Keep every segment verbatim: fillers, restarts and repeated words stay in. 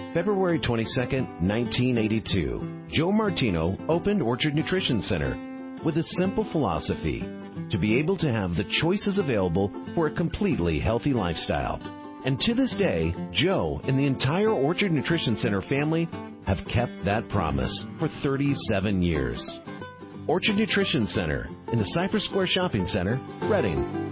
February twenty-second, nineteen eighty-two, Joe Martino opened Orchard Nutrition Center with a simple philosophy: to be able to have the choices available for a completely healthy lifestyle. And to this day, Joe and the entire Orchard Nutrition Center family have kept that promise for thirty-seven years. Orchard Nutrition Center in the Cypress Square Shopping Center, Reading.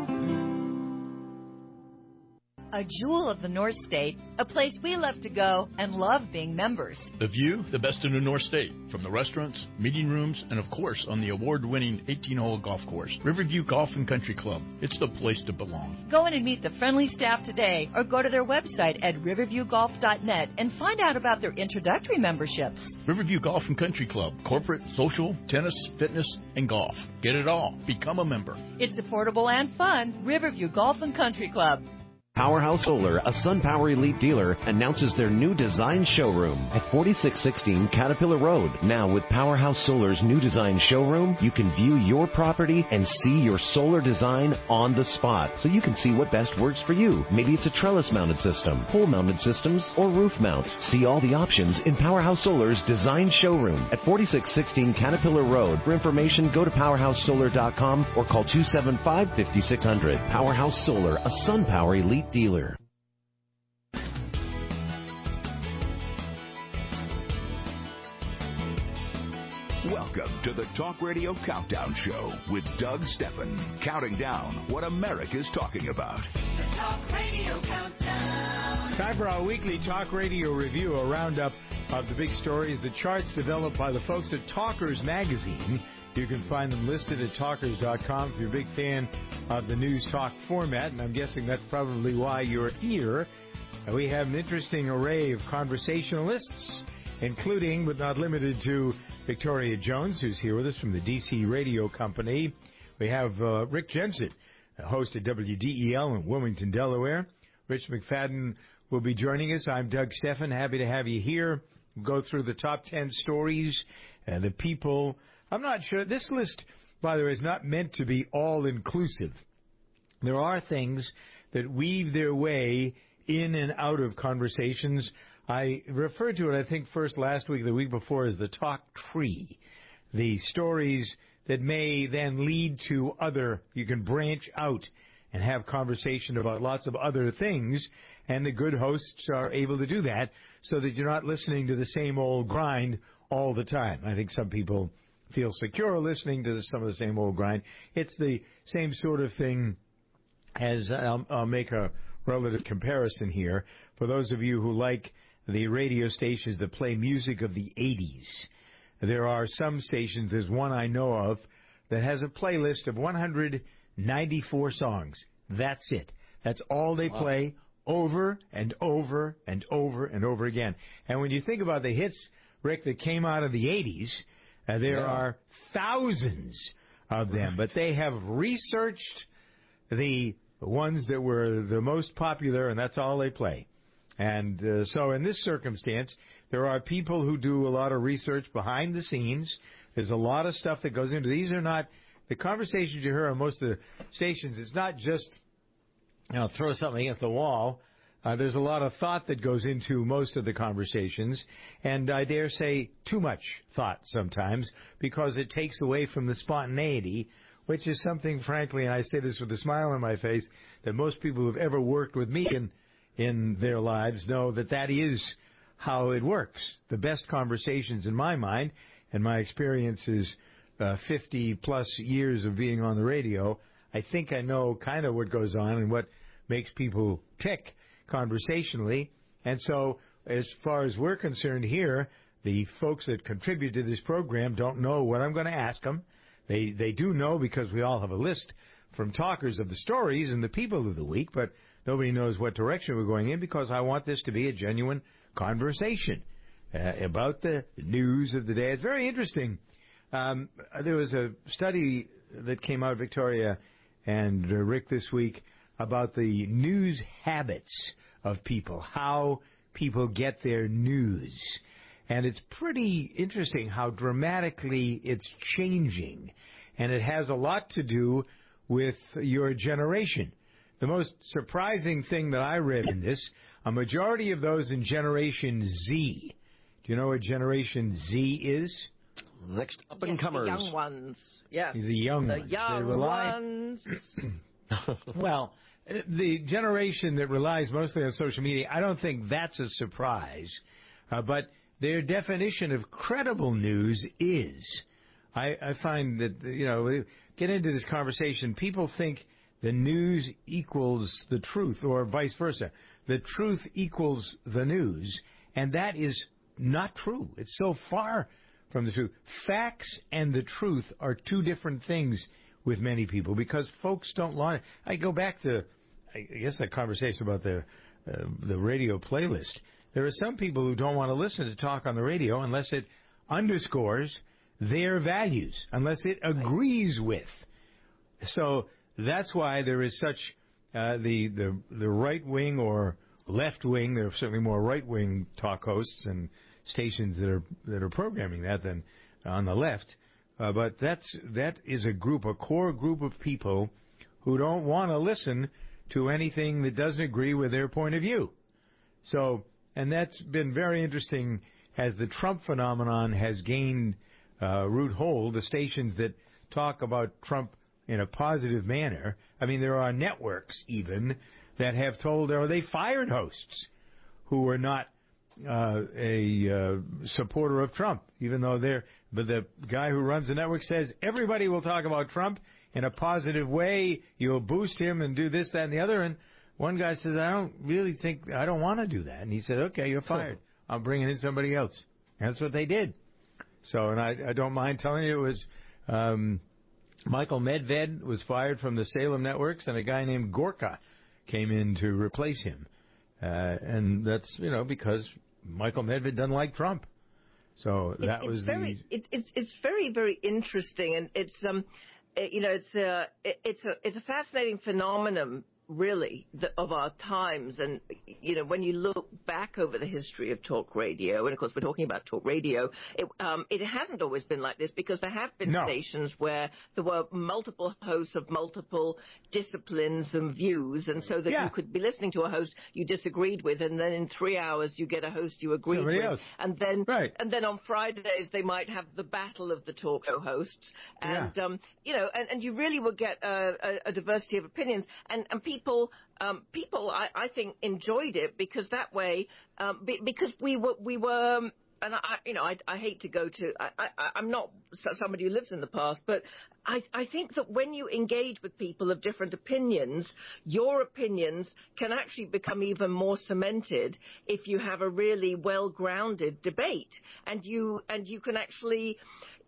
A jewel of the North State, a place we love to go and love being members. The view, the best in the North State, from the restaurants, meeting rooms, and of course on the award-winning eighteen-hole golf course, Riverview Golf and Country Club. It's the place to belong. Go in and meet the friendly staff today, or go to their website at riverview golf dot net and find out about their introductory memberships. Riverview Golf and Country Club, corporate, social, tennis, fitness, and golf. Get it all. Become a member. It's affordable and fun. Riverview Golf and Country Club. Powerhouse Solar, a SunPower Elite dealer, announces their new design showroom at forty-six sixteen Caterpillar Road. Now, with Powerhouse Solar's new design showroom, you can view your property and see your solar design on the spot, so you can see what best works for you. Maybe it's a trellis-mounted system, pole-mounted systems, or roof mount. See all the options in Powerhouse Solar's design showroom at forty-six sixteen Caterpillar Road. For information, go to powerhouse solar dot com or call two seven five, five six zero zero. Powerhouse Solar, a SunPower Elite dealer. Welcome to the Talk Radio Countdown Show with Doug Steffen, counting down what America's talking about. The Talk Radio Countdown. Time for our weekly Talk Radio review, a roundup of the big stories, the charts developed by the folks at Talkers Magazine. You can find them listed at talkers dot com if you're a big fan of the news talk format, and I'm guessing that's probably why you're here. We have an interesting array of conversationalists, including, but not limited to, Victoria Jones, who's here with us from the D C Radio Company. We have uh, Rick Jensen, host at W D E L in Wilmington, Delaware. Rich McFadden will be joining us. I'm Doug Steffen. Happy to have you here. We'll go through the top ten stories and the people. I'm not sure. This list, by the way, is not meant to be all-inclusive. There are things that weave their way in and out of conversations. I referred to it, I think, first last week, the week before, as the talk tree. The stories that may then lead to other, you can branch out and have conversation about lots of other things, and the good hosts are able to do that so that you're not listening to the same old grind all the time. I think some people feel secure listening to some of the same old grind. It's the same sort of thing as I'll, I'll make a relative comparison here. For those of you who like the radio stations that play music of the eighties, there are some stations, there's one I know of, that has a playlist of one hundred ninety-four songs. That's it. That's all they wow. play over and over and over and over again. And when you think about the hits, Rick, that came out of the eighties, Uh, there yeah. are thousands of them, but they have researched the ones that were the most popular, and that's all they play. And uh, so in this circumstance, there are people who do a lot of research behind the scenes. There's a lot of stuff that goes into these. Are not the conversations you hear on most of the stations. It's not just, you know, throw something against the wall. Uh, there's a lot of thought that goes into most of the conversations, and I dare say too much thought sometimes, because it takes away from the spontaneity, which is something, frankly, and I say this with a smile on my face, that most people who've ever worked with me in, in their lives know that that is how it works. The best conversations, in my mind, and my experience is uh, fifty-plus years of being on the radio, I think I know kind of what goes on and what makes people tick conversationally. And so as far as we're concerned here, the folks that contribute to this program don't know what I'm going to ask them. They they do know, because we all have a list from talkers of the stories and the people of the week, but nobody knows what direction we're going in, because I want this to be a genuine conversation uh, about the news of the day. It's very interesting. Um, there was a study that came out, Victoria and uh, Rick, this week, about the news habits of people, how people get their news. And it's pretty interesting how dramatically it's changing. And it has a lot to do with your generation, the most surprising thing that I read in this, a majority of those in Generation Z. Do you know what Generation Z is? Next up and Yes, comers. the young ones. Yes. The young The ones. young They rely- ones. Well, the generation that relies mostly on social media, I don't think that's a surprise. Uh, but their definition of credible news is, I, I find that, you know, we get into this conversation, people think the news equals the truth, or vice versa. The truth equals the news, and that is not true. It's so far from the truth. Facts and the truth are two different things with many people, because folks don't want it. I go back to, I guess, that conversation about the uh, the radio playlist. There are some people who don't want to listen to talk on the radio unless it underscores their values, unless it agrees with. So that's why there is such uh, the the the right wing or left wing. There are certainly more right wing talk hosts and stations that are that are programming that than on the left. Uh, but that's that is a group, a core group of people who don't want to listen to anything that doesn't agree with their point of view. So, and that's been very interesting as the Trump phenomenon has gained uh, root hold. The stations that talk about Trump in a positive manner. I mean, there are networks even that have told, or they fired hosts who are not uh, a uh, supporter of Trump, even though they're. But the guy who runs the network says everybody will talk about Trump in a positive way. You'll boost him and do this, that, and the other. And one guy says, I don't really think, I don't want to do that. And he said, okay, you're fired. I'm bringing in somebody else. That's what they did. So, and I, I don't mind telling you, it was um, Michael Medved was fired from the Salem networks, and a guy named Gorka came in to replace him. Uh, and that's, you know, because Michael Medved doesn't like Trump. So that it, was very, the... It, it's it's very very interesting, and it's um, it, you know, it's a it, it's a it's a fascinating phenomenon, really, the, of our times. And you know, when you look back over the history of talk radio, and of course we're talking about talk radio, it um, it hasn't always been like this, because there have been No. stations where there were multiple hosts of multiple disciplines and views, and so that Yeah. you could be listening to a host you disagreed with, and then in three hours you get a host you agreed Somebody with, else. and then Right. and then on Fridays they might have the battle of the talk show hosts, and Yeah. um, you know, and, and you really will get a, a, a diversity of opinions, and and people um, people I, I think enjoyed it, because that way um, be, because we were we were. Um, and I, you know, I, I hate to go to. I, I, I'm not somebody who lives in the past, but I, I think that when you engage with people of different opinions, your opinions can actually become even more cemented if you have a really well-grounded debate, and you and you can actually.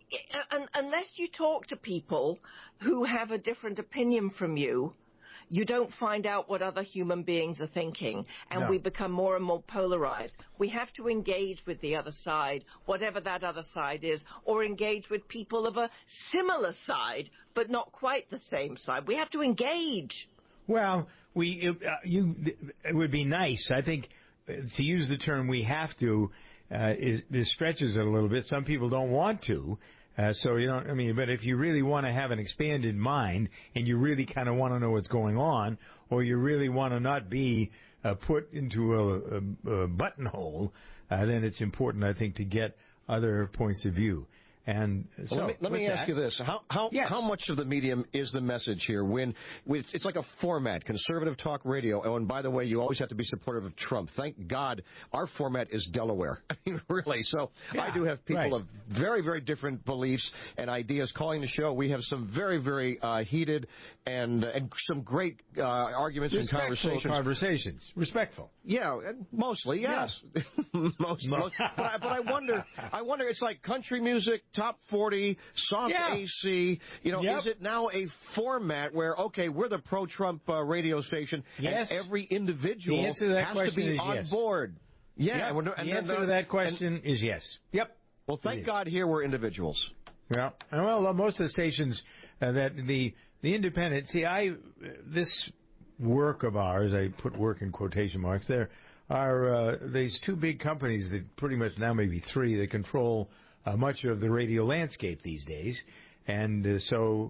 And unless you talk to people who have a different opinion from you, you don't find out what other human beings are thinking, and No. we become more and more polarized. We have to engage with the other side, whatever that other side is, or engage with people of a similar side, but not quite the same side. We have to engage. Well, we it, uh, you it would be nice. I think uh, to use the term "we have to" uh, is, is stretches it a little bit. Some people don't want to. Uh, so you don't. I mean, but if you really want to have an expanded mind, and you really kind of want to know what's going on, or you really want to not be uh, put into a, a, a buttonhole, uh, then it's important, I think, to get other points of view. And so, well, let me, let me with ask that, you this: How how Yes. how much of the medium is the message here? When with, it's like a format, conservative talk radio. Oh, and by the way, you always have to be supportive of Trump. Thank God our format is Delaware. I mean, really. So Yeah, I do have people right. of very very different beliefs and ideas calling the show. We have some very very uh, heated and and some great uh, arguments and respectful conversations. conversations, respectful. Yeah, and mostly, yes. most, most. But, I, but I wonder, I wonder, it's like country music, top forty, soft Yeah. A C. You know, Yep. is it now a format where, okay, we're the pro-Trump uh, radio station, Yes. and every individual The answer to that has question to be is on yes. board? Yeah. Yep. And we're, the and answer then, to uh, that question and, is yes. Yep. well, It thank is. God here we're individuals. Yeah. And well, uh, most of the stations uh, that the the independent. See, I this work of ours, I put work in quotation marks. There are uh, these two big companies that pretty much now maybe three that control uh, much of the radio landscape these days, and uh, so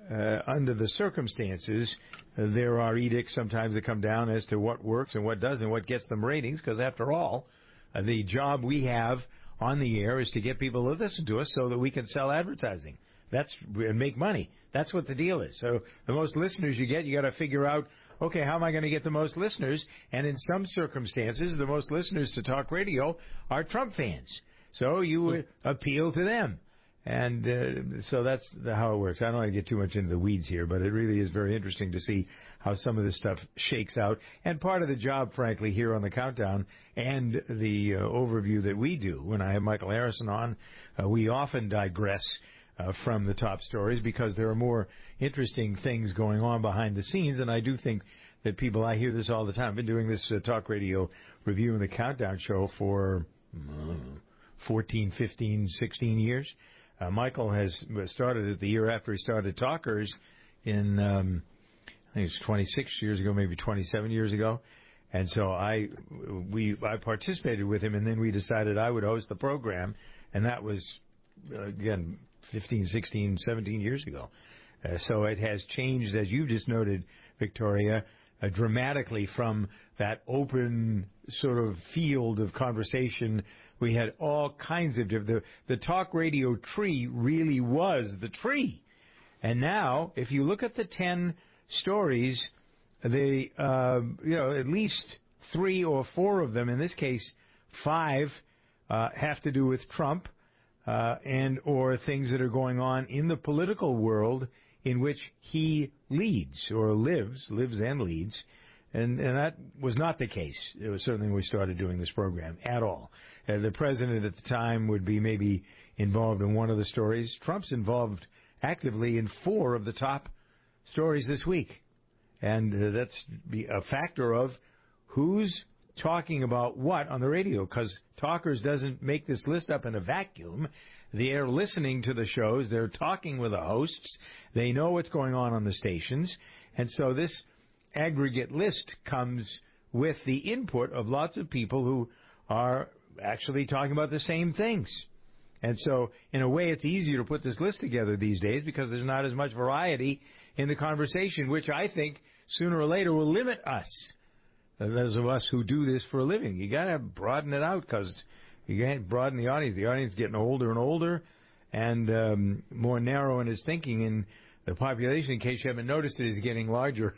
uh, under the circumstances, uh, there are edicts sometimes that come down as to what works and what doesn't, what gets them ratings, because after all, uh, the job we have on the air is to get people to listen to us so that we can sell advertising. That's and make money. That's what the deal is. So the most listeners you get, you got to figure out, okay, how am I going to get the most listeners? And in some circumstances, the most listeners to talk radio are Trump fans. So you appeal to them. And uh, so that's the, how it works. I don't want to get too much into the weeds here, but it really is very interesting to see how some of this stuff shakes out. And part of the job, frankly, here on the Countdown and the uh, overview that we do, when I have Michael Harrison on, uh, we often digress uh, from the top stories because there are more interesting things going on behind the scenes. And I do think that people, I hear this all the time. I've been doing this uh, talk radio review in the Countdown show for uh, fourteen, fifteen, sixteen years. Uh, Michael has started it the year after he started Talkers in, um, I think it was twenty-six years ago, maybe twenty-seven years ago. And so I, we, I participated with him, and then we decided I would host the program, and that was, uh, again, fifteen, sixteen, seventeen years ago. Uh, so it has changed, as you just noted, Victoria, uh, dramatically from that open sort of field of conversation. We had all kinds of different... The, the talk radio tree really was the tree. And now, if you look at the ten stories, they, uh, you know, at least three or four of them, in this case, five, uh, have to do with Trump uh, and or things that are going on in the political world in which he leads or lives, lives and leads. And, and that was not the case. It was certainly when we started doing this program at all. Uh, the president at the time would be maybe involved in one of the stories. Trump's involved actively in four of the top stories this week. And uh, that's be a factor of who's talking about what on the radio, because Talkers doesn't make this list up in a vacuum. They're listening to the shows. They're talking with the hosts. They know what's going on on the stations. And so this aggregate list comes with the input of lots of people who are actually talking about the same things. And so, in a way, it's easier to put this list together these days because there's not as much variety in the conversation, which I think sooner or later will limit us, those of us who do this for a living. You got to broaden it out because you can't broaden the audience. The audience is getting older and older and um, more narrow in its thinking, and the population, in case you haven't noticed it, is getting larger.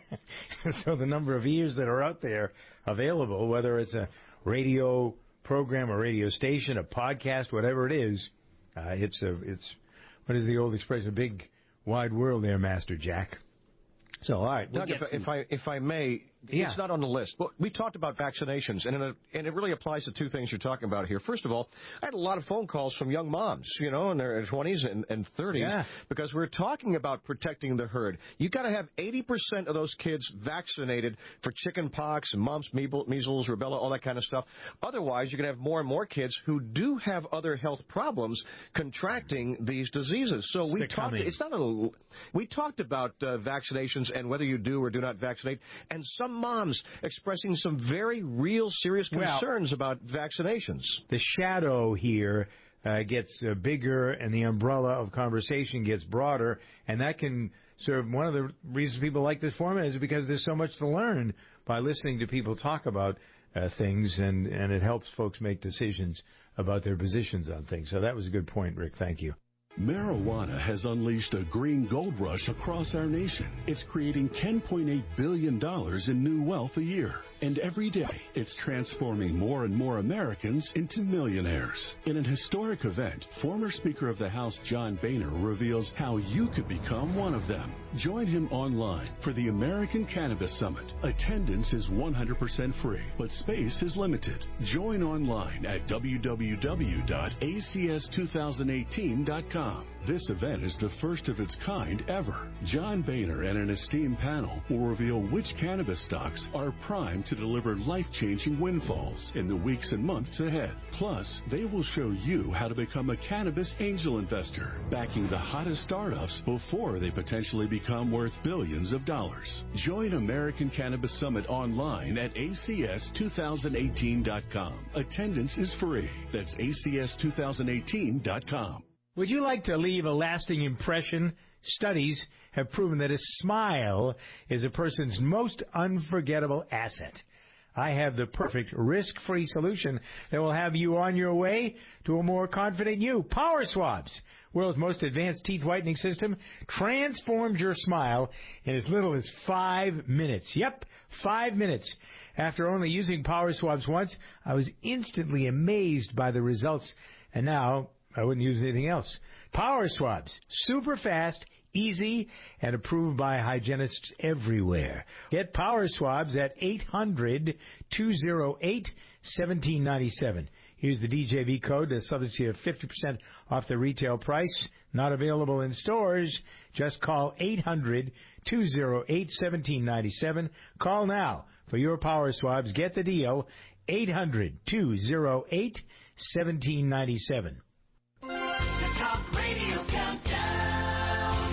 So the number of ears that are out there available, whether it's a radio program, a radio station, a podcast, whatever it is, uh, it's a, it's, what is the old expression, a big wide world there, Master Jack. So, all right. We'll Doug, if, I, if I if I may, yeah. It's not on the list. But we talked about vaccinations, and, in a, and it really applies to two things you're talking about here. First of all, I had a lot of phone calls from young moms, you know, in their twenties and, and thirties, yeah. because we're talking about protecting the herd. You've got to have eighty percent of those kids vaccinated for chicken pox and mumps, measles, rubella, all that kind of stuff. Otherwise, you're going to have more and more kids who do have other health problems contracting these diseases. So we talked. It's not a. We talked about uh, vaccinations and whether you do or do not vaccinate, and some moms expressing some very real, serious concerns well, about vaccinations. The shadow here uh, gets uh, bigger, and the umbrella of conversation gets broader, and that can serve. One of the reasons people like this format is because there's so much to learn by listening to people talk about uh, things, and, and it helps folks make decisions about their positions on things. So that was a good point, Rick. Thank you. Marijuana has unleashed a green gold rush across our nation. It's creating ten point eight billion dollars in new wealth a year. And every day, it's transforming more and more Americans into millionaires. In an historic event, former Speaker of the House John Boehner reveals how you could become one of them. Join him online for the American Cannabis Summit. Attendance is one hundred percent free, but space is limited. Join online at w w w dot a c s two thousand eighteen dot com. This event is the first of its kind ever. John Boehner and an esteemed panel will reveal which cannabis stocks are primed to deliver life-changing windfalls in the weeks and months ahead. Plus, they will show you how to become a cannabis angel investor, backing the hottest startups before they potentially become worth billions of dollars. Join American Cannabis Summit online at a c s two thousand eighteen dot com. Attendance is free. That's a c s two thousand eighteen dot com. Would you like to leave a lasting impression? studies have proven that a smile is a person's most unforgettable asset. I have the perfect risk-free solution that will have you on your way to a more confident you. Power Swabs, world's most advanced teeth whitening system, transforms your smile in as little as five minutes. Yep, five minutes. After only using Power Swabs once, I was instantly amazed by the results, and now I wouldn't use anything else. Power Swabs, super fast, easy, and approved by hygienists everywhere. Get Power Swabs at eight hundred, two oh eight, one seven nine seven. Use the D J V code to subject you to fifty percent off the retail price. Not available in stores. Just call eight hundred, two oh eight, one seven nine seven. Call now for your Power Swabs. Get the deal. eight hundred, two oh eight, one seven nine seven. The Talk Radio Countdown.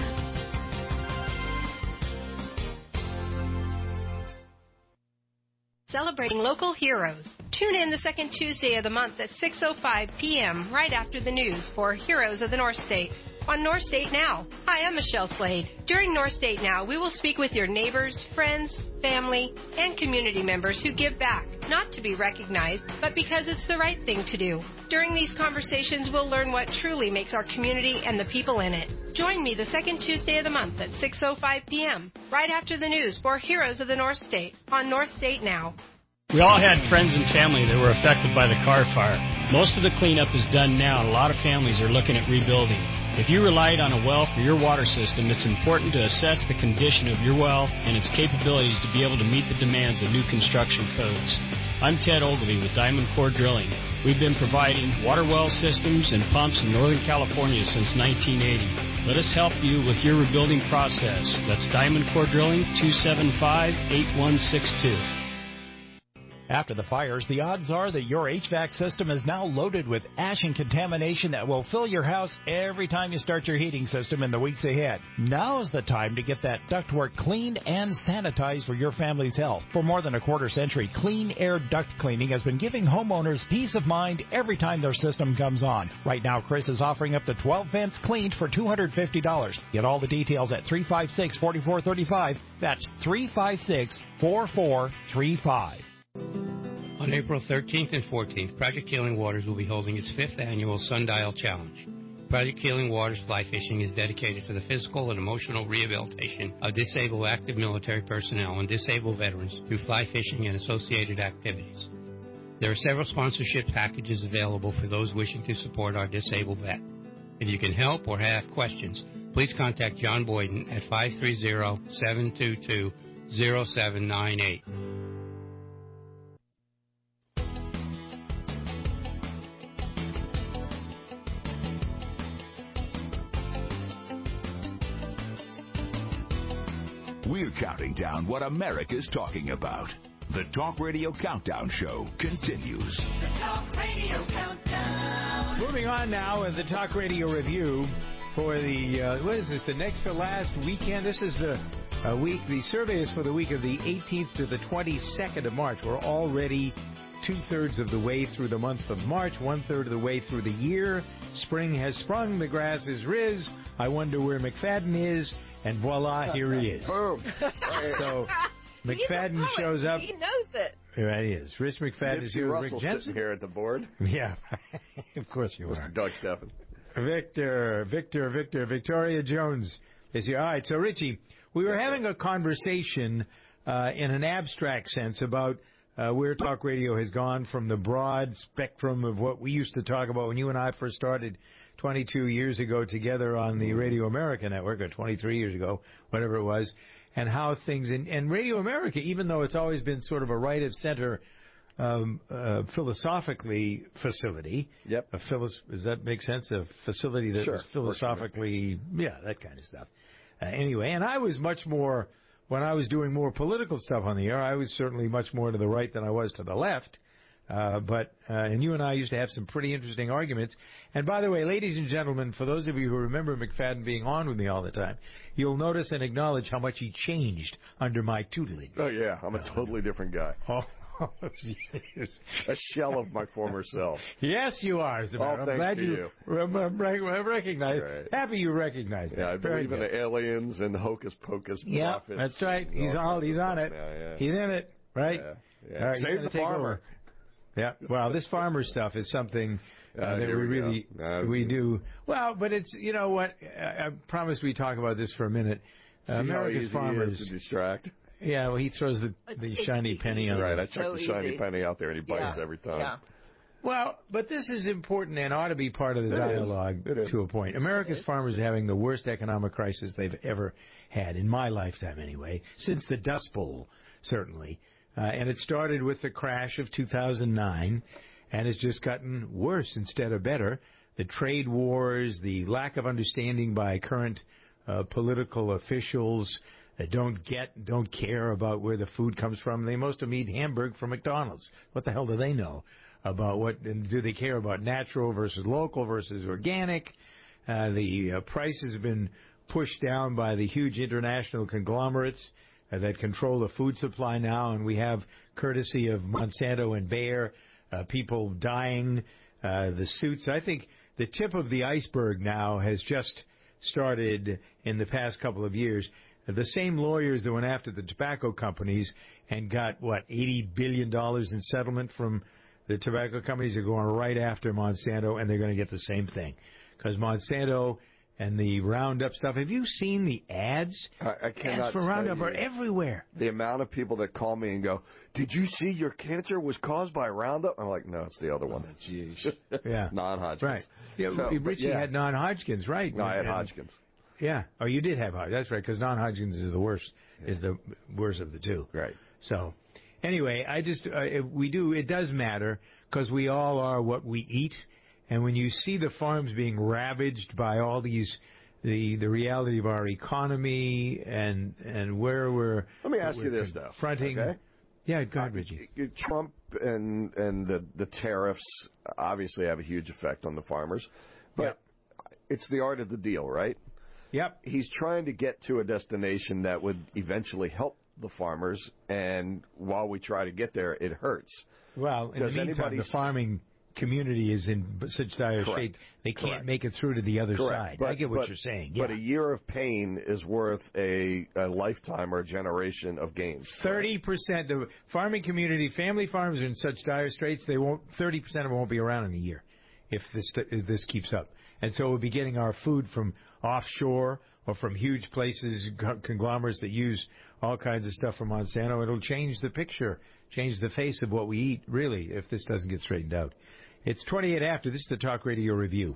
Celebrating local heroes. Tune in the second Tuesday of the month at six oh five p.m. right after the news for Heroes of the North State on North State Now. Hi, I'm Michelle Slade. During North State Now, we will speak with your neighbors, friends, family, and community members who give back, not to be recognized, but because it's the right thing to do. During these conversations, we'll learn what truly makes our community and the people in it. Join me the second Tuesday of the month at six oh five p.m. right after the news for Heroes of the North State on North State Now. We all had friends and family that were affected by the Carr fire. Most of the cleanup is done now, and a lot of families are looking at rebuilding. If you relied on a well for your water system, it's important to assess the condition of your well and its capabilities to be able to meet the demands of new construction codes. I'm Ted Ogilvie with Diamond Core Drilling. We've been providing water well systems and pumps in Northern California since nineteen eighty. Let us help you with your rebuilding process. That's Diamond Core Drilling, two seven five, eight one six two. After the fires, the odds are that your H V A C system is now loaded with ash and contamination that will fill your house every time you start your heating system in the weeks ahead. Now's the time to get that ductwork cleaned and sanitized for your family's health. For more than a quarter century, Clean Air Duct Cleaning has been giving homeowners peace of mind every time their system comes on. Right now, Chris is offering up to twelve vents cleaned for two hundred fifty dollars. Get all the details at three five six, four four three five. That's three five six, four four three five. On April thirteenth and fourteenth, Project Healing Waters will be holding its fifth annual Sundial Challenge. Project Healing Waters fly fishing is dedicated to the physical and emotional rehabilitation of disabled active military personnel and disabled veterans through fly fishing and associated activities. There are several sponsorship packages available for those wishing to support our disabled vet. If you can help or have questions, please contact John Boyden at five three zero, seven two two, zero seven nine eight. We're counting down what America's talking about. The Talk Radio Countdown Show continues. The Talk Radio Countdown. Moving on now with the Talk Radio Review for the, uh, what is this, the next to last weekend? This is the uh, week, the survey is for the week of the eighteenth to the twenty-second of March. We're already two-thirds of the way through the month of March, one-third of the way through the year. Spring has sprung, the grass is riz. I wonder where McFadden is. And voila, here he is. Boom. So McFadden shows up. He knows it. Right, he is. Rich McFadden Nipsey is here with Rick Russell's Jensen. sitting here at the board. Yeah, of course you Mister are. Doug Steffen. Victor, Victor, Victor, Victoria Jones is here. All right, so Richie, we were having a conversation uh, in an abstract sense about uh, where talk radio has gone from the broad spectrum of what we used to talk about when you and I first started twenty-two years ago together on the Radio America network, or twenty-three years ago, whatever it was, and how things, in, and Radio America, even though it's always been sort of a right-of-center um, uh, philosophically facility. Yep. A philos- does that make sense? A facility that Sure. was philosophically, yeah, that kind of stuff. Uh, anyway, and I was much more, when I was doing more political stuff on the air, I was certainly much more to the right than I was to the left. Uh, but, uh, and you and I used to have some pretty interesting arguments. And by the way, ladies and gentlemen, for those of you who remember McFadden being on with me all the time, you'll notice and acknowledge how much he changed under my tutelage. Oh, yeah. I'm a totally different guy. Oh, all those years. A shell of my former self. Yes, you are. As a matter. Oh, I'm thanks glad to you, you. Re- recognize. Right. Happy you recognize Yeah, that. I Very believe in good. the aliens and hocus pocus. Yeah, prophets that's right. and He's all. He's on it. Yeah, yeah. He's in it. Right. Yeah, yeah. All right, Save the farmer. Yeah. Well, this farmer stuff is something uh, Uh, that we, here we really go. Uh, we do well. But it's you know what I, I promise we talk about this for a minute. Uh, See how America's easy farmers. It is to distract. Yeah, well, he throws the the shiny penny on. Right, I it. chuck the shiny penny out there and he bites Yeah. every time. Yeah. Well, but this is important and ought to be part of the It dialogue is. It is. to a point. America's farmers are having the worst economic crisis they've ever had, in my lifetime anyway, since the Dust Bowl, certainly. Uh, and it started with the crash of two thousand nine, and it's just gotten worse instead of better. The trade wars, the lack of understanding by current uh, political officials that don't get, don't care about where the food comes from. They most of them eat Hamburg from McDonald's. What the hell do they know about what, and do they care about natural versus local versus organic? Uh, the uh, price has been pushed down by the huge international conglomerates uh, that control the food supply now, and we have, courtesy of Monsanto and Bayer, uh, people dying, uh, the suits. I think the tip of the iceberg now has just started in the past couple of years. The same lawyers that went after the tobacco companies and got, what, eighty billion dollars in settlement from the tobacco companies are going right after Monsanto, and they're going to get the same thing. Because Monsanto and the Roundup stuff, have you seen the ads? I, I cannot ads for tell Roundup you are everywhere. The amount of people that call me and go, "Did you see your cancer was caused by Roundup?" I'm like, "No, it's the other one." Jeez. Yeah. Non-Hodgkin's. Right. Yeah, So, but Richie yeah. had non-Hodgkin's, right? No, I had And- Hodgkin's. Yeah. Oh, you did have Hodgkin's. That's right, because non-Hodgkin's is the worst, is the worst of the two. Right. So, anyway, I just, uh, if we do, it does matter, because we all are what we eat. And when you see the farms being ravaged by all these, the the reality of our economy and and where we're. Let me ask we're you this, though. confronting, Okay? Yeah, go ahead, Richie. Trump and and the the tariffs obviously have a huge effect on the farmers, but it's the art of the deal, right? Yep. He's trying to get to a destination that would eventually help the farmers, and while we try to get there, it hurts. Well, in Does the meantime, anybody the farming community is in such dire Correct. shape they can't Correct. make it through to the other Correct. side. But, I get what but- you're saying. But Yeah. a year of pain is worth a, a lifetime or a generation of gains. Thirty percent the farming community, family farms are in such dire straits. They won't. Thirty percent of them won't be around in a year if this if this keeps up. And so we'll be getting our food from offshore or from huge places, co- conglomerates that use all kinds of stuff from Monsanto. It'll change the picture, change the face of what we eat. Really, if this doesn't get straightened out. It's twenty-eight after. This is the Talk Radio Review.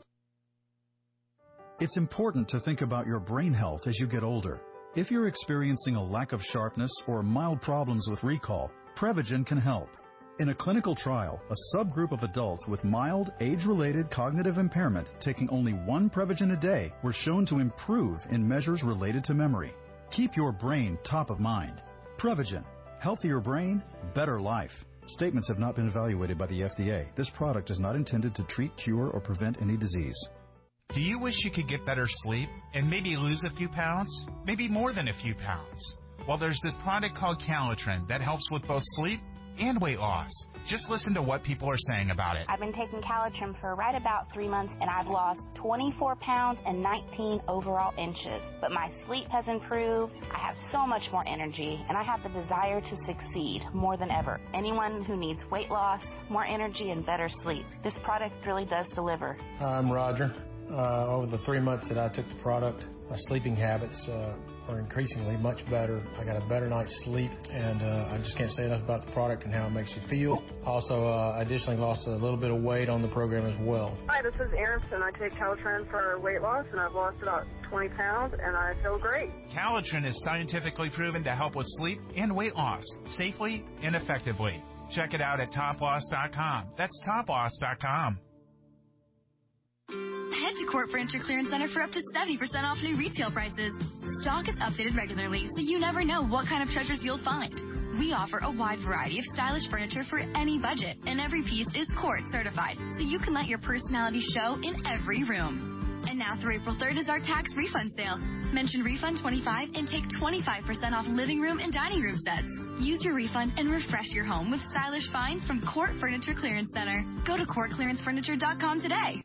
It's important to think about your brain health as you get older. If you're experiencing a lack of sharpness or mild problems with recall, Prevagen can help. In a clinical trial, a subgroup of adults with mild, age-related cognitive impairment taking only one Prevagen a day were shown to improve in measures related to memory. Keep your brain top of mind. Prevagen. Healthier brain, better life. Statements have not been evaluated by the F D A. This product is not intended to treat, cure, or prevent any disease. Do you wish you could get better sleep and maybe lose a few pounds? Maybe more than a few pounds? Well, there's this product called Calitrin that helps with both sleep and weight loss. Just listen to what people are saying about it. I've been taking Calitrin for right about three months, and I've lost twenty-four pounds and nineteen overall inches. But my sleep has improved. I have so much more energy, and I have the desire to succeed more than ever. Anyone who needs weight loss, more energy, and better sleep, this product really does deliver. Hi, I'm Roger. Uh, over the three months that I took the product, my sleeping habits uh, are increasingly much better. I got a better night's sleep, and uh, I just can't say enough about the product and how it makes you feel. Also, uh, I additionally lost a little bit of weight on the program as well. Hi, this is Aronson. I take Calitrin for weight loss, and I've lost about twenty pounds, and I feel great. Calitrin is scientifically proven to help with sleep and weight loss safely and effectively. Check it out at top loss dot com. That's top loss dot com. Head to Court Furniture Clearance Center for up to seventy percent off new retail prices. Stock is updated regularly, so you never know what kind of treasures you'll find. We offer a wide variety of stylish furniture for any budget, and every piece is Court certified, so you can let your personality show in every room. And now through April third is our tax refund sale. Mention Refund twenty-five and take twenty-five percent off living room and dining room sets. Use your refund and refresh your home with stylish finds from Court Furniture Clearance Center. Go to court clearance furniture dot com today.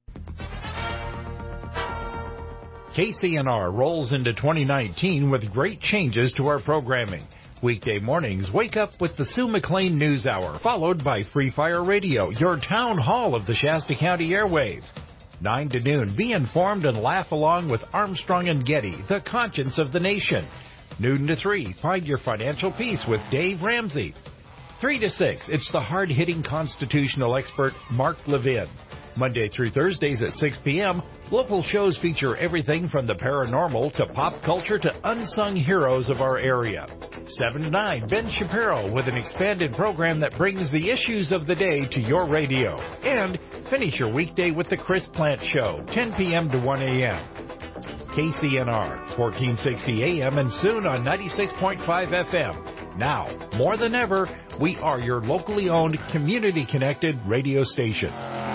K C N R rolls into twenty nineteen with great changes to our programming. Weekday mornings, wake up with the Sue McLean News Hour, followed by Free Fire Radio, your town hall of the Shasta County airwaves. nine to noon, be informed and laugh along with Armstrong and Getty, the conscience of the nation. Noon to three, find your financial peace with Dave Ramsey. three to six, it's the hard-hitting constitutional expert Mark Levin. Monday through Thursdays at six p.m., local shows feature everything from the paranormal to pop culture to unsung heroes of our area. seven to nine, Ben Shapiro with an expanded program that brings the issues of the day to your radio. And finish your weekday with the Chris Plant Show, ten p.m. to one a.m. K C N R, fourteen sixty A M and soon on ninety-six point five F M. Now, more than ever, we are your locally owned, community-connected radio station.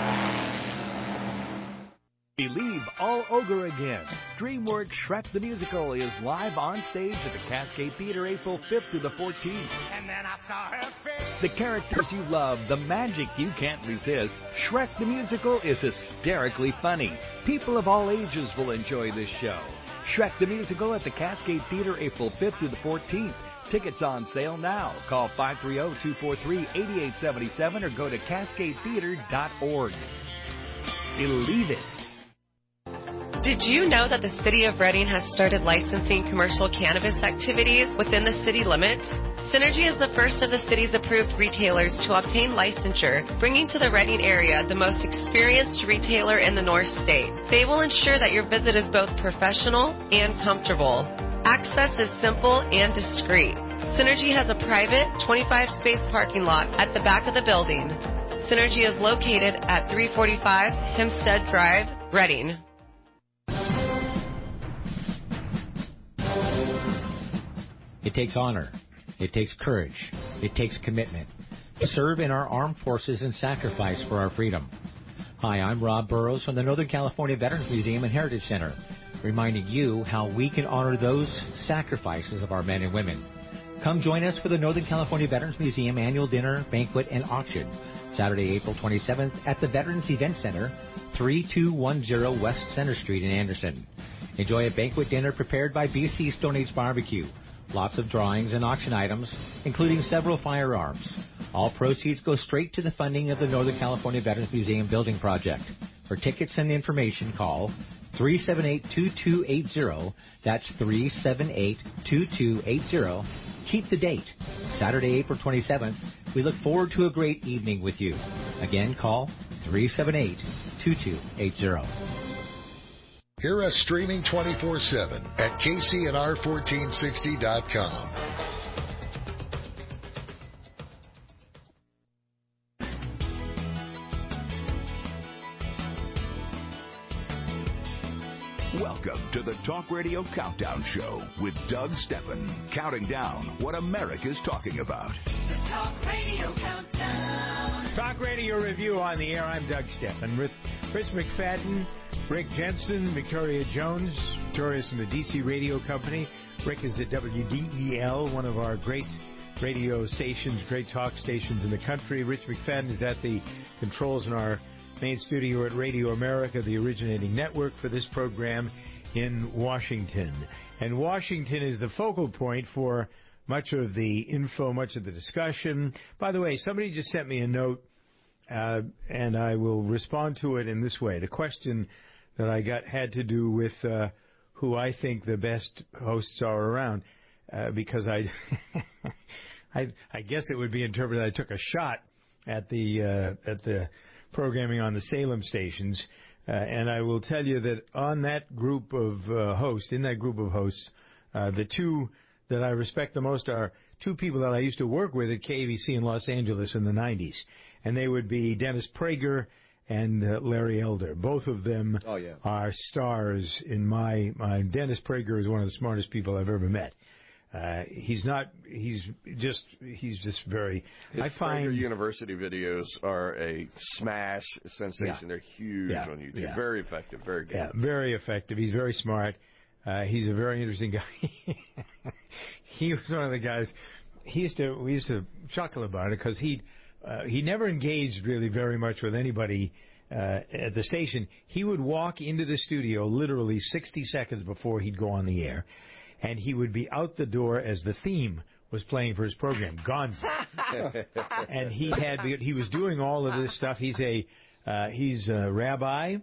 Believe all over again. DreamWorks Shrek the Musical is live on stage at the Cascade Theater April fifth through the fourteenth. And then I saw her face. The characters you love, the magic you can't resist. Shrek the Musical is hysterically funny. People of all ages will enjoy this show. Shrek the Musical at the Cascade Theater April fifth through the fourteenth. Tickets on sale now. Call five three zero, two four three, eight eight seven seven or go to cascade theater dot org. Believe it. Did you know that the City of Reading has started licensing commercial cannabis activities within the city limits? Synergy is the first of the city's approved retailers to obtain licensure, bringing to the Reading area the most experienced retailer in the North State. They will ensure that your visit is both professional and comfortable. Access is simple and discreet. Synergy has a private twenty-five space parking lot at the back of the building. Synergy is located at three forty-five Hempstead Drive, Reading. It takes honor. It takes courage. It takes commitment to serve in our armed forces and sacrifice for our freedom. Hi, I'm Rob Burrows from the Northern California Veterans Museum and Heritage Center, reminding you how we can honor those sacrifices of our men and women. Come join us for the Northern California Veterans Museum annual dinner, banquet, and auction, Saturday, April twenty-seventh at the Veterans Event Center, thirty-two ten West Center Street in Anderson. Enjoy a banquet dinner prepared by B C Stone Age Barbecue. Lots of drawings and auction items, including several firearms. All proceeds go straight to the funding of the Northern California Veterans Museum building project. For tickets and information, call three seven eight, two two eight zero. That's three seven eight, two two eight zero. Keep the date, Saturday, April twenty-seventh. We look forward to a great evening with you. Again, call three seven eight, two two eight zero. Hear us streaming twenty-four seven at K C N R fourteen sixty dot com. Welcome to the Talk Radio Countdown Show with Doug Steppen, counting down what America's talking about. The Talk Radio Countdown. Talk Radio Review on the air. I'm Doug Steppen with Rich McFadden, Rick Jensen, Victoria Jones. Victoria's from the D C Radio Company. Rick is at W D E L, one of our great radio stations, great talk stations in the country. Rich McFadden is at the controls in our main studio at Radio America, the originating network for this program in Washington. And Washington is the focal point for much of the info, much of the discussion. By the way, somebody just sent me a note, uh, and I will respond to it in this way. The question that I got had to do with uh, who I think the best hosts are around, uh, because I, I, I guess it would be interpreted I took a shot at the uh, at the programming on the Salem stations, uh, and I will tell you that on that group of uh, hosts, in that group of hosts, uh, the two that I respect the most are two people that I used to work with at K A B C in Los Angeles in the nineties, and they would be Dennis Prager and uh, Larry Elder. Both of them oh, yeah. are stars in my, my... Dennis Prager is one of the smartest people I've ever met. Uh, he's not. He's just. He's just very. His I find Prager University videos are a smash sensation. Yeah. They're huge Yeah. on YouTube. Yeah. Very effective. Very good. Yeah, very effective. He's very smart. Uh, he's a very interesting guy. He was one of the guys he used to we used to chuckle about it because he uh, he never engaged really very much with anybody uh, at the station. He would walk into the studio literally sixty seconds before he'd go on the air, and he would be out the door as the theme was playing for his program, Gonzo. And he had he was doing all of this stuff. He's a uh, he's a rabbi.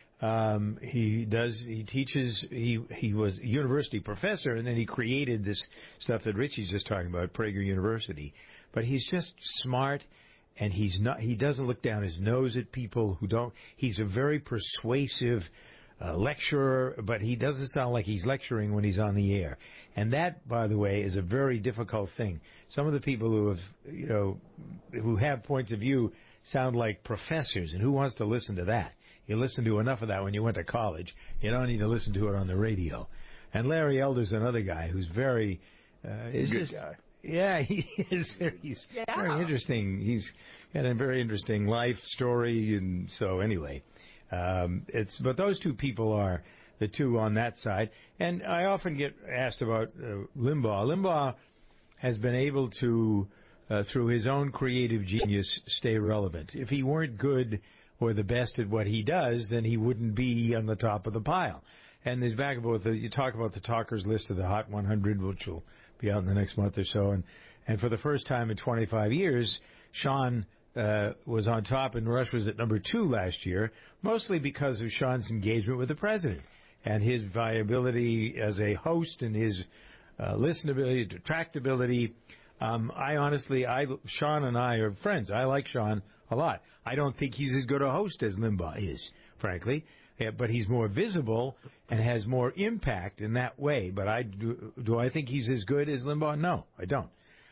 Um, he does he teaches he he was a university professor, and then he created this stuff that Richie's just talking about, Prager University. But he's just smart, and he's not he doesn't look down his nose at people who don't. He's a very persuasive Uh, lecturer, but he doesn't sound like he's lecturing when he's on the air. And that, by the way, is a very difficult thing. Some of the people who have, you know, who have points of view sound like professors, and who wants to listen to that? You listen to enough of that when you went to college. You don't need to listen to it on the radio. And Larry Elder's another guy who's very, uh, is Good just, guy. Yeah, he is. Very, he's Yeah. very interesting. He's got a very interesting life story, and so anyway. Um, it's but those two people are the two on that side, and I often get asked about uh, Limbaugh. Limbaugh has been able to, uh, through his own creative genius, stay relevant. If he weren't good or the best at what he does, then he wouldn't be on the top of the pile. And there's back and forth. You talk about the talkers list of the Hot one hundred, which will be out in the next month or so, and and for the first time in twenty-five years, Sean Uh, was on top, and Rush was at number two last year, mostly because of Sean's engagement with the president and his viability as a host and his uh, listenability, detractability. Um, I honestly, I Sean and I are friends. I like Sean a lot. I don't think he's as good a host as Limbaugh is, frankly, yeah, but he's more visible and has more impact in that way. But I do, do I think he's as good as Limbaugh? No, I don't.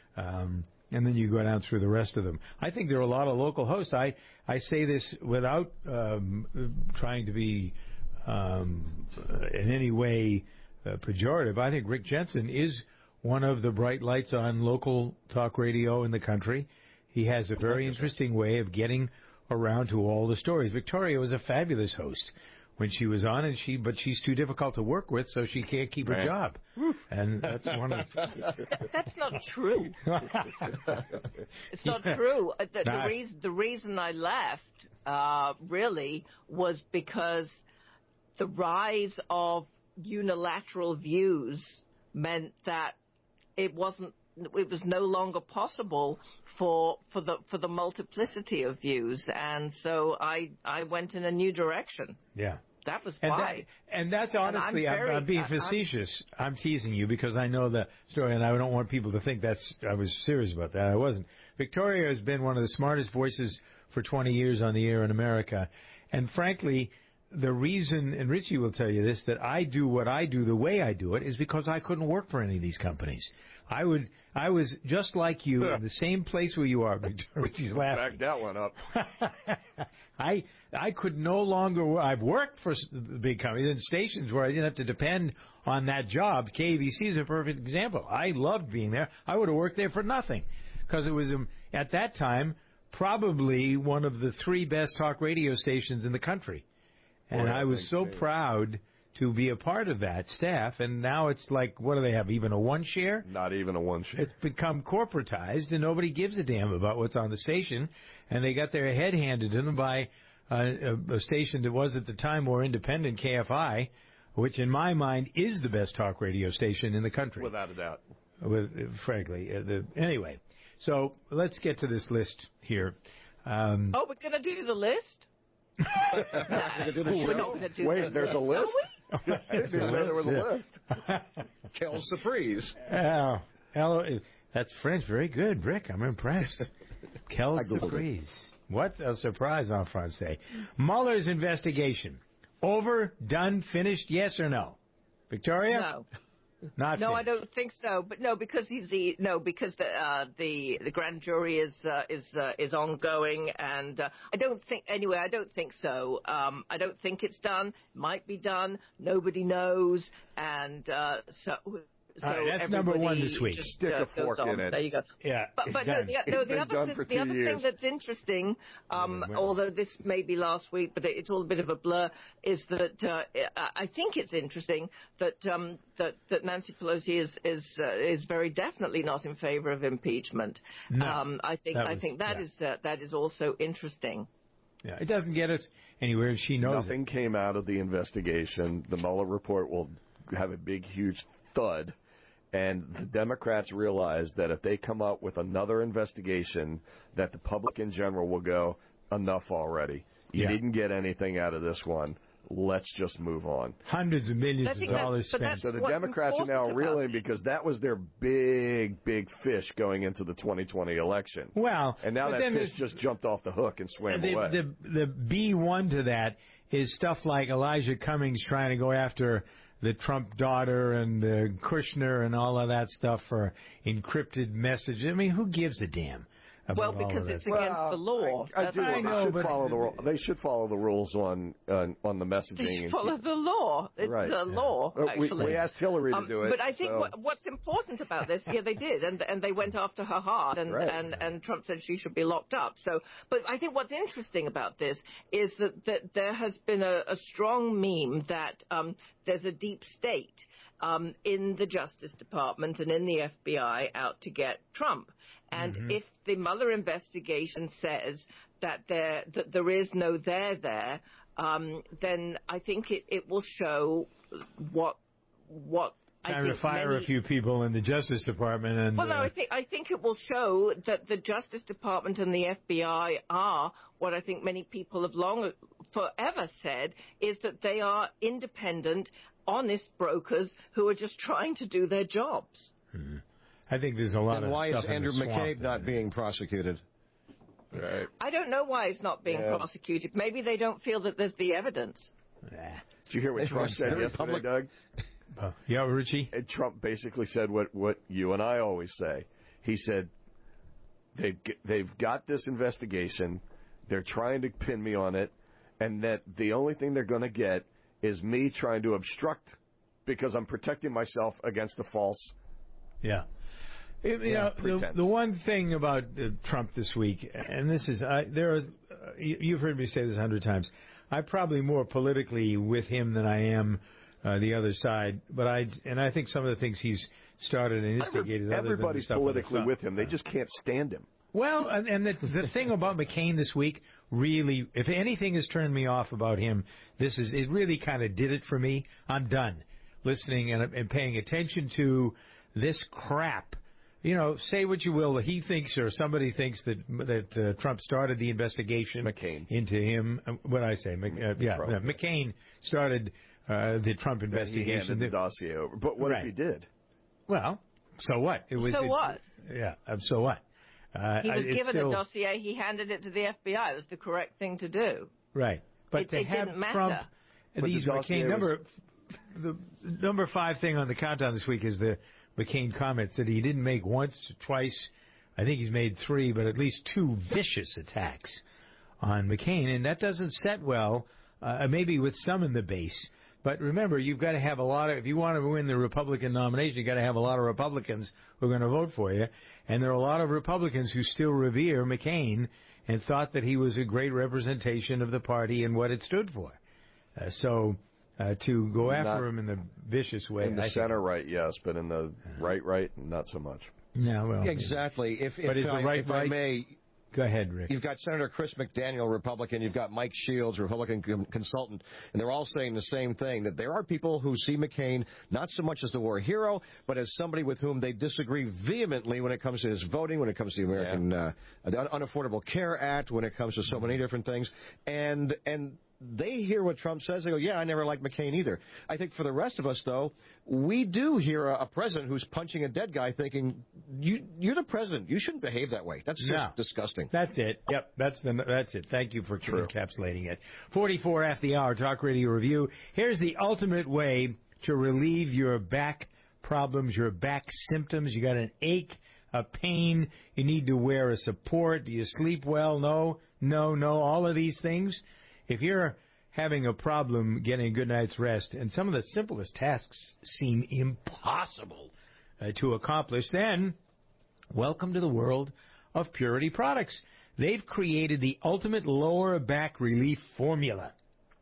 Um, And then you go down through the rest of them. I think there are a lot of local hosts. I, I say this without um, trying to be um, in any way uh, pejorative. I think Rick Jensen is one of the bright lights on local talk radio in the country. He has a very interesting way of getting around to all the stories. Victoria was a fabulous host when she was on, and she but she's too difficult to work with, so she can't keep Right. her job. And that's one of That's not true. It's not true. Uh, The, the, Nah. reason, the reason I left uh, really was because the rise of unilateral views meant that it wasn't. It was no longer possible for for the for the multiplicity of views, and so I I went in a new direction. yeah. That was And, why. that, and that's And I'm honestly, I'm, very- I'm being I- I'm- facetious. I'm teasing you because I know the story, and I don't want people to think that's I was serious about that. I wasn't. Victoria has been one of the smartest voices for twenty years on the air in America, and frankly, the reason, and Richie will tell you this, that I do what I do the way I do it is because I couldn't work for any of these companies. I would, I was just like you in the same place where you are. Richie's laughing. Back that one up. I I could no longer. I've worked for s- the big companies and stations where I didn't have to depend on that job. K B C is a perfect example. I loved being there. I would have worked there for nothing because it was um, at that time probably one of the three best talk radio stations in the country, and Boy, I I was think so so. proud to be a part of that staff. And now it's like, what do they have? Even a one share? Not even a one share. It's become corporatized, and nobody gives a damn about what's on the station. And they got their head handed to them by uh, a, a station that was at the time more independent, K F I, which in my mind is the best talk radio station in the country. Without a doubt. With, frankly, uh, the, anyway. So let's get to this list here. Um, Oh, we're going to do the list? We're do the We're show? not gonna do Wait, the there's a list. list? I didn't even know there was a list. Quelle surprise. Oh, hello. That's French. Very good, Rick. I'm impressed. Quelle I Googled surprise. What a surprise en français. Mueller's investigation. Over, done, finished, yes or no? Victoria? No. Not No, I finished. don't think so. But no, because he's the no, because the uh, the the grand jury is uh, is uh, is ongoing, and uh, I don't think anyway. I don't think so. Um, I don't think it's done. Might be done. Nobody knows, and uh, so so All right, that's everybody number one this week. Just, Stick uh, a fork goes on. in it. There you go. Yeah, But, but no, the, no, the other, done for the two other years. thing that's interesting, um, although this may be last week, but it's all a bit of a blur, is that uh, I think it's interesting that um, that, that Nancy Pelosi is is uh, is very definitely not in favor of impeachment. No, um, I think that I was- think that yeah. is uh, that is also interesting. Yeah, it doesn't get us anywhere. She knows Nothing came out of the investigation. The Mueller report will have a big, huge thud. And the Democrats realize that if they come up with another investigation, that the public in general will go, enough already. You Yeah. didn't get anything out of this one. Let's just move on. Hundreds of millions I of think that's- dollars but spent. that's So the what's Democrats are now important reeling about it. because that was their big, big fish going into the twenty twenty election. Well, And now but that then fish there's- just jumped off the hook and swam the, away. the the B one to that is stuff like Elijah Cummings trying to go after the Trump daughter and uh, Kushner and all of that stuff for encrypted messages. I mean, who gives a damn about Well, all because of it's that? against Well, the law. I, I That's do. why. I They know, should but- follow the ru- they should follow the rules on on, on the messaging. They should and follow keep- the law. It's Right. the Yeah. law, Uh, we- actually. we asked Hillary to Um, do it, But I think so- what, what's important about this, yeah, they did, and and they went after her hard, and, Right. and, and Trump said she should be locked up. So, but I think what's interesting about this is that, that there has been a, a strong meme that um, there's a deep state um, in the Justice Department and in the F B I out to get Trump. And Mm-hmm. if the Mueller investigation says that there that there is no there there, um, then I think it, it will show what what I Time think to fire many, a few people in the Justice Department and. well, no, uh, I think I think it will show that the Justice Department and the F B I are what I think many people have long forever said is that they are independent, honest brokers who are just trying to do their jobs. hmm. I think there's a lot And of why stuff is in Andrew the swamp McCabe there. not being prosecuted? Right. I don't know why it's not being Yeah. prosecuted. Maybe they don't feel that there's the evidence. Yeah. Did you hear what It's Trump said very yesterday, public. Doug? Uh, yeah, Richie. And Trump basically said what, what you and I always say. He said they've g- they've got this investigation, they're trying to pin me on it, and that the only thing they're going to get is me trying to obstruct because I'm protecting myself against a false. Yeah. You you Yeah, know, the, pretense. the one thing about uh, Trump this week, and this is, I, there is, uh, you, you've heard me say this a hundred times, I'm probably more politically with him than I am uh, the other side, but I, and I think some of the things he's started and instigated. other than the Everybody's stuff on the politically front. with him. They just can't stand him. Well, and, and the, the thing about McCain this week really, if anything has turned me off about him, this is, it really kind of did it for me. I'm done listening and, and paying attention to this crap. You know, say what you will, he thinks or somebody thinks that that uh, Trump started the investigation McCain. into him. Uh, what did I say? Mc, uh, yeah, Trump. yeah, McCain started uh, the Trump That he investigation. handed the dossier over. But what Right. if he did? Well, so what? It was. So it- what? Yeah, um, so what? Uh, He was it's given still, a dossier. He handed it to the F B I. It was the correct thing to do. Right. But It- to it have didn't matter. Trump, But these the dossier McCain was- number, the number five thing on the countdown this week is the McCain comments that he didn't make once, twice. I think he's made three, but at least two vicious attacks on McCain, and that doesn't set well. Uh, maybe with some in the base. But remember, you've got to have a lot of, if you want to win the Republican nomination, you've got to have a lot of Republicans who are going to vote for you. And there are a lot of Republicans who still revere McCain and thought that he was a great representation of the party and what it stood for. Uh, so uh, to go after Not- him in the vicious way. In the I think- center right, yes, but in the right, right, not so much. No, well. Exactly. If, if, But is the I, right if I right- may, Go ahead, Rick. you've got Senator Chris McDaniel, Republican. You've got Mike Shields, Republican com- consultant. And they're all saying the same thing, that there are people who see McCain not so much as the war hero, but as somebody with whom they disagree vehemently when it comes to his voting, when it comes to the American uh, Unaffordable Care Act, when it comes to so many different things. And and they hear what Trump says. They go, yeah, I never liked McCain either. I think for the rest of us, though, we do hear a, a president who's punching a dead guy thinking, you, you're the president. You shouldn't behave that way. That's just No. disgusting. That's it. Yep, that's the that's it. Thank you for encapsulating it. forty-four after the hour, Talk Radio Review. Here's the ultimate way to relieve your back problems, your back symptoms. You got an ache, a pain. You need to wear a support. Do you sleep well? No, no, no. All of these things. If you're having a problem getting a good night's rest, and some of the simplest tasks seem impossible uh, to accomplish, then welcome to the world of Purity Products. They've created the ultimate lower back relief formula.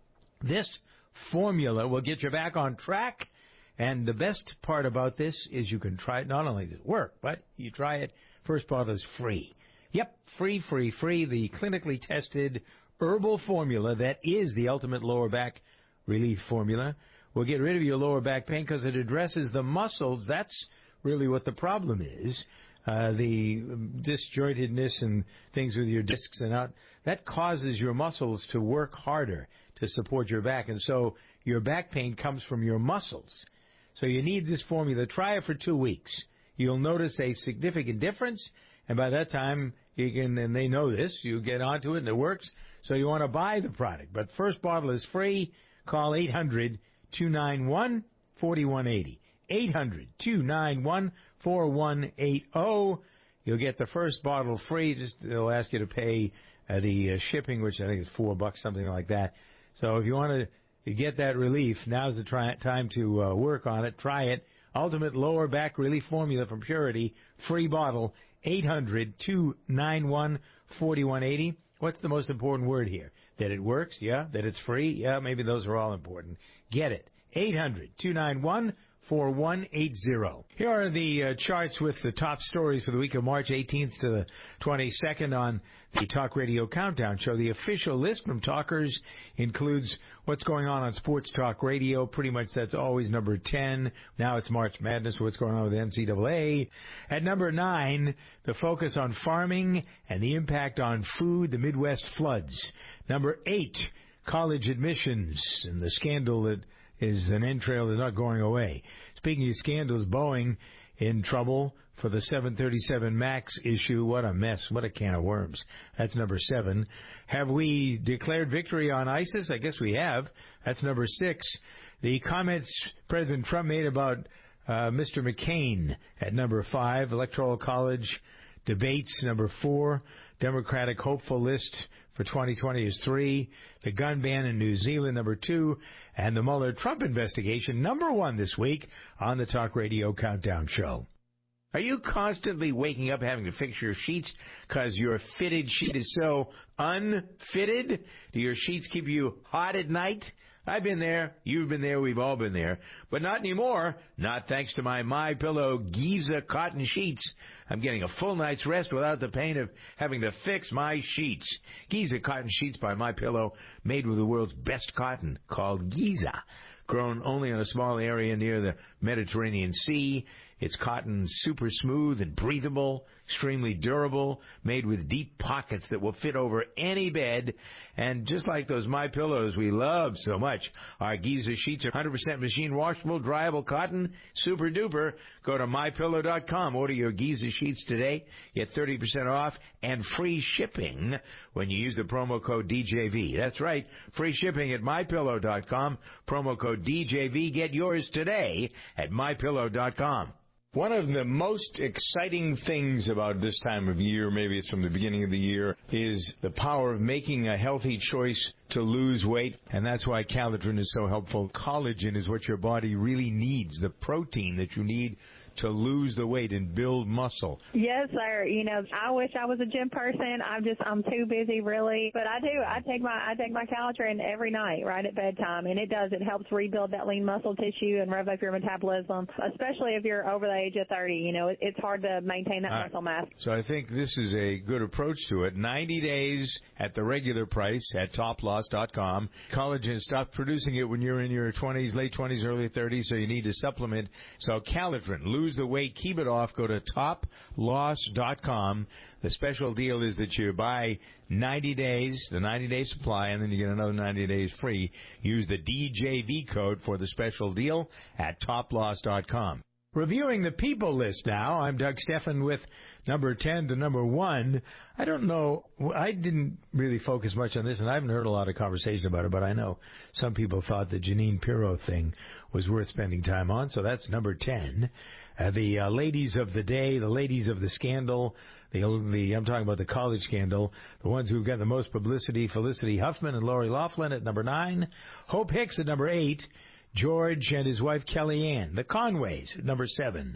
This formula will get your back on track, and the best part about this is you can try it. Not only does it work, but you try it. First bottle is free. Yep, free, free, free. The clinically tested herbal formula that is the ultimate lower back relief formula will get rid of your lower back pain because it addresses the muscles. That's really what the problem is. Uh, the disjointedness and things with your discs and out, that causes your muscles to work harder to support your back. And so your back pain comes from your muscles. So you need this formula. Try it for two weeks. You'll notice a significant difference. And by that time, you can, and they know this, you get onto it and it works. So you want to buy the product. But first bottle is free. Call eight hundred, two nine one, four one eight zero. eight hundred, two nine one, four one eight zero. You'll get the first bottle free. Just they'll ask you to pay uh, the uh, shipping, which I think is four bucks, something like that. So if you want to get that relief, now's the try- time to uh, work on it. Try it. Ultimate Lower Back Relief Formula from Purity. Free bottle. eight hundred, two nine one, four one eight zero. What's the most important word here? That it works? Yeah. That it's free? Yeah, maybe those are all important. Get it. eight hundred, two nine one, four one eight zero. Here are the uh, charts with the top stories for the week of March eighteenth to the twenty-second on the Talk Radio Countdown Show. The official list from Talkers includes what's going on on Sports Talk Radio. Pretty much that's always number ten. Now it's March Madness, what's going on with the N C double A. At number nine, the focus on farming and the impact on food, the Midwest floods. Number eight, college admissions and the scandal that is an entrail is not going away. Speaking of scandals, Boeing in trouble for the seven thirty-seven MAX issue. What a mess. What a can of worms. That's number seven. Have we declared victory on ISIS? I guess we have. That's number six. The comments President Trump made about uh, Mister McCain at number five. Electoral College debates, number four. Democratic hopeful list for twenty twenty is three. The gun ban in New Zealand, number two. And the Mueller-Trump investigation, number one this week on the Talk Radio Countdown Show. Are you constantly waking up having to fix your sheets because your fitted sheet is so unfitted? Do your sheets keep you hot at night? I've been there. You've been there. We've all been there. But not anymore. Not thanks to my MyPillow Giza cotton sheets. I'm getting a full night's rest without the pain of having to fix my sheets. Giza cotton sheets by MyPillow, made with the world's best cotton, called Giza. Grown only on a small area near the Mediterranean Sea. It's cotton super smooth and breathable, extremely durable, made with deep pockets that will fit over any bed. And just like those MyPillows we love so much, our Giza sheets are one hundred percent machine washable, dryable cotton, super duper. Go to my pillow dot com. Order your Giza sheets today. Get thirty percent off and free shipping when you use the promo code D J V. That's right, free shipping at my pillow dot com. Promo code D J V. Get yours today at my pillow dot com. One of the most exciting things about this time of year, maybe it's from the beginning of the year, is the power of making a healthy choice to lose weight, and that's why Calitrin is so helpful. Collagen is what your body really needs, the protein that you need to lose the weight and build muscle. Yes, sir. You know, I wish I was a gym person. I'm just, I'm too busy, really. But I do. I take my, I take my Calitrin every night, right at bedtime, and it does. It helps rebuild that lean muscle tissue and rev up your metabolism, especially if you're over the age of thirty. You know, it, it's hard to maintain that uh, muscle mass. So I think this is a good approach to it. ninety days at the regular price at top loss dot com. Collagen stopped producing it when you're in your twenties, late twenties, early thirties, so you need to supplement. So Calitrin, lose the weight, keep it off, go to top loss dot com. The special deal is that you buy ninety days, the ninety-day supply, and then you get another ninety days free. Use the D J V code for the special deal at top loss dot com. Reviewing the people list now, I'm Doug Steffen with number ten to number one. I don't know, I didn't really focus much on this, and I haven't heard a lot of conversation about it, but I know some people thought the Jeanine Pirro thing was worth spending time on, so that's number ten. Uh, the uh, ladies of the day, the ladies of the scandal, the, the I'm talking about the college scandal, the ones who've got the most publicity, Felicity Huffman and Lori Loughlin at number nine, Hope Hicks at number eight, George and his wife Kellyanne, the Conways at number seven,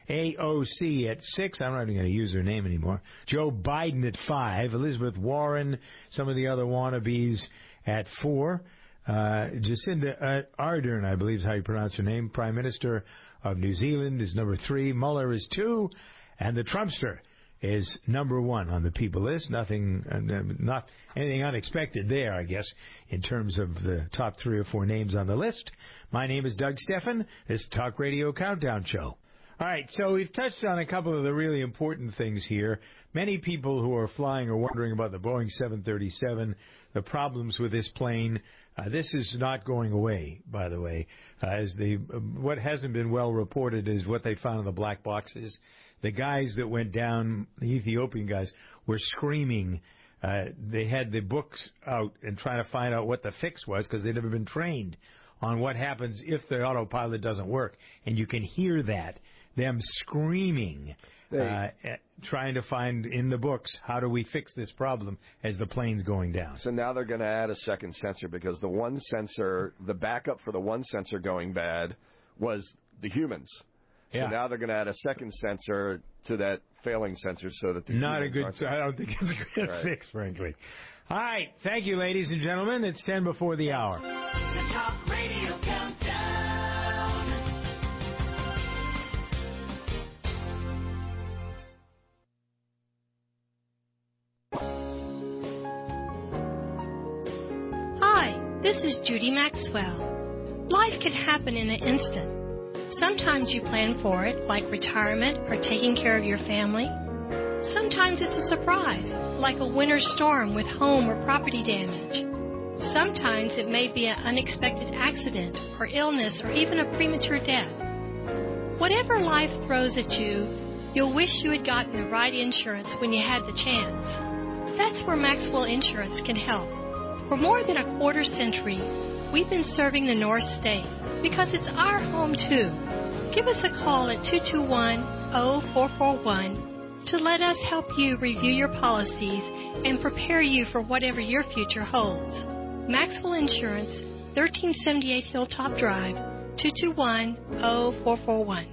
A O C at six. I'm not even going to use her name anymore. Joe Biden at five. Elizabeth Warren, some of the other wannabes at four. Uh, Jacinda Ardern, I believe is how you pronounce her name, Prime Minister of New Zealand, is number three. Mueller is two. And the Trumpster is number one on the people list. Nothing, uh, not anything unexpected there, I guess, in terms of the top three or four names on the list. My name is Doug Steffen. This is Talk Radio Countdown Show. All right, so we've touched on a couple of the really important things here. Many people who are flying are wondering about the Boeing seven thirty-seven, the problems with this plane. Uh, this is not going away, by the way. Uh, as the uh, what hasn't been well reported is what they found in the black boxes. The guys that went down, the Ethiopian guys, were screaming. Uh, they had the books out and trying to find out what the fix was because they'd never been trained on what happens if the autopilot doesn't work. And you can hear that, them screaming, uh, trying to find in the books, how do we fix this problem as the plane's going down? So now they're going to add a second sensor because the one sensor, the backup for the one sensor going bad was the humans. So Yeah. now they're going to add a second sensor to that failing sensor so that the Not a humans good, aren't- I don't think it's a good Right. fix, frankly. All right, thank you, ladies and gentlemen. It's ten before the hour. The Talk Radio Countdown. Hi, this is Judy Maxwell. Life can happen in an instant. Sometimes you plan for it, like retirement or taking care of your family. Sometimes it's a surprise, like a winter storm with home or property damage. Sometimes it may be an unexpected accident or illness or even a premature death. Whatever life throws at you, you'll wish you had gotten the right insurance when you had the chance. That's where Maxwell Insurance can help. For more than a quarter century, we've been serving the North State because it's our home too. Give us a call at two two one, zero four four one to let us help you review your policies and prepare you for whatever your future holds. Maxwell Insurance, thirteen seventy-eight Hilltop Drive, two two one, zero four four one.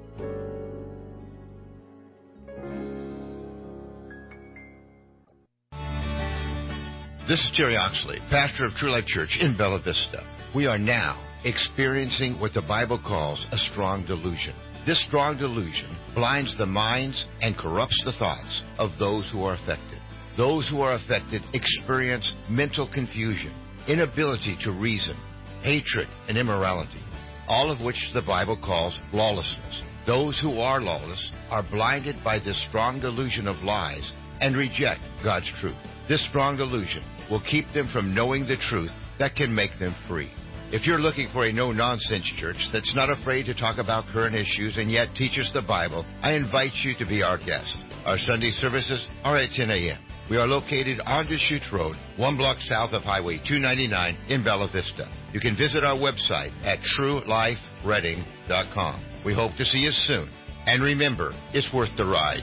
This is Jerry Oxley, pastor of True Life Church in Bella Vista. We are now experiencing what the Bible calls a strong delusion. This strong delusion blinds the minds and corrupts the thoughts of those who are affected. Those who are affected experience mental confusion, inability to reason, hatred, and immorality, all of which the Bible calls lawlessness. Those who are lawless are blinded by this strong delusion of lies and reject God's truth. This strong delusion will keep them from knowing the truth that can make them free. If you're looking for a no-nonsense church that's not afraid to talk about current issues and yet teaches the Bible, I invite you to be our guest. Our Sunday services are at ten a.m. We are located on Deschutes Road, one block south of Highway two ninety-nine in Bella Vista. You can visit our website at true life reading dot com. We hope to see you soon. And remember, it's worth the ride.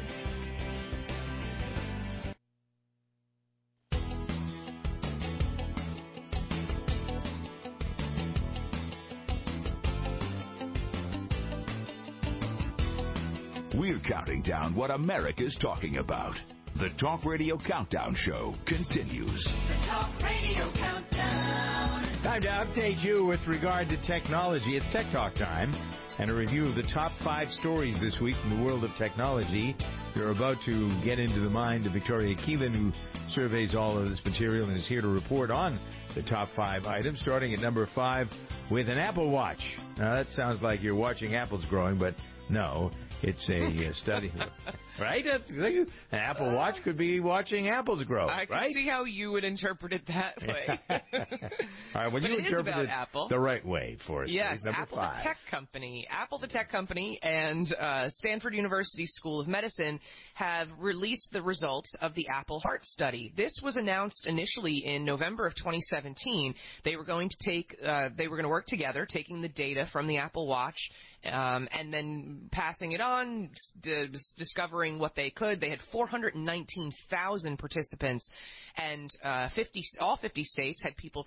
We're counting down what America's talking about. The Talk Radio Countdown Show continues. The Talk Radio Countdown. Time to update you with regard to technology. It's Tech Talk time, and a review of the top five stories this week in the world of technology. You're about to get into the mind of Victoria Keelan, who surveys all of this material and is here to report on the top five items, starting at number five with an Apple Watch. Now, that sounds like you're watching apples growing, but no. It's a uh, study, right? An Apple Watch could be watching apples grow, I can right? see how you would interpret it that way. All right, when But you it is interpret about it Apple. the right way for us, Yes, please. Number Apple five. the tech company. Apple the tech company and uh, Stanford University School of Medicine have released the results of the Apple Heart Study. This was announced initially in November of twenty seventeen. They were going to take, uh, they were going to work together, taking the data from the Apple Watch um, and then passing it on, d- discovering what they could. They had four hundred nineteen thousand participants, and uh, fifty, all fifty states had people participating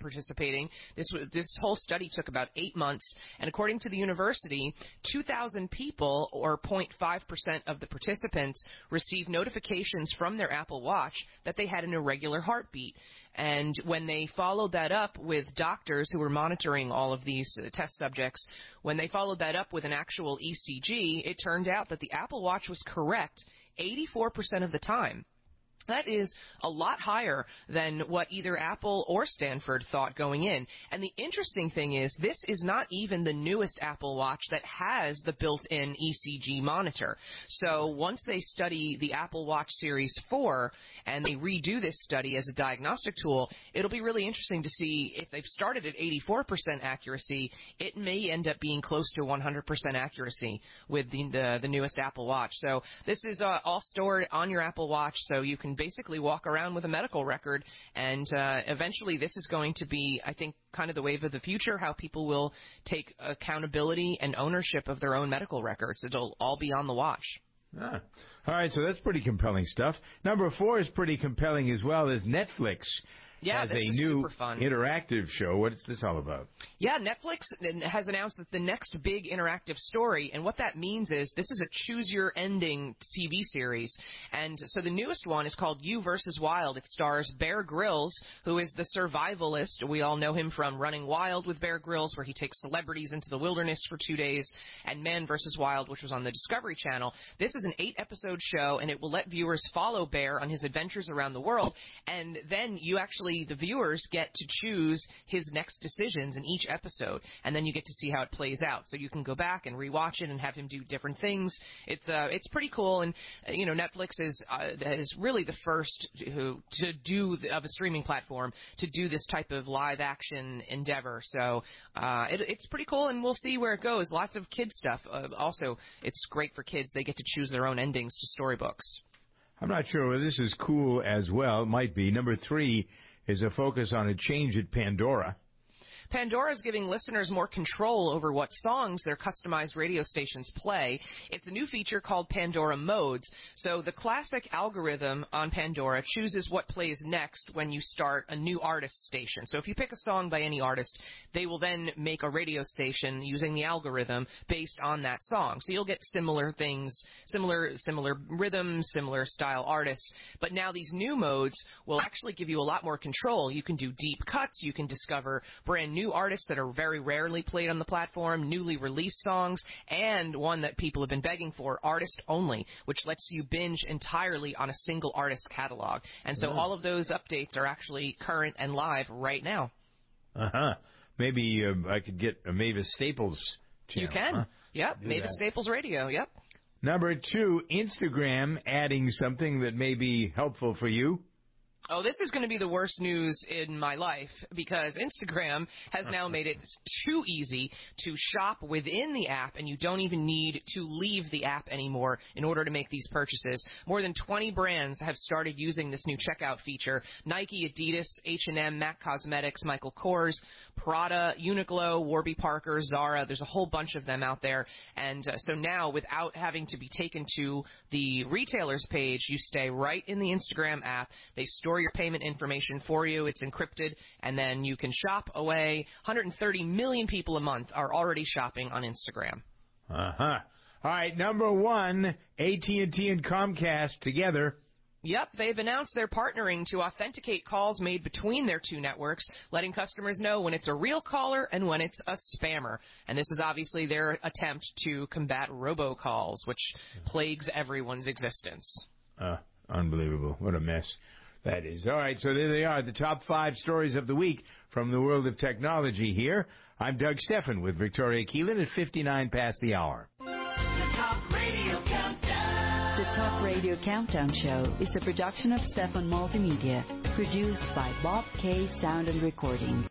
fascinating. This was, this whole study took about eight months, and according to the university, two thousand people, or zero point five percent of the participants, received notifications from their Apple Watch that they had an irregular heartbeat. And when they followed that up with doctors who were monitoring all of these uh, test subjects, when they followed that up with an actual E C G, it turned out that the Apple Watch was correct eighty-four percent of the time. That is a lot higher than what either Apple or Stanford thought going in. And the interesting thing is, this is not even the newest Apple Watch that has the built-in E C G monitor. So once they study the Apple Watch Series four and they redo this study as a diagnostic tool, it'll be really interesting to see if they've started at eighty-four percent accuracy, it may end up being close to one hundred percent accuracy with the, the, the newest Apple Watch. So this is uh, all stored on your Apple Watch, so you can basically walk around with a medical record, and uh, eventually this is going to be, I think, kind of the wave of the future, how people will take accountability and ownership of their own medical records. It'll all be on the watch. Ah. All right, so that's pretty compelling stuff. Number four is pretty compelling as well, as Netflix Yeah, has this a is new super fun. interactive show. What is this all about? Yeah, Netflix has announced that the next big interactive story, and what that means is this is a choose-your-ending T V series. And so the newest one is called You versus Wild. It stars Bear Grylls, who is the survivalist. We all know him from Running Wild with Bear Grylls, where he takes celebrities into the wilderness for two days, and Man versus Wild, which was on the Discovery Channel. This is an eight-episode show, and it will let viewers follow Bear on his adventures around the world, and then you actually the viewers get to choose his next decisions in each episode, and then you get to see how it plays out. So you can go back and rewatch it and have him do different things. It's uh, it's pretty cool, and uh, you know, Netflix is uh, is really the first who to do the, of a streaming platform to do this type of live action endeavor. So uh, it, it's pretty cool, and we'll see where it goes. Lots of kids stuff. Uh, also, it's great for kids. They get to choose their own endings to storybooks. I'm not sure whether this is cool as well. It might be. Number three is a focus on a change at Pandora. Pandora is giving listeners more control over what songs their customized radio stations play. It's a new feature called Pandora Modes. So the classic algorithm on Pandora chooses what plays next when you start a new artist station. So if you pick a song by any artist, they will then make a radio station using the algorithm based on that song. So you'll get similar things, similar similar rhythms, similar style artists. But now these new modes will actually give you a lot more control. You can do deep cuts. You can discover brand new New artists that are very rarely played on the platform, newly released songs, and one that people have been begging for, artist only, which lets you binge entirely on a single artist catalog. And so Oh. all of those updates are actually current and live right now. Uh-huh. Maybe uh, I could get a Mavis Staples channel. You can. Huh? Yep. Do Mavis that. Staples Radio. Yep. Number two, Instagram adding something that may be helpful for you. Oh, this is going to be the worst news in my life, because Instagram has now made it too easy to shop within the app, and you don't even need to leave the app anymore in order to make these purchases. More than twenty brands have started using this new checkout feature. Nike, Adidas, H and M, MAC Cosmetics, Michael Kors, Prada, Uniqlo, Warby Parker, Zara. There's a whole bunch of them out there. And uh, so now, without having to be taken to the retailer's page, you stay right in the Instagram app. They store your payment information for you. It's encrypted, and then you can shop away. one hundred thirty million people a month are already shopping on Instagram. Uh-huh. All right, number one, A T and T and Comcast together. Yep, they've announced they're partnering to authenticate calls made between their two networks, letting customers know when it's a real caller and when it's a spammer. And this is obviously their attempt to combat robocalls, which plagues everyone's existence. Uh, unbelievable. What a mess that is. All right, so there they are, the top five stories of the week from the world of technology here. I'm Doug Steffen with Victoria Keelan at fifty-nine past the hour. The Talk Radio Countdown. The Talk Radio Countdown Show is a production of Steffen Multimedia, produced by Bob K. Sound and Recording.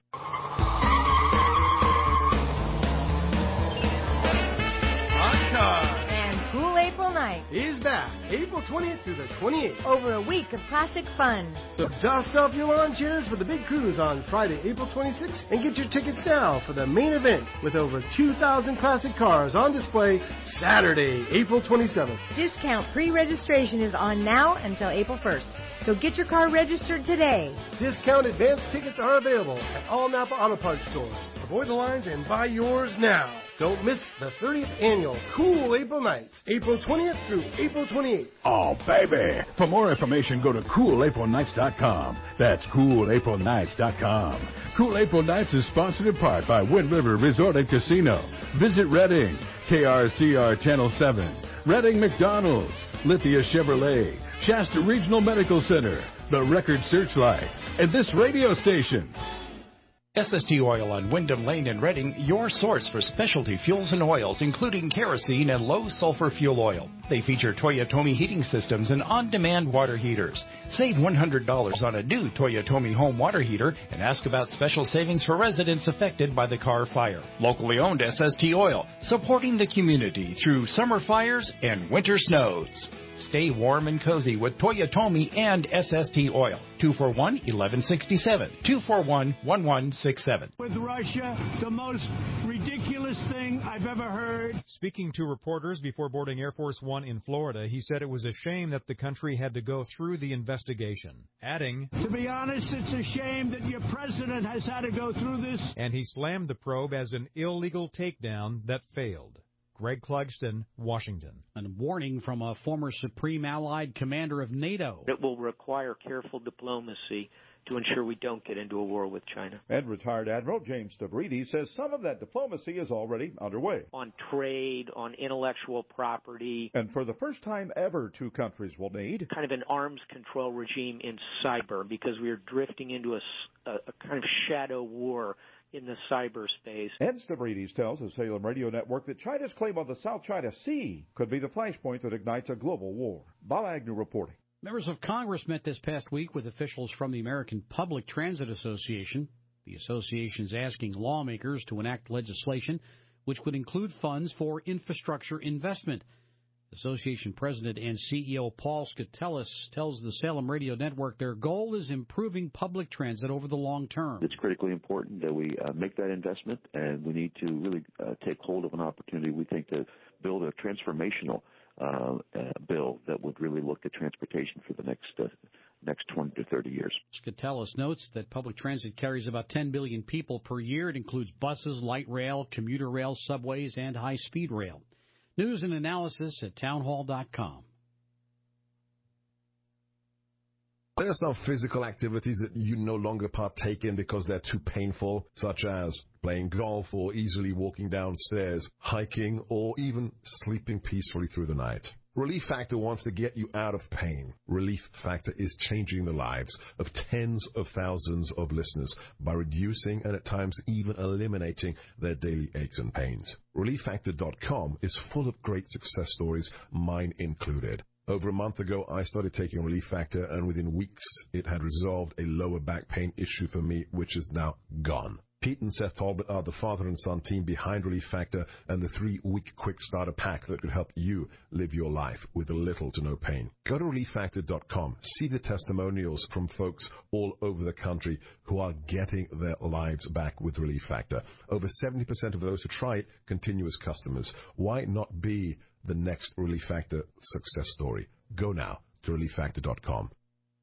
And Cool April Night is back April twentieth through the twenty-eighth. Over a week of classic fun. So dust off your lawn chairs for the big cruise on Friday, April twenty-sixth, and get your tickets now for the main event with over two thousand classic cars on display Saturday, April twenty-seventh. Discount pre-registration is on now until April first. So get your car registered today. Discount advance tickets are available at all Napa Auto Parts stores. Avoid the lines and buy yours now. Don't miss the thirtieth annual Cool April Nights, April twentieth through April twenty-eighth. Oh, baby. For more information, go to cool april nights dot com. That's cool april nights dot com. Cool April Nights is sponsored in part by Wind River Resort and Casino. Visit Redding, K R C R Channel seven, Redding McDonald's, Lithia Chevrolet, Shasta Regional Medical Center, The Record Searchlight, and this radio station. S S T Oil on Wyndham Lane in Redding, your source for specialty fuels and oils, including kerosene and low-sulfur fuel oil. They feature Toyotomi heating systems and on-demand water heaters. Save one hundred dollars on a new Toyotomi home water heater and ask about special savings for residents affected by the Carr fire. Locally owned S S T Oil, supporting the community through summer fires and winter snows. Stay warm and cozy with Toyotomi and S S T Oil. two four one, one one six seven. two four one, one one six seven. With Russia, the most ridiculous thing I've ever heard. Speaking to reporters before boarding Air Force One in Florida, he said it was a shame that the country had to go through the investigation, adding, To be honest, it's a shame that your president has had to go through this. And he slammed the probe as an illegal takedown that failed. Greg Clugston, Washington. A warning from a former Supreme Allied Commander of NATO. It will require careful diplomacy to ensure we don't get into a war with China. And retired Admiral James Stavridis says some of that diplomacy is already underway. On trade, on intellectual property. And for the first time ever, two countries will need kind of an arms control regime in cyber, because we are drifting into a, a, a kind of shadow war in the cyberspace. And Stavridis tells the Salem Radio Network that China's claim on the South China Sea could be the flashpoint that ignites a global war. Bob Agnew reporting. Members of Congress met this past week with officials from the American Public Transit Association. The association is asking lawmakers to enact legislation which would include funds for infrastructure investment. Association President and C E O Paul Skoutelis tells the Salem Radio Network their goal is improving public transit over the long term. It's critically important that we uh, make that investment, and we need to really uh, take hold of an opportunity, we think, to build a transformational uh, uh, bill that would really look at transportation for the next uh, next twenty to thirty years. Skoutelis notes that public transit carries about ten billion people per year. It includes buses, light rail, commuter rail, subways, and high-speed rail. News and analysis at townhall dot com. There are some physical activities that you no longer partake in because they're too painful, such as playing golf or easily walking downstairs, hiking, or even sleeping peacefully through the night. Relief Factor wants to get you out of pain. Relief Factor is changing the lives of tens of thousands of listeners by reducing and at times even eliminating their daily aches and pains. relief factor dot com is full of great success stories, mine included. Over a month ago, I started taking Relief Factor, and within weeks, it had resolved a lower back pain issue for me, which is now gone. Pete and Seth Talbot are the father and son team behind Relief Factor and the three-week quick starter pack that could help you live your life with little to no pain. Go to relief factor dot com. See the testimonials from folks all over the country who are getting their lives back with Relief Factor. Over seventy percent of those who try it continue as customers. Why not be the next Relief Factor success story? Go now to relief factor dot com.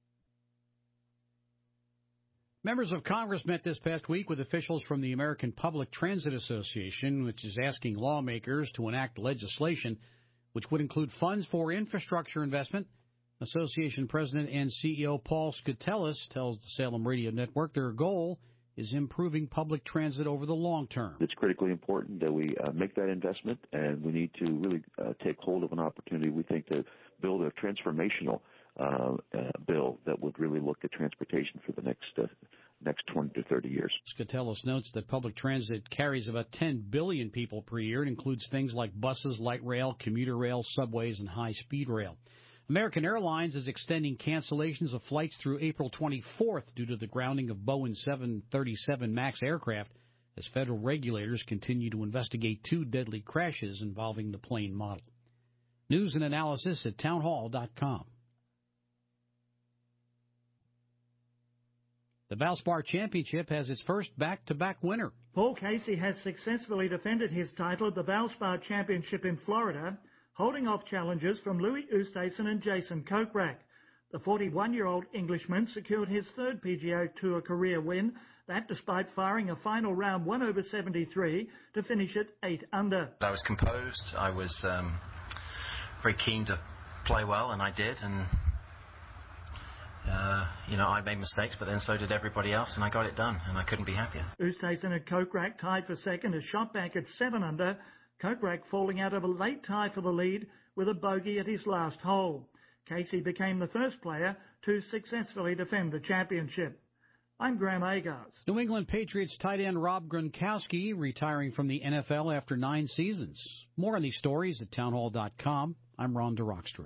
Members of Congress met this past week with officials from the American Public Transit Association, which is asking lawmakers to enact legislation which would include funds for infrastructure investment. Association President and C E O Paul Skoutelis tells the Salem Radio Network their goal is improving public transit over the long term. It's critically important that we uh, make that investment, and we need to really uh, take hold of an opportunity, we think, to build a transformational uh, uh, bill that would really look at transportation for the next uh, next twenty to thirty years. Skoutelis notes that public transit carries about ten billion people per year. It includes things like buses, light rail, commuter rail, subways, and high-speed rail. American Airlines is extending cancellations of flights through April twenty-fourth due to the grounding of Boeing seven thirty-seven MAX aircraft as federal regulators continue to investigate two deadly crashes involving the plane model. News and analysis at townhall dot com. The Valspar Championship has its first back-to-back winner. Paul Casey has successfully defended his title at the Valspar Championship in Florida, holding off challenges from Louis Oosthuizen and Jason Kokrak. The forty-one-year-old Englishman secured his third P G A Tour career win, that despite firing a final round one over seventy-three to finish at eight under. I was composed, I was um, very keen to play well, and I did, and uh, you know, I made mistakes, but then so did everybody else, and I got it done, and I couldn't be happier. Oosthuizen and Kokrak tied for second as shot back at seven under, Kokrak falling out of a late tie for the lead with a bogey at his last hole. Casey became the first player to successfully defend the championship. I'm Graham Agars. New England Patriots tight end Rob Gronkowski retiring from the N F L after nine seasons. More on these stories at townhall dot com. I'm Ron DeRockstra.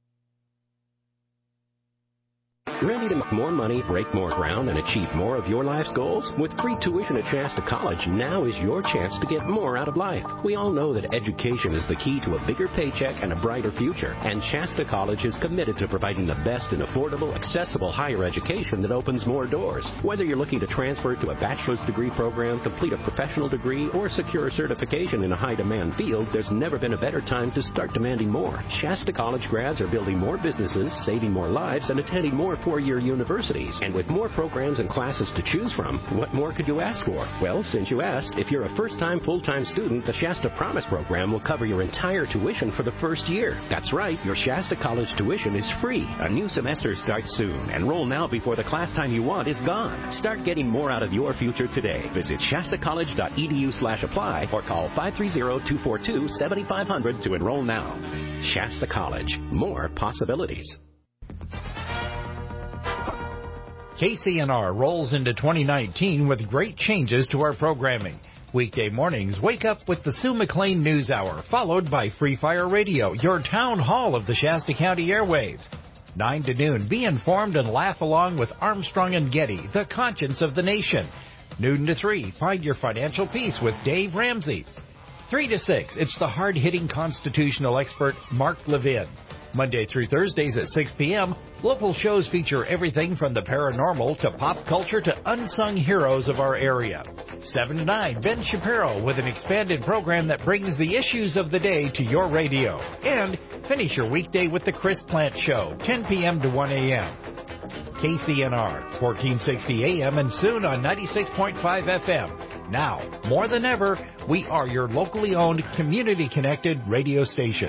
Ready to make more money, break more ground, and achieve more of your life's goals? With free tuition at Shasta College, now is your chance to get more out of life. We all know that education is the key to a bigger paycheck and a brighter future, and Shasta College is committed to providing the best in affordable, accessible higher education that opens more doors. Whether you're looking to transfer to a bachelor's degree program, complete a professional degree, or secure a certification in a high-demand field, there's never been a better time to start demanding more. Shasta College grads are building more businesses, saving more lives, and attending more four-year universities. And with more programs and classes to choose from, what more could you ask for? Well, since you asked, if you're a first-time full-time student, the Shasta Promise program will cover your entire tuition for the first year. That's right, your Shasta College tuition is free. A new semester starts soon. Enroll now before the class time you want is gone. Start getting more out of your future today. Visit shasta college dot e d u slash apply or call five three zero, two four two, seven five zero zero to enroll now. Shasta College. More possibilities. K C N R rolls into twenty nineteen with great changes to our programming. Weekday mornings, wake up with the Sue McLean News Hour, followed by Free Fire Radio, your town hall of the Shasta County airwaves. nine to noon, be informed and laugh along with Armstrong and Getty, the conscience of the nation. Noon to three, find your financial peace with Dave Ramsey. three to six, it's the hard-hitting constitutional expert Mark Levin. Monday through Thursdays at six p.m., local shows feature everything from the paranormal to pop culture to unsung heroes of our area. seven to nine, Ben Shapiro with an expanded program that brings the issues of the day to your radio. And finish your weekday with the Chris Plant Show, ten p.m. to one a.m. K C N R, fourteen sixty A M and soon on ninety-six point five F M. Now, more than ever, we are your locally owned, community-connected radio station.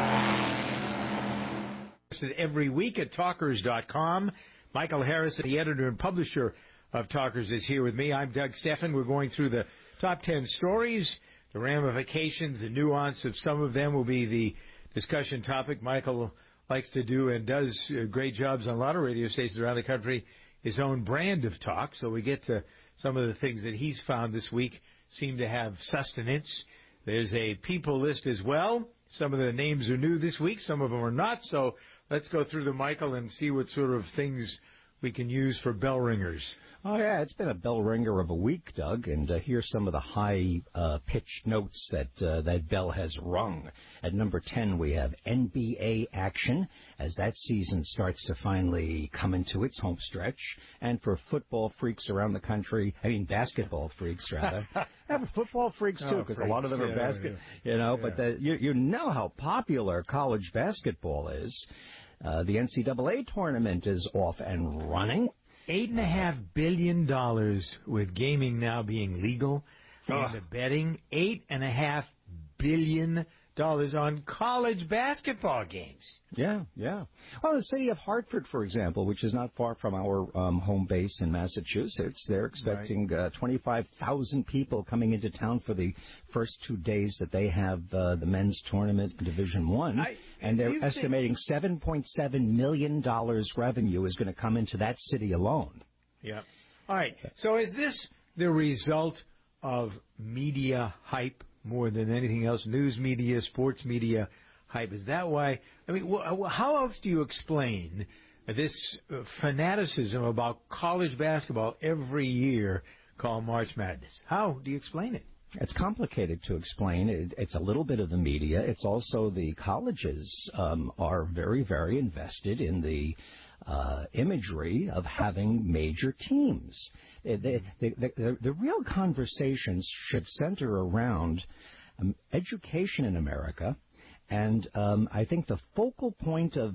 Every week at talkers dot com. Michael Harris, the editor and publisher of Talkers, is here with me. I'm Doug Steffen. We're going through the top ten stories, the ramifications, the nuance of some of them will be the discussion topic. Michael likes to do and does great jobs on a lot of radio stations around the country, his own brand of talk. So we get to some of the things that he's found this week seem to have sustenance. There's a people list as well. Some of the names are new this week. Some of them are not. So let's go through them, Michael, and see what sort of things we can use for bell ringers. Oh, yeah, it's been a bell ringer of a week, Doug, and uh, here's some of the high-pitched uh, notes that uh, that bell has rung. At number ten, we have N B A action as that season starts to finally come into its home stretch. And for football freaks around the country, I mean basketball freaks, rather. Yeah, but football freaks, too, because oh, a lot of them are yeah, basket. Yeah. You know, yeah. but the, you, you know how popular college basketball is. Uh, the N C double A tournament is off and running. Eight and a half billion dollars with gaming now being legal and the betting. Eight and a half billion dollars on college basketball games. Yeah, yeah. Well, the city of Hartford, for example, which is not far from our um, home base in Massachusetts, they're expecting right. uh, twenty-five thousand people coming into town for the first two days that they have uh, the men's tournament in Division One, I, and they're estimating seven point seven million dollars revenue is going to come into that city alone. Yeah. All right. So is this the result of media hype more than anything else? News media, sports media hype. Is that why? I mean, wh- how else do you explain this uh, fanaticism about college basketball every year called March Madness? How do you explain it? It's complicated to explain. It, it's a little bit of the media. It's also the colleges um, are very, very invested in the uh, imagery of having major teams. The, the, the, the real conversations should center around um, education in America, and um, I think the focal point of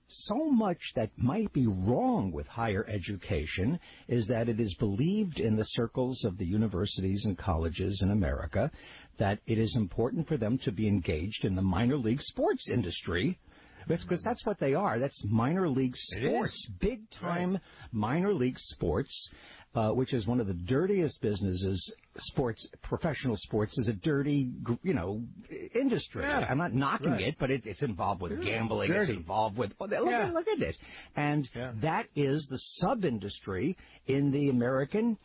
so much that might be wrong with higher education is that it is believed in the circles of the universities and colleges in America that it is important for them to be engaged in the minor league sports industry, because that's what they are. That's minor league sports, big-time right. minor league sports, uh, which is one of the dirtiest businesses. Sports, professional sports is a dirty, you know, industry. Yeah. I'm not knocking right. it, but it, it's involved with yeah. gambling. Dirty. It's involved with, look, yeah. look at it. And yeah. that is the sub-industry in the American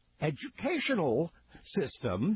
educational system.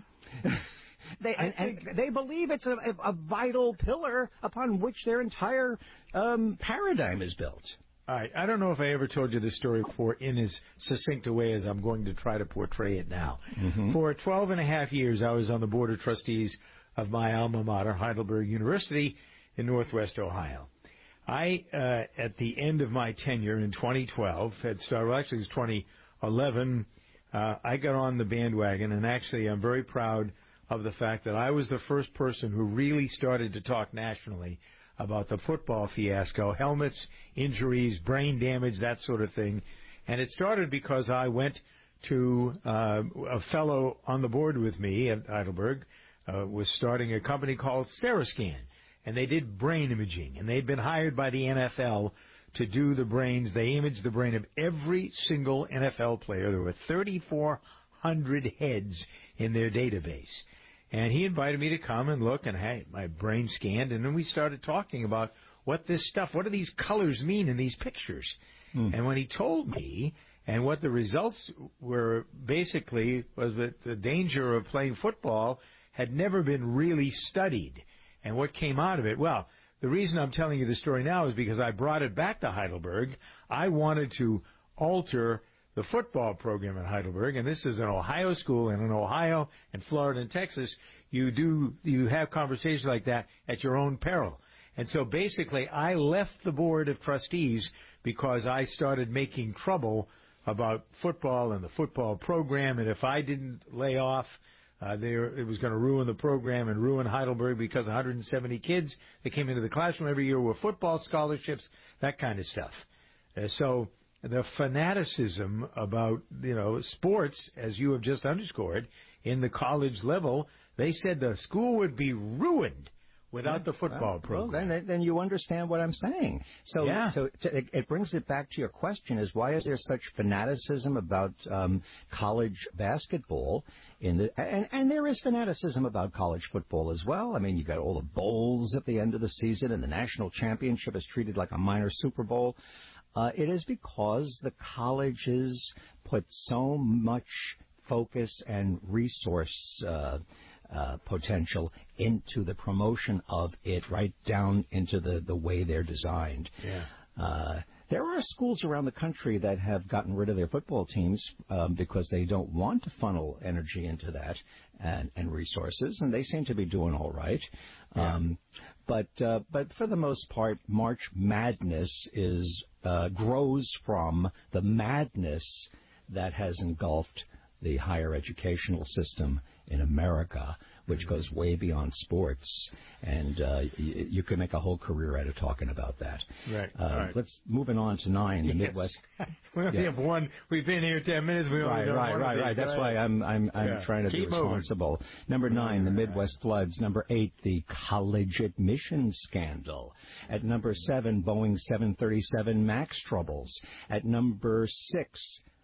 They, and, and they believe it's a, a vital pillar upon which their entire um, paradigm is built. All right. I don't know if I ever told you this story before in as succinct a way as I'm going to try to portray it now. Mm-hmm. For twelve and a half years, I was on the board of trustees of my alma mater, Heidelberg University in Northwest Ohio. I, uh, at the end of my tenure in twenty twelve, had started, well, actually it was twenty eleven, uh, I got on the bandwagon, and actually I'm very proud of the fact that I was the first person who really started to talk nationally about the football fiasco, helmets, injuries, brain damage, that sort of thing. And it started because I went to uh, a fellow on the board with me at Heidelberg, uh, was starting a company called Steriscan, and they did brain imaging, and they'd been hired by the N F L to do the brains. They imaged the brain of every single N F L player. There were thirty-four hundred heads in their database. And he invited me to come and look and had my brain scanned, and then we started talking about what this stuff, what do these colors mean in these pictures? Mm. And when he told me, and what the results were basically was that the danger of playing football had never been really studied. And what came out of it, well, the reason I'm telling you the story now is because I brought it back to Heidelberg. I wanted to alter the football program at Heidelberg, and this is an Ohio school, and in Ohio and Florida and Texas, you do you have conversations like that at your own peril. And so basically, I left the board of trustees because I started making trouble about football and the football program, and if I didn't lay off, uh, there it was going to ruin the program and ruin Heidelberg because one hundred seventy kids that came into the classroom every year were football scholarships, that kind of stuff. Uh, so the fanaticism about, you know, sports, as you have just underscored, in the college level, they said the school would be ruined without the football well, program. Well, then, then you understand what I'm saying. So, yeah. so it, it brings it back to your question: is why is there such fanaticism about um, college basketball? In the and, and there is fanaticism about college football as well. I mean, you got all the bowls at the end of the season, and the national championship is treated like a minor Super Bowl. Uh, it is because the colleges put so much focus and resource uh, uh, potential into the promotion of it, right down into the, the way they're designed. Yeah. Uh, there are schools around the country that have gotten rid of their football teams um, because they don't want to funnel energy into that and, and resources, and they seem to be doing all right. Yeah. Um, but uh, but for the most part, March Madness is uh, grows from the madness that has engulfed the higher educational system in America, which goes way beyond sports, and uh, y- you can make a whole career out of talking about that. Right. Uh, All right. Let's moving on to nine, the yes. Midwest. We only yeah. have one. We've been here ten minutes. We only right, done right, one right, of these. right. That's why I'm I'm I'm yeah. trying to Keep be responsible. moving. Number nine, the Midwest floods. Number eight, the college admissions scandal. At number seven, Boeing seven thirty-seven MAX troubles. At number six,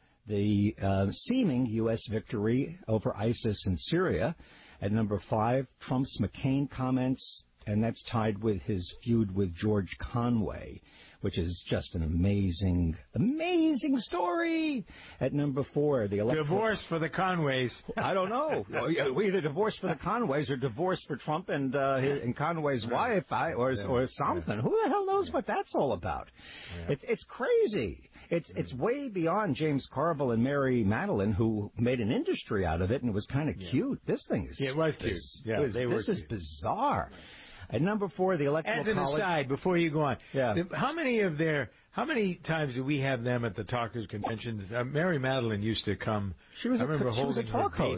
the uh, seeming U S victory over ISIS in Syria. At number five, Trump's McCain comments, and that's tied with his feud with George Conway, which is just an amazing, amazing story. At number four, the electoral... Divorce for the Conways. I don't know. We either divorce for the Conways or divorce for Trump and uh, his, and Conway's wife, I, or yeah. or something. Yeah. Who the hell knows what that's all about? Yeah. It's it's crazy. It's mm. it's way beyond James Carville and Mary Madeline, who made an industry out of it, and it was kind of yeah. cute. This thing is... Yeah, it was cute. This, yeah, was, they were this cute. is bizarre. At number four, the electoral As an college. aside, before you go on, yeah. how many of their, how many times do we have them at the talkers conventions? Uh, Mary Madeline used to come. She was I a, remember she was holding a talk her host. baby.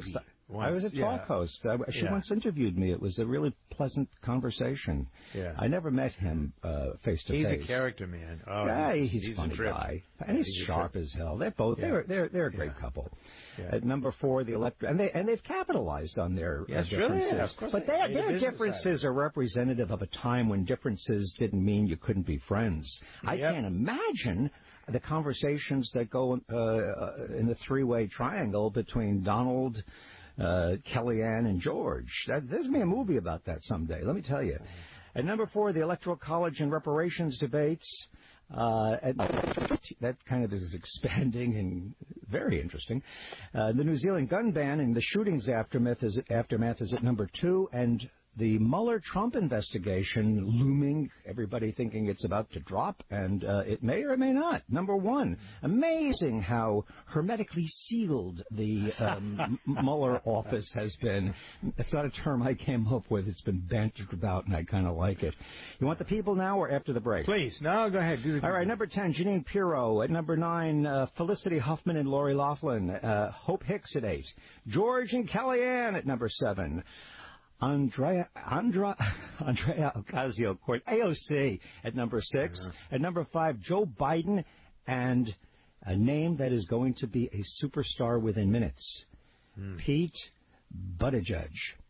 Once. I was a talk yeah. host. I, she yeah. once interviewed me. It was a really pleasant conversation. Yeah. I never met him uh, face to he's face. He's a character, man. Oh, yeah, he's, he's, he's a funny a trip. guy, and yeah, he's, he's sharp as hell. They're both. Yeah. They're they're they're a great yeah. couple. Yeah. At number four, the electric, and they and they've capitalized on their yes, uh, differences. Really, yeah, of course but they their, their differences are representative of a time when differences didn't mean you couldn't be friends. Yep. I can't imagine the conversations that go uh, in the three-way triangle between Donald, uh, Kellyanne, and George. That, there's going to be a movie about that someday, let me tell you. At number four, the Electoral College and reparations debates. Uh, at, that kind of is expanding and very interesting. Uh, the New Zealand gun ban and the shootings aftermath is, aftermath is at number two, and the Mueller-Trump investigation looming, everybody thinking it's about to drop, and uh, it may or may not. Number one, amazing how hermetically sealed the um, Mueller office has been. It's not a term I came up with. It's been bantered about, and I kind of like it. You want the people now or after the break? Please. No, go ahead. Do the All right, number ten, Jeanine Pirro. At number nine, uh, Felicity Huffman and Lori Loughlin. Uh, Hope Hicks at eight. George and Kellyanne at number seven. Andrea, Andra, Andrea Ocasio-Cortez, A O C, at number six. Uh-huh. At number five, Joe Biden, and a name that is going to be a superstar within minutes, hmm. Pete Buttigieg.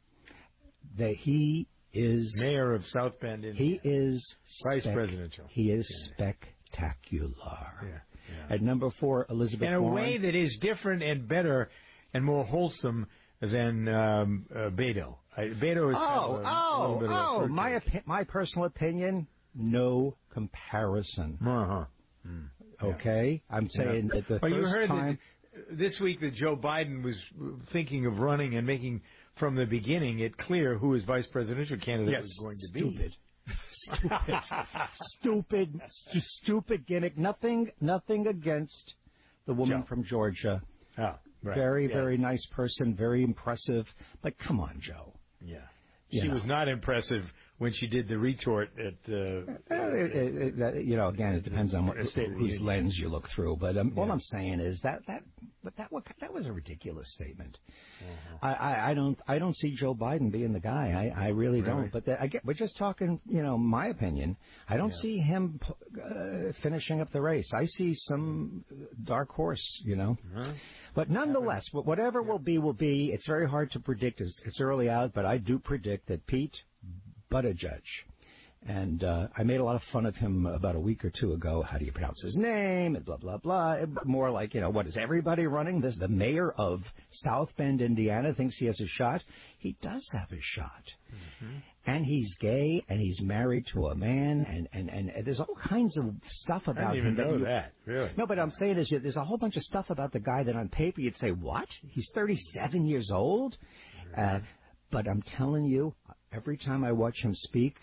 That he is mayor of South Bend, Indiana. He is vice spec- presidential. He is yeah. spectacular. Yeah, yeah. At number four, Elizabeth in a Warren. way that is different and better and more wholesome than um, uh, Beto. I, Beto is oh, kind of a, oh, a little bit oh, of a my opi- my personal opinion, no comparison. Uh-huh. Mm. Okay, yeah. I'm saying yeah. that the well, first you heard time that this week that Joe Biden was thinking of running and making from the beginning it clear who his vice presidential candidate yes, was going to stupid. be. Stupid, stupid, st- stupid gimmick. Nothing, nothing against the woman Joe. from Georgia. Oh, right. Very, yeah. very nice person, very impressive. But come on, Joe. Yeah. You she know. was not impressive when she did the retort at. Uh, uh, it, it, it, you know, again, it depends on what, whose lens you look through. But um, yeah. all I'm saying is that that, but that that was a ridiculous statement. Uh-huh. I, I, I don't I don't see Joe Biden being the guy. I, I really, really don't. But the, I get, we're just talking. You know, my opinion. I don't yeah. see him uh, finishing up the race. I see some dark horse. You know. Uh-huh. But nonetheless, whatever yeah. will be, will be. It's very hard to predict. It's, it's early out, but I do predict that Pete Buttigieg, and uh, I made a lot of fun of him about a week or two ago. How do you pronounce his name? And blah, blah, blah. More like, you know, what is everybody running? This, the mayor of South Bend, Indiana, thinks he has a shot. He does have a shot. Mm-hmm. And he's gay, and he's married to a man, and, and, and there's all kinds of stuff about I didn't him. even know you, that, really. No, but I'm saying is there's a whole bunch of stuff about the guy that on paper you'd say, what? He's thirty-seven years old? Mm-hmm. Uh, but I'm telling you, every time I watch him speak,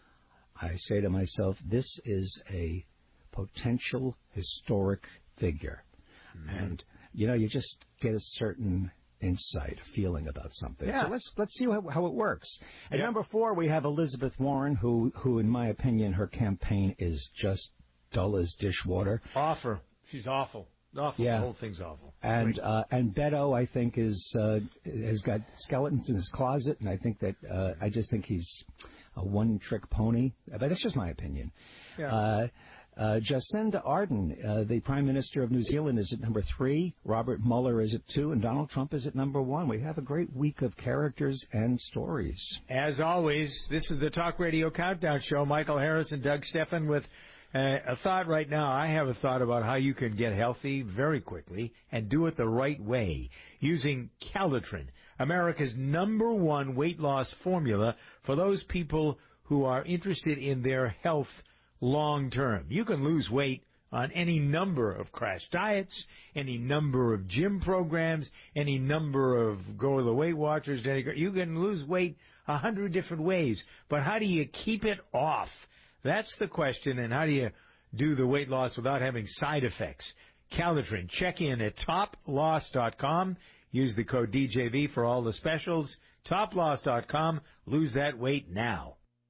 I say to myself, this is a potential historic figure. Mm-hmm. And, you know, you just get a certain insight, feeling about something. Yeah. So let's let's see how, how it works. At yep. number four, we have Elizabeth Warren, who, who, in my opinion, her campaign is just dull as dishwater. Awful. She's awful. Awful. Yeah. The whole thing's awful. And uh, and Beto, I think, is uh, has got skeletons in his closet, and I think that uh, I just think he's a one-trick pony. But that's just my opinion. Yeah. Uh, uh, Jacinda Ardern, uh, the Prime Minister of New Zealand, is at number three. Robert Mueller is at two, and Donald Trump is at number one. We have a great week of characters and stories. As always, this is the Talk Radio Countdown Show. Michael Harris and Doug Steffen with uh, a thought right now. I have a thought about how you can get healthy very quickly and do it the right way using Calitrin, America's number one weight loss formula for those people who are interested in their health long term. You can lose weight on any number of crash diets, any number of gym programs, any number of Go to the Weight Watchers. You can lose weight a hundred different ways. But how do you keep it off? That's the question. And how do you do the weight loss without having side effects? Calitrin. Check in at top loss dot com. Use the code D J V for all the specials. top loss dot com. Lose that weight now.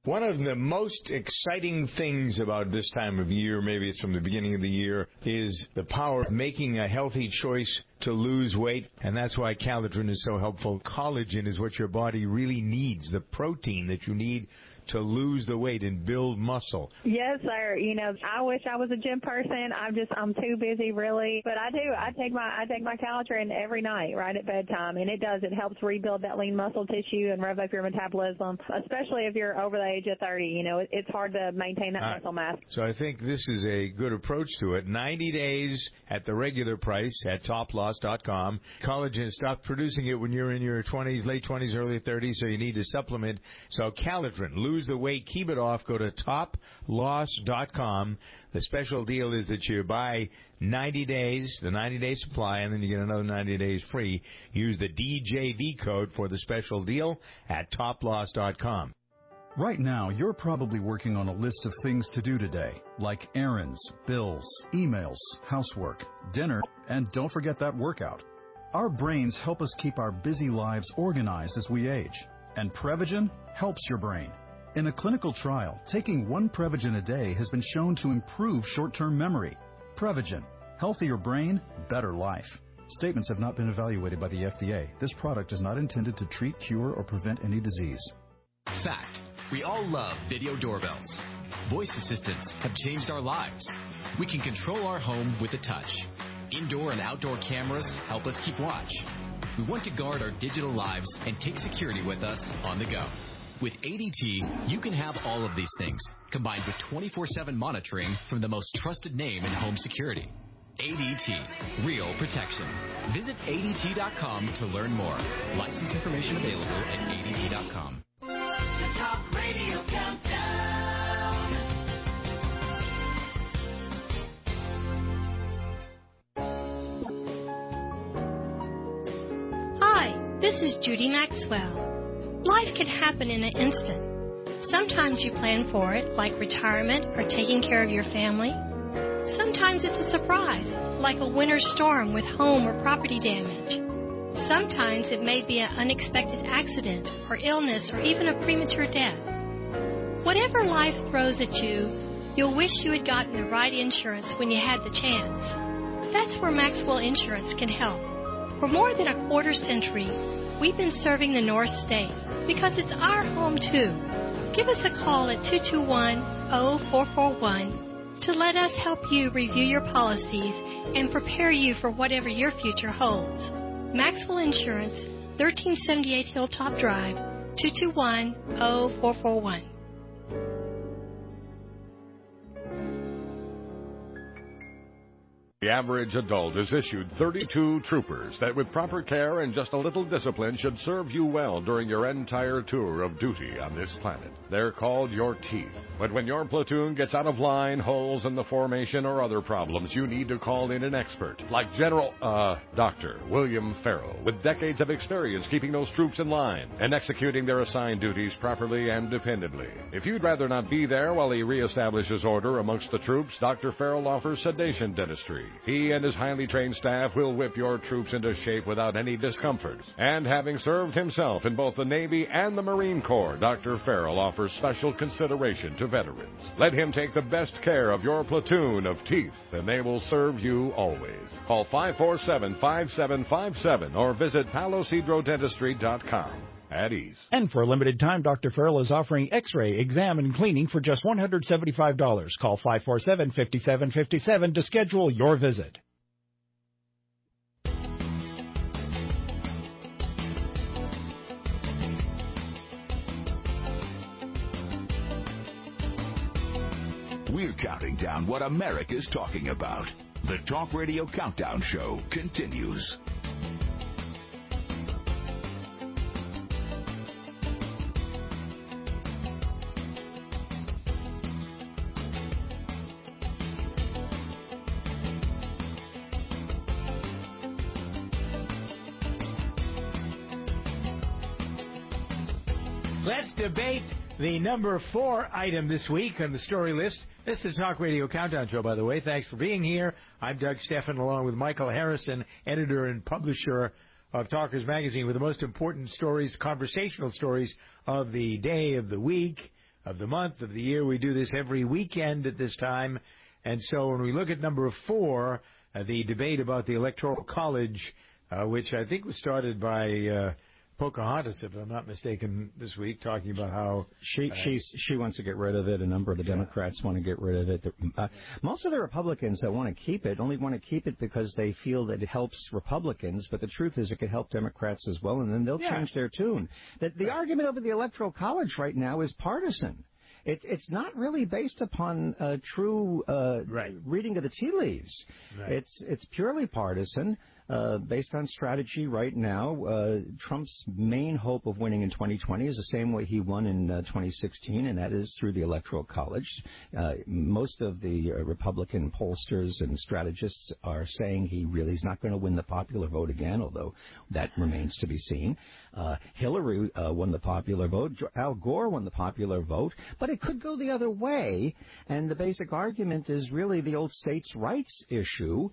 One of the most exciting things about this time of year, maybe it's from the beginning of the year, is the power of making a healthy choice to lose weight, and that's why Caladrin is so helpful. Collagen is what your body really needs, the protein that you need to lose the weight and build muscle. Yes, sir. You know, I wish I was a gym person. I'm just, I'm too busy, really. But I do. I take my, I take my Caladrin every night, right at bedtime, and it does. It helps rebuild that lean muscle tissue and rev up your metabolism, especially if you're over the age of thirty. You know, it, it's hard to maintain that Uh, muscle mass. So I think this is a good approach to it. ninety days at the regular price at top loss dot com. Collagen stopped producing it when you're in your twenties, late twenties, early thirties, so you need to supplement. So Caladrin, lose the weight, keep it off, go to top loss dot com. The special deal is that you buy ninety days, the ninety-day supply, and then you get another ninety days free. Use the D J V code for the special deal at top loss dot com. Right now, you're probably working on a list of things to do today, like errands, bills, emails, housework, dinner, and don't forget that workout. Our brains help us keep our busy lives organized as we age, and Prevagen helps your brain. In a clinical trial, taking one Prevagen a day has been shown to improve short-term memory. Prevagen, healthier brain, better life. Statements have not been evaluated by the F D A. This product is not intended to treat, cure, or prevent any disease. Fact. We all love video doorbells. Voice assistants have changed our lives. We can control our home with a touch. Indoor and outdoor cameras help us keep watch. We want to guard our digital lives and take security with us on the go. With A D T, you can have all of these things, combined with twenty-four seven monitoring from the most trusted name in home security. A D T. Real protection. Visit A D T dot com to learn more. License information available at A D T dot com. The Talk Radio Countdown. Hi, this is Judy Maxwell. Life can happen in an instant. Sometimes you plan for it, like retirement or taking care of your family. Sometimes it's a surprise, like a winter storm with home or property damage. Sometimes it may be an unexpected accident or illness or even a premature death. Whatever life throws at you, you'll wish you had gotten the right insurance when you had the chance. That's where Maxwell Insurance can help. For more than a quarter century, we've been serving the North State because it's our home too. Give us a call at two two one, zero four four one to let us help you review your policies and prepare you for whatever your future holds. Maxwell Insurance, thirteen seventy-eight Hilltop Drive, two two one, zero four four one. The average adult is issued thirty-two troopers that with proper care and just a little discipline should serve you well during your entire tour of duty on this planet. They're called your teeth. But when your platoon gets out of line, holes in the formation, or other problems, you need to call in an expert, like General, uh, Doctor William Farrell, with decades of experience keeping those troops in line and executing their assigned duties properly and dependably. If you'd rather not be there while he reestablishes order amongst the troops, Doctor Farrell offers sedation dentistry. He and his highly trained staff will whip your troops into shape without any discomfort. And having served himself in both the Navy and the Marine Corps, Doctor Farrell offers special consideration to veterans. Let him take the best care of your platoon of teeth, and they will serve you always. Call five four seven, five seven five seven or visit palos hydro dentistry dot com. At ease. And for a limited time, Doctor Farrell is offering X-ray, exam, and cleaning for just one hundred seventy-five dollars. Call five four seven, five seven five seven to schedule your visit. We're counting down what America's talking about. The Talk Radio Countdown Show continues. Let's debate the number four item this week on the story list. This is the Talk Radio Countdown Show, by the way. Thanks for being here. I'm Doug Steffen, along with Michael Harrison, editor and publisher of Talkers Magazine, with the most important stories, conversational stories of the day, of the week, of the month, of the year. We do this every weekend at this time. And so when we look at number four, uh, the debate about the Electoral College, uh, which I think was started by uh, Pocahontas, if I'm not mistaken, this week, talking about how she uh, she's, she wants to get rid of it. A number of the Democrats want to get rid of it. Uh, most of the Republicans that want to keep it only want to keep it because they feel that it helps Republicans. But the truth is, it could help Democrats as well, and then they'll Yeah. change their tune. The, the argument over the Electoral College right now is partisan. It, it's not really based upon uh, true uh, right. reading of the tea leaves. Right. It's it's purely partisan, uh, based on strategy right now. Uh, Trump's main hope of winning in twenty twenty is the same way he won in uh, twenty sixteen, and that is through the Electoral College. Uh, most of the uh, Republican pollsters and strategists are saying he really is not going to win the popular vote again, although that remains to be seen. Uh, Hillary uh, won the popular vote. Al Gore won the popular vote, but it could go the other way, and the basic argument is really the old states' rights issue.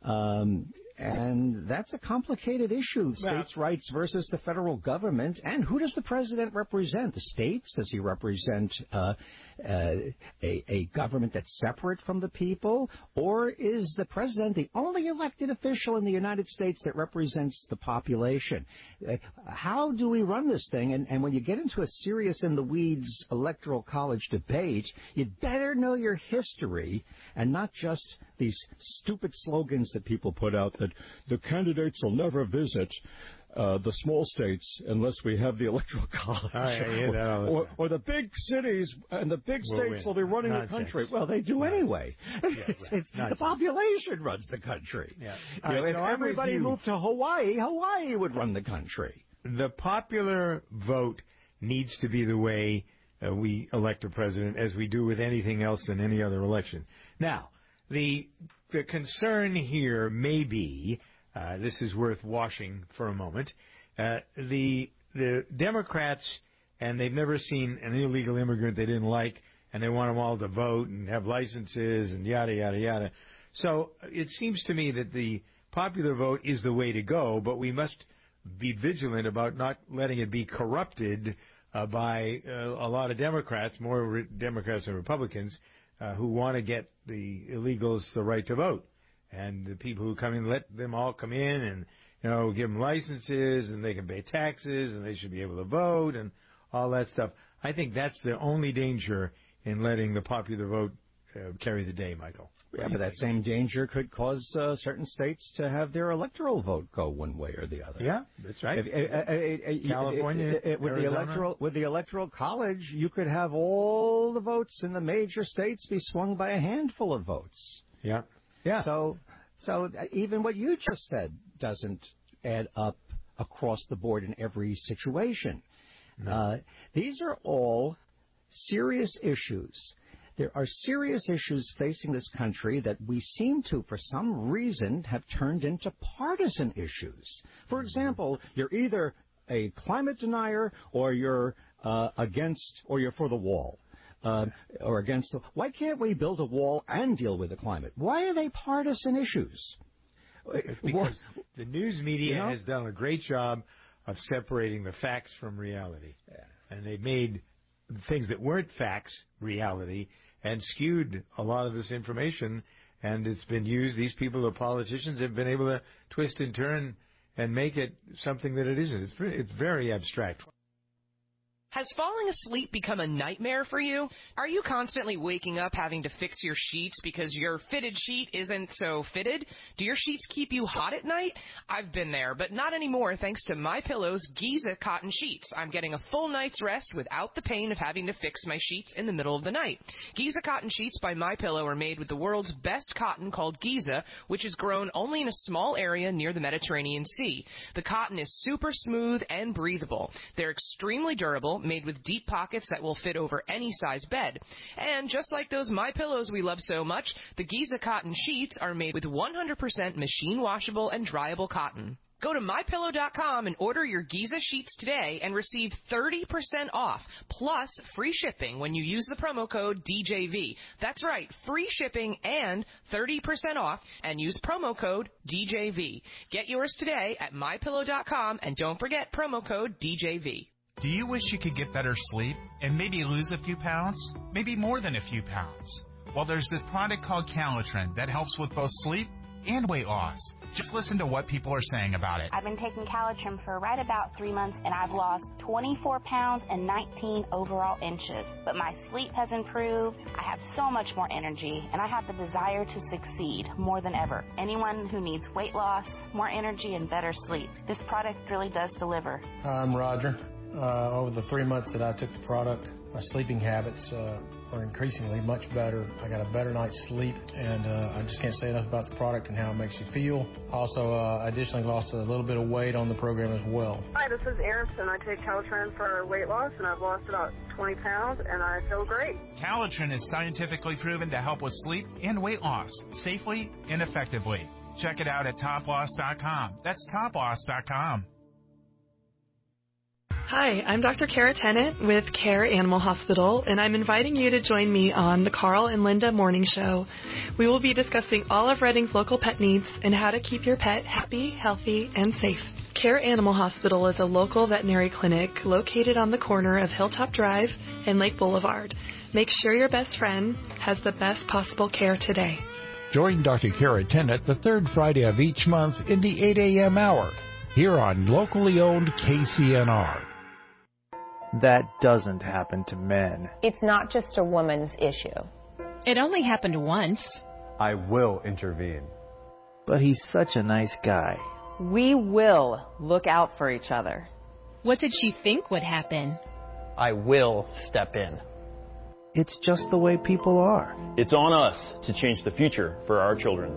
Um, and that's a complicated issue, states' rights versus the federal government. And who does the president represent? The states? Does he represent uh, uh, a, a government that's separate from the people? Or is the president the only elected official in the United States that represents the population? Uh, how do we run this thing? And, and when you get into a serious in-the-weeds electoral college debate, you'd better know your history and not just these stupid slogans that people put out that the candidates will never visit uh, the small states unless we have the electoral college. Oh, yeah, yeah, that or, or the big cities and the big We'll states win. will be running Nonsense. the country. Well, they do anyway. Yeah, it's, right. it's, the population runs the country. Yeah. You All know, right, if so I'm with everybody you. moved to Hawaii, Hawaii would run the country. The popular vote needs to be the way uh, we elect a president, as we do with anything else in any other election. Now, the the concern here may be, uh, this is worth washing for a moment, uh, the the Democrats, and they've never seen an illegal immigrant they didn't like, and they want them all to vote and have licenses and yada, yada, yada. So it seems to me that the popular vote is the way to go, but we must be vigilant about not letting it be corrupted uh, by uh, a lot of Democrats, more re- Democrats than Republicans, uh, who want to get the illegals the right to vote. And the people who come in, let them all come in and, you know, give them licenses and they can pay taxes and they should be able to vote and all that stuff. I think that's the only danger in letting the popular vote uh, carry the day, Michael. Yeah, but that same danger could cause uh, certain states to have their electoral vote go one way or the other. Yeah, that's right. If, uh, uh, uh, California, uh, uh, with the Arizona. electoral with the electoral college, you could have all the votes in the major states be swung by a handful of votes. Yeah, yeah. So, so even what you just said doesn't add up across the board in every situation. No. Uh, these are all serious issues. There are serious issues facing this country that we seem to, for some reason, have turned into partisan issues. For example, you're either a climate denier or you're uh, against or you're for the wall. Uh, or against the, why can't we build a wall and deal with the climate? Why are they partisan issues? Because the news media you know? has done a great job of separating the facts from reality. Yeah. And they've made things that weren't facts reality and skewed a lot of this information, and it's been used. These people, the politicians, have been able to twist and turn and make it something that it isn't. It's very, it's very abstract. Has falling asleep become a nightmare for you? Are you constantly waking up having to fix your sheets because your fitted sheet isn't so fitted? Do your sheets keep you hot at night? I've been there, but not anymore thanks to MyPillow's Giza cotton sheets. I'm getting a full night's rest without the pain of having to fix my sheets in the middle of the night. Giza cotton sheets by MyPillow are made with the world's best cotton called Giza, which is grown only in a small area near the Mediterranean Sea. The cotton is super smooth and breathable. They're extremely durable, made with deep pockets that will fit over any size bed. And just like those MyPillows we love so much, the Giza cotton sheets are made with one hundred percent machine washable and dryable cotton. Go to my pillow dot com and order your Giza sheets today and receive thirty percent off plus free shipping when you use the promo code D J V. That's right, free shipping and thirty percent off, and use promo code D J V. Get yours today at my pillow dot com and don't forget promo code D J V. Do you wish you could get better sleep and maybe lose a few pounds? Maybe more than a few pounds? Well, there's this product called Calitrin that helps with both sleep and weight loss. Just listen to what people are saying about it. I've been taking Calitrin for right about three months, and I've lost twenty-four pounds and nineteen overall inches. But my sleep has improved, I have so much more energy, and I have the desire to succeed more than ever. Anyone who needs weight loss, more energy, and better sleep, this product really does deliver. Hi, I'm Roger. Uh, over the three months that I took the product, my sleeping habits uh, are increasingly much better. I got a better night's sleep, and uh, I just can't say enough about the product and how it makes you feel. Also, uh, additionally lost a little bit of weight on the program as well. Hi, this is Aronson. I take Calitrin for weight loss, and I've lost about twenty pounds, and I feel great. Calitrin is scientifically proven to help with sleep and weight loss safely and effectively. Check it out at top loss dot com. That's top loss dot com. Hi, I'm Doctor Kara Tennant with Care Animal Hospital, and I'm inviting you to join me on the Carl and Linda Morning Show. We will be discussing all of Redding's local pet needs and how to keep your pet happy, healthy, and safe. Care Animal Hospital is a local veterinary clinic located on the corner of Hilltop Drive and Lake Boulevard. Make sure your best friend has the best possible care today. Join Doctor Kara Tennant the third Friday of each month in the eight a.m. hour here on locally owned K C N R. That doesn't happen to men. It's not just a woman's issue. It only happened once. I will intervene. But he's such a nice guy. We will look out for each other. What did she think would happen? I will step in. It's just the way people are. It's on us to change the future for our children.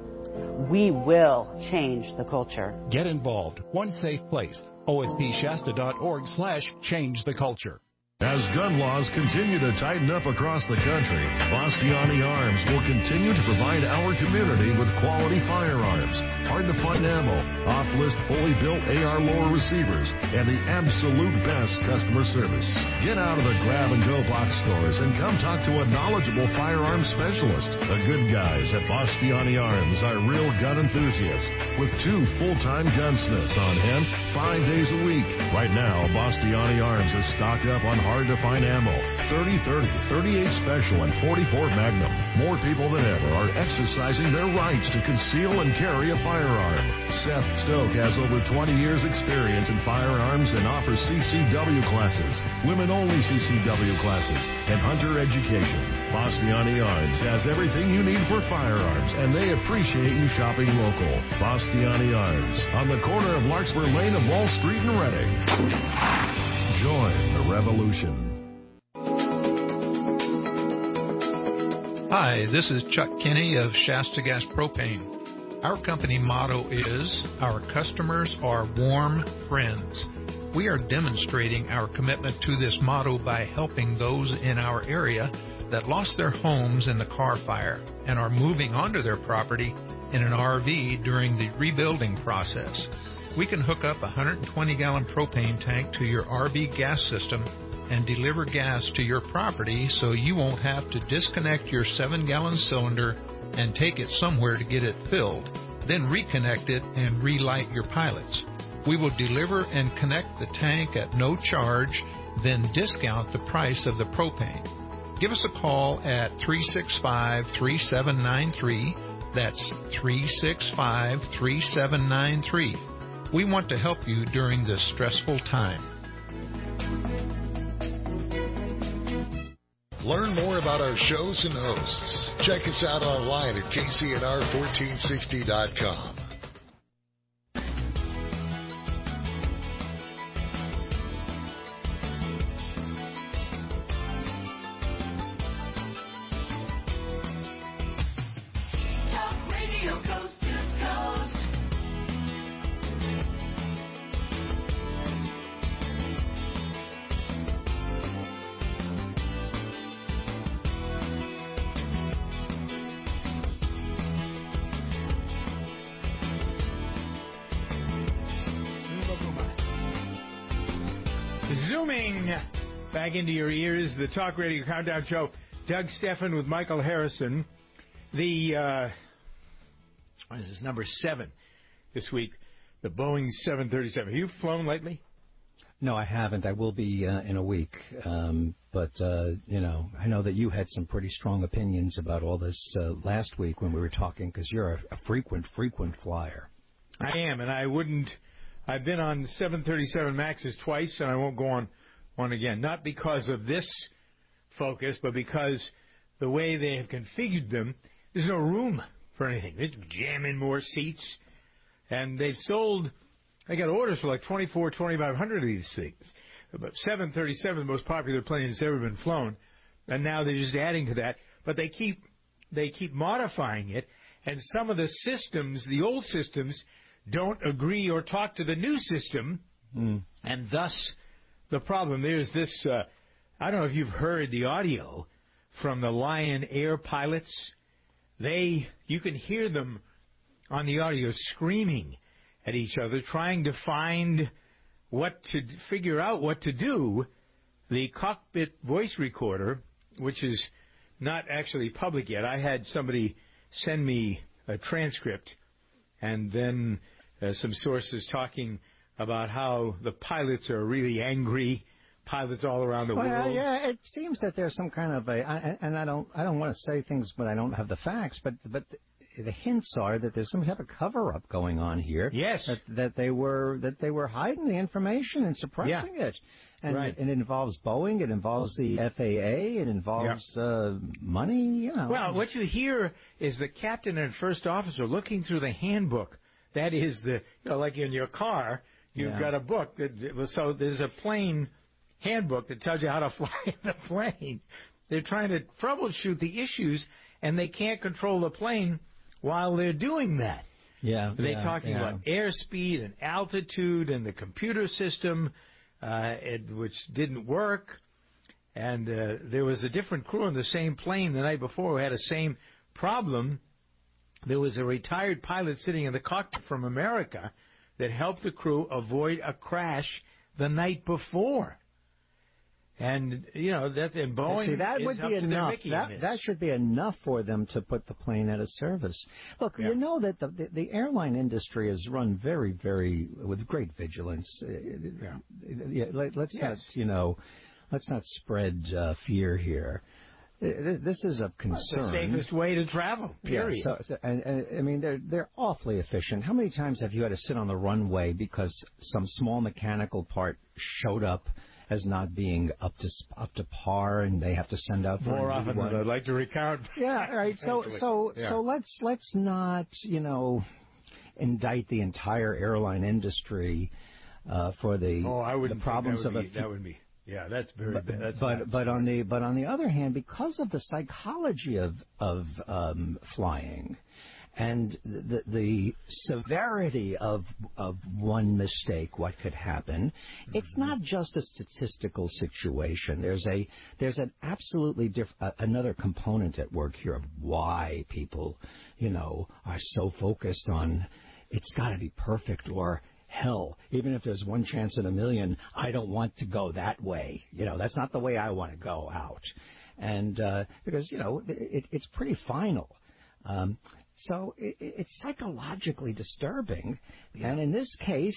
We will change the culture. Get involved. One safe place. O S P Shasta dot org slash change the culture. As gun laws continue to tighten up across the country, Bastiani Arms will continue to provide our community with quality firearms, hard-to-find ammo, off-list fully built A R lower receivers, and the absolute best customer service. Get out of the grab-and-go box stores and come talk to a knowledgeable firearms specialist. The good guys at Bastiani Arms are real gun enthusiasts with two full-time gunsmiths on hand five days a week. Right now, Bastiani Arms is stocked up on hard-to-find ammo, thirty thirty, thirty-eight Special, and forty-four Magnum. More people than ever are exercising their rights to conceal and carry a firearm. Seth Stoke has over twenty years experience in firearms and offers C C W classes, women-only C C W classes, and hunter education. Bastiani Arms has everything you need for firearms, and they appreciate you shopping local. Bastiani Arms, on the corner of Larkspur Lane and Wall Street in Reading. Join the revolution. Hi, this is Chuck Kinney of Shasta Gas Propane. Our company motto is, our customers are warm friends. We are demonstrating our commitment to this motto by helping those in our area that lost their homes in the Carr Fire and are moving onto their property in an R V during the rebuilding process. We can hook up a one hundred twenty gallon propane tank to your R V gas system and deliver gas to your property so you won't have to disconnect your seven gallon cylinder and take it somewhere to get it filled, then reconnect it and relight your pilots. We will deliver and connect the tank at no charge, then discount the price of the propane. Give us a call at three six five, three seven nine three. That's three six five, three seven nine three. We want to help you during this stressful time. Learn more about our shows and hosts. Check us out online at K C N R fourteen sixty dot com. Zooming back into your ears, the Talk Radio Countdown Show. Doug Stephan with Michael Harrison. The, uh, what is this, number seven this week, the Boeing seven thirty-seven. Have you flown lately? No, I haven't. I will be uh, in a week. Um, but, uh, you know, I know that you had some pretty strong opinions about all this uh, last week when we were talking, because you're a, a frequent, frequent flyer. I am, and I wouldn't. I've been on seven thirty-seven Maxes twice, and I won't go on one again. Not because of this focus, but because the way they have configured them, there's no room for anything. They jam in more seats, and they've sold. I got orders for like twenty-four, twenty-five hundred of these things. But seven thirty-seven, the most popular plane that's ever been flown, and now they're just adding to that. But they keep they keep modifying it, and some of the systems, the old systems, don't agree or talk to the new system, mm. and thus the problem. There's this. Uh, I don't know if you've heard the audio from the Lion Air pilots. They you can hear them on the audio screaming at each other, trying to find what to figure out what to do. The cockpit voice recorder, which is not actually public yet. I had somebody send me a transcript, and then uh, some sources talking about how the pilots are really angry. Pilots all around the well, world. Yeah, it seems that there's some kind of a, I, and I don't, I don't want to say things, but I don't have the facts. But, but the, the hints are that there's some type of cover-up going on here. Yes. That, that they were, that they were hiding the information and suppressing yeah. it. And right. it, it involves Boeing. It involves the F A A. It involves yeah. uh, money. You know. Well, what you hear is the captain and first officer looking through the handbook. That is the, you know, like in your car, you've yeah. got a book that. So there's a plane handbook that tells you how to fly the plane. They're trying to troubleshoot the issues, and they can't control the plane while they're doing that. Yeah, they're yeah, talking yeah. about airspeed and altitude and the computer system, uh, it, which didn't work. And uh, there was a different crew on the same plane the night before who had the same problem. There was a retired pilot sitting in the cockpit from America that helped the crew avoid a crash the night before. And, you know, that's in Boeing. See, that is would up be to enough. Mickey That, that should be enough for them to put the plane out of service. Look, yeah. you know that the, the, the airline industry is run very, very, with great vigilance. Yeah. yeah let, let's yes. not, you know, let's not spread uh, fear here. This is a concern. Well, it's the safest way to travel, period. Yeah, so, so, and, and, I mean, they're, they're awfully efficient. How many times have you had to sit on the runway because some small mechanical part showed up as not being up to up to par, and they have to send out for more a often one. than I'd like to recount? Yeah, right. So, so, yeah. so let's let's not, you know, indict the entire airline industry uh, for the oh, I the problems that would of be, a. That would be. Yeah, that's very but, bad. That's but but on the but on the other hand, because of the psychology of of um, flying, and the the severity of of one mistake, what could happen, mm-hmm. it's not just a statistical situation. There's a there's an absolutely diff, uh, another component at work here of why people, you know, are so focused on it's got to be perfect, or hell, even if there's one chance in a million, I don't want to go that way. You know, that's not the way I want to go out. And uh, because, you know, it, it's pretty final. Um, so it, it's psychologically disturbing. Yeah. And in this case,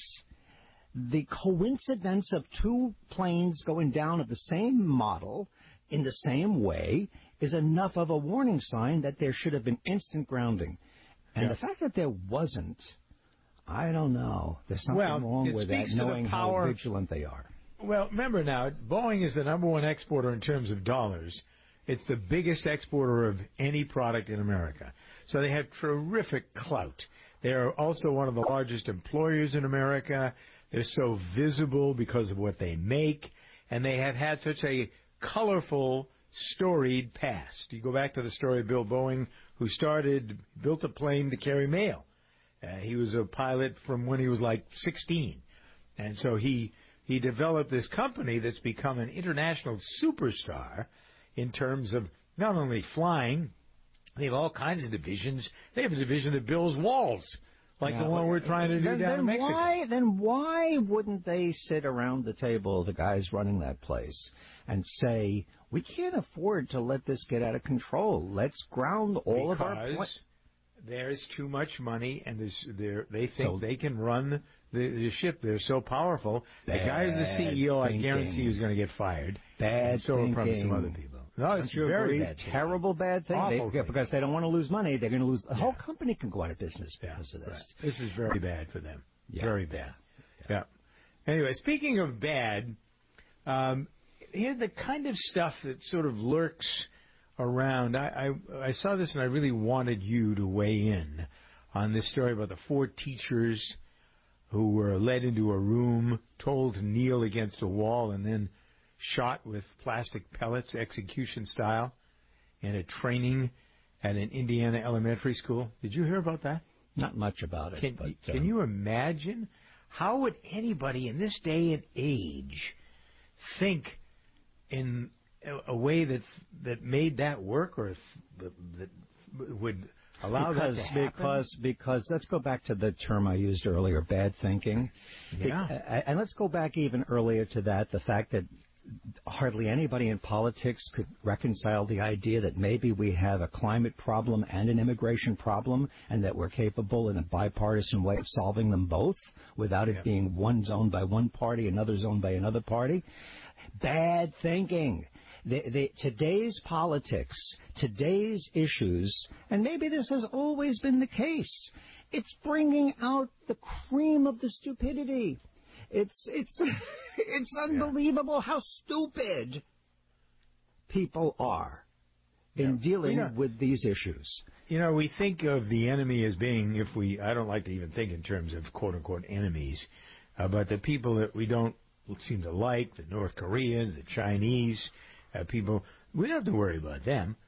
the coincidence of two planes going down of the same model in the same way is enough of a warning sign that there should have been instant grounding. And yeah. the fact that there wasn't, I don't know. There's something well, wrong with that, knowing power, how vigilant they are. Well, remember now, Boeing is the number one exporter in terms of dollars. It's the biggest exporter of any product in America. So they have terrific clout. They are also one of the largest employers in America. They're so visible because of what they make. And they have had such a colorful, storied past. You go back to the story of Bill Boeing, who started, built a plane to carry mail. Uh, he was a pilot from when he was like sixteen. And so he he developed this company that's become an international superstar in terms of not only flying, they have all kinds of divisions. They have a division that builds walls, like yeah, the one we're trying to do then, down then in Mexico. Why, then why wouldn't they sit around the table, the guys running that place, and say, we can't afford to let this get out of control. Let's ground all because of our... There's too much money, and there's, they think so, they can run the, the ship. They're so powerful. Bad the guy who's the C E O, thinking. I guarantee you, is going to get fired. Bad and so thinking. are probably some other people. No, it's very bad. Terrible bad thing. Awful they, thing. Because they don't want to lose money. They're going to lose. The yeah. whole company can go out of business because yeah, of this. Right. This is very bad for them. Yeah. Very bad. Yeah. yeah. Anyway, speaking of bad, um, here's the kind of stuff that sort of lurks around. I, I, I saw this and I really wanted you to weigh in on this story about the four teachers who were led into a room, told to kneel against a wall, and then shot with plastic pellets, execution style, in a training at an Indiana elementary school. Did you hear about that? Not much about it. Can, but, can um, you imagine? How would anybody in this day and age think in a, a way that that made that work, or that, that would allow because, that to happen? Because, because let's go back to the term I used earlier, bad thinking. Yeah. It, and let's go back even earlier to that, the fact that hardly anybody in politics could reconcile the idea that maybe we have a climate problem and an immigration problem, and that we're capable in a bipartisan way of solving them both without it yeah. being one owned by one party, another's owned by another party. Bad thinking. The, the, today's politics, today's issues, and maybe this has always been the case, it's bringing out the cream of the stupidity. It's it's it's unbelievable yeah. how stupid people are in yeah. dealing well, you know, with these issues. You know, we think of the enemy as being, if we, I don't like to even think in terms of quote-unquote enemies, uh, but the people that we don't seem to like, the North Koreans, the Chinese, uh, people, we don't have to worry about them.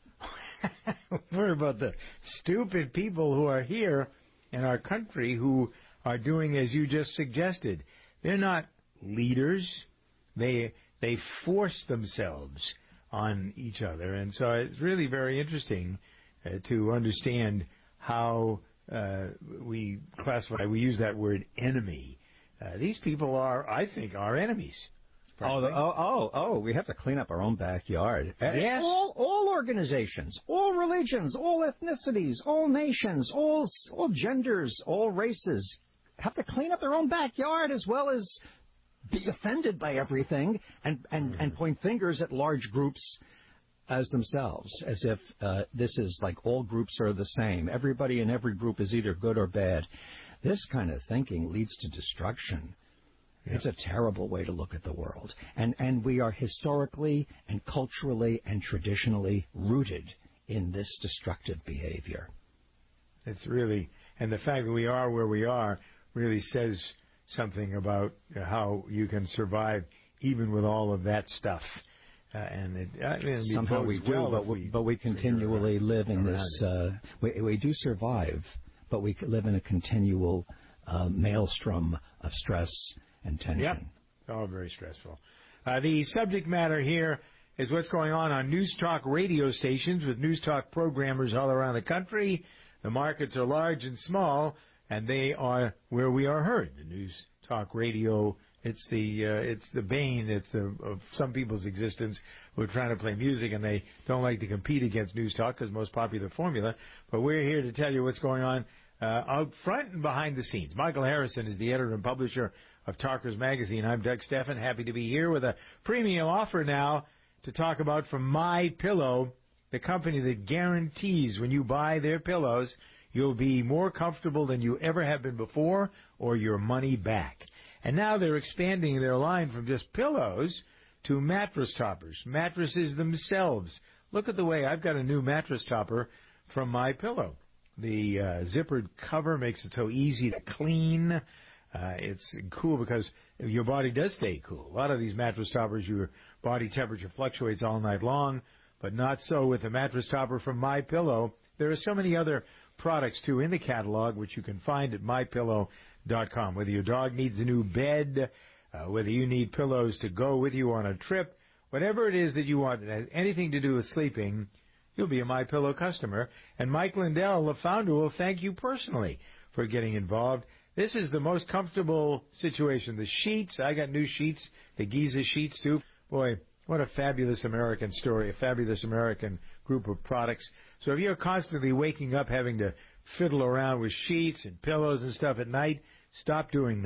Worry about the stupid people who are here in our country who are doing as you just suggested. They're not leaders. They they force themselves on each other. And so it's really very interesting uh, to understand how uh, we classify, we use that word enemy. Uh, these people are, I think, our enemies. Oh, oh, oh, oh, we have to clean up our own backyard. Yes. All, all organizations, all religions, all ethnicities, all nations, all, all genders, all races have to clean up their own backyard as well as be offended by everything and, and, and point fingers at large groups as themselves, as if uh, this is like all groups are the same. Everybody in every group is either good or bad. This kind of thinking leads to destruction. Yeah. It's a terrible way to look at the world. And, and we are historically and culturally and traditionally rooted in this destructive behavior. It's really, and the fact that we are where we are really says something about how you can survive even with all of that stuff. Uh, and it, I mean, somehow we do, well but we, we but we continually live in this. Uh, we, we do survive, but we live in a continual uh, maelstrom of stress and tension. Yep, all very stressful. Uh, the subject matter here is what's going on on News Talk radio stations with News Talk programmers all around the country. The markets are large and small, and they are where we are heard. The News Talk radio, it's the uh, it's the bane, it's the of some people's existence who are trying to play music, and they don't like to compete against News Talk because most popular formula. But we're here to tell you what's going on uh, out front and behind the scenes. Michael Harrison is the editor and publisher of Talkers Magazine. I'm Doug Steffen, happy to be here with a premium offer now to talk about from MyPillow, the company that guarantees when you buy their pillows, you'll be more comfortable than you ever have been before, or your money back. And now they're expanding their line from just pillows to mattress toppers, mattresses themselves. Look at the way I've got a new mattress topper from MyPillow. The uh, zippered cover makes it so easy to clean. Uh, it's cool because your body does stay cool. A lot of these mattress toppers, your body temperature fluctuates all night long, but not so with the mattress topper from MyPillow. There are so many other products, too, in the catalog, which you can find at my pillow dot com. Whether your dog needs a new bed, uh, whether you need pillows to go with you on a trip, whatever it is that you want that has anything to do with sleeping, you'll be a MyPillow customer. And Mike Lindell, the founder, will thank you personally for getting involved. This is the most comfortable situation. The sheets, I got new sheets, the Giza sheets, too. Boy, what a fabulous American story, a fabulous American group of products. So if you're constantly waking up having to fiddle around with sheets and pillows and stuff at night, stop doing that.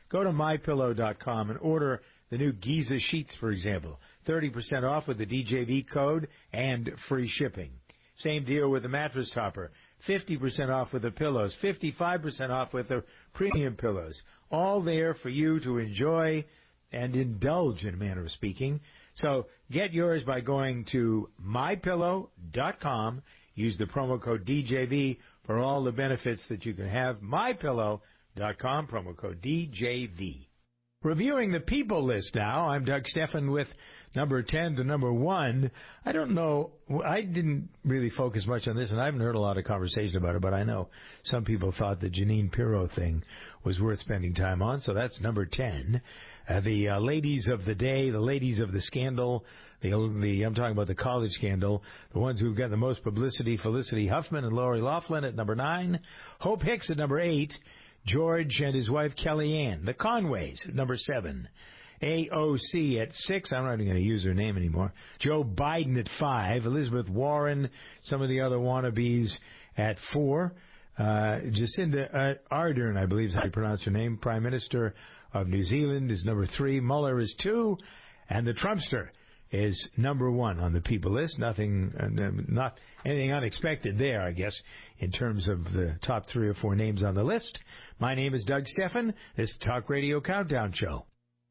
Go to my pillow dot com and order the new Giza sheets, for example. thirty percent off with the D J V code and free shipping. Same deal with the mattress topper. fifty percent off with the pillows. fifty-five percent off with the premium pillows. All there for you to enjoy and indulge, in a manner of speaking. So get yours by going to my pillow dot com. Use the promo code D J V for all the benefits that you can have. my pillow dot com, promo code D J V. Reviewing the people list now. I'm Doug Stephan with number ten to number one. I don't know. I didn't really focus much on this, and I haven't heard a lot of conversation about it, but I know some people thought the Jeanine Pirro thing was worth spending time on, so that's number ten. Uh, the uh, ladies of the day, the ladies of the scandal, the, the I'm talking about the college scandal, the ones who've got the most publicity, Felicity Huffman and Lori Loughlin at number nine, Hope Hicks at number eight, George and his wife Kellyanne, the Conways at number seven, A O C at six, I'm not even going to use her name anymore, Joe Biden at five, Elizabeth Warren, some of the other wannabes at four, uh, Jacinda uh, Ardern, I believe is how you pronounce her name, Prime Minister of New Zealand is number three, Mueller is two, and the Trumpster is number one on the people list. Nothing, uh, not anything unexpected there, I guess, in terms of the top three or four names on the list. My name is Doug Stephan. This is the Talk Radio Countdown Show.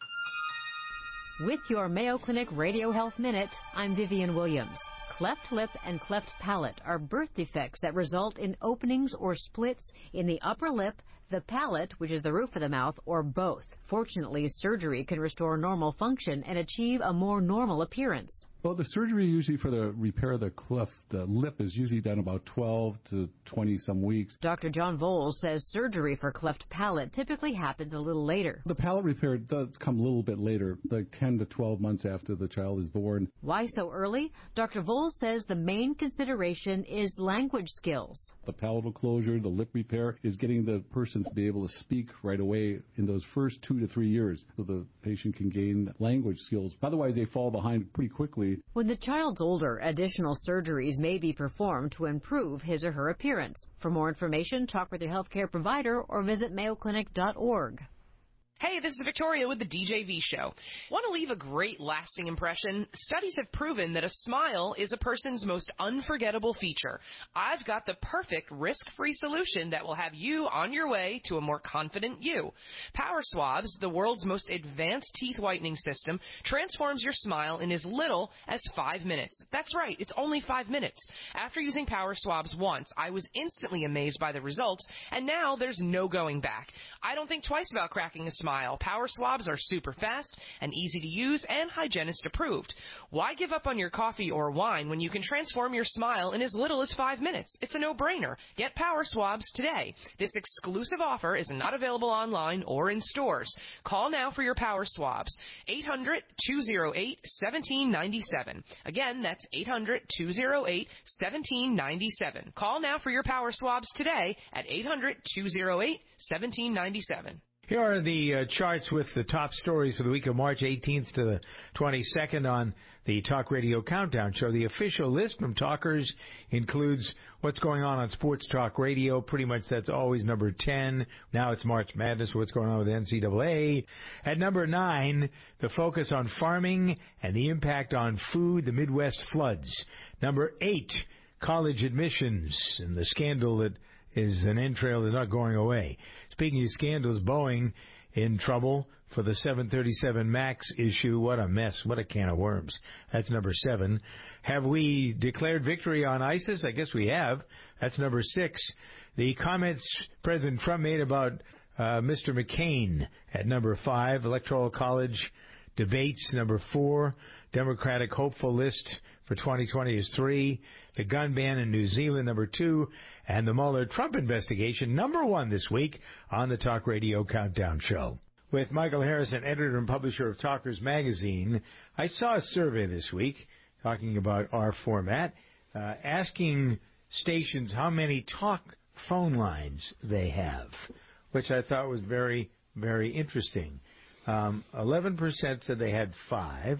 With your Mayo Clinic Radio Health Minute, I'm Vivian Williams. Cleft lip and cleft palate are birth defects that result in openings or splits in the upper lip, the palate, which is the roof of the mouth, or both. Fortunately, surgery can restore normal function and achieve a more normal appearance. Well, the surgery usually for the repair of the cleft the lip is usually done about twelve to twenty some weeks. Doctor John Voles says surgery for cleft palate typically happens a little later. The palate repair does come a little bit later, like ten to twelve months after the child is born. Why so early? Doctor Voles says the main consideration is language skills. The palatal closure, the lip repair, is getting the person to be able to speak right away in those first two to three years so the patient can gain language skills. Otherwise, they fall behind pretty quickly. When the child's older, additional surgeries may be performed to improve his or her appearance. For more information, talk with your healthcare provider or visit mayo clinic dot org. Hey, this is Victoria with the D J V Show. Want to leave a great lasting impression? Studies have proven that a smile is a person's most unforgettable feature. I've got the perfect risk-free solution that will have you on your way to a more confident you. Power Swabs, the world's most advanced teeth whitening system, transforms your smile in as little as five minutes. That's right, it's only five minutes. After using Power Swabs once, I was instantly amazed by the results, and now there's no going back. I don't think twice about cracking a smile. Power Swabs are super fast and easy to use and hygienist approved. Why give up on your coffee or wine when you can transform your smile in as little as five minutes? It's a no-brainer. Get Power Swabs today. This exclusive offer is not available online or in stores. Call now for your Power Swabs. eight hundred, two oh eight, one seven nine seven. Again, that's eight hundred, two oh eight, one seven nine seven. Call now for your Power Swabs today at eight hundred, two oh eight, one seven nine seven. Here are the uh, charts with the top stories for the week of March eighteenth to the twenty-second on the Talk Radio Countdown Show. The official list from Talkers includes what's going on on Sports Talk Radio. Pretty much that's always number ten. Now it's March Madness, what's going on with the N C double A. At number nine, the focus on farming and the impact on food, the Midwest floods. Number eight, college admissions and the scandal that is an entrail is not going away. Speaking of scandals, Boeing in trouble for the seven thirty-seven MAX issue. What a mess. What a can of worms. That's number seven. Have we declared victory on ISIS? I guess we have. That's number six. The comments President Trump made about uh, Mister McCain at number five. Electoral College debates, number four. Democratic hopeful list for twenty twenty is three. The gun ban in New Zealand, number two. And the Mueller-Trump investigation, number one this week on the Talk Radio Countdown Show. With Michael Harrison, editor and publisher of Talkers Magazine, I saw a survey this week talking about our format, uh, asking stations how many talk phone lines they have, which I thought was very, very interesting. Um, eleven percent said they had five.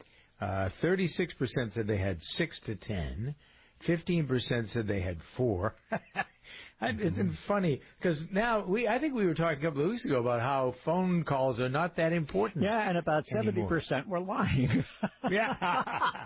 Uh, thirty-six percent said they had six to ten. fifteen percent said they had four. I, it's mm-hmm. funny because now we I think we were talking a couple of weeks ago about how phone calls are not that important. Yeah, and about seventy percent were lying. Yeah.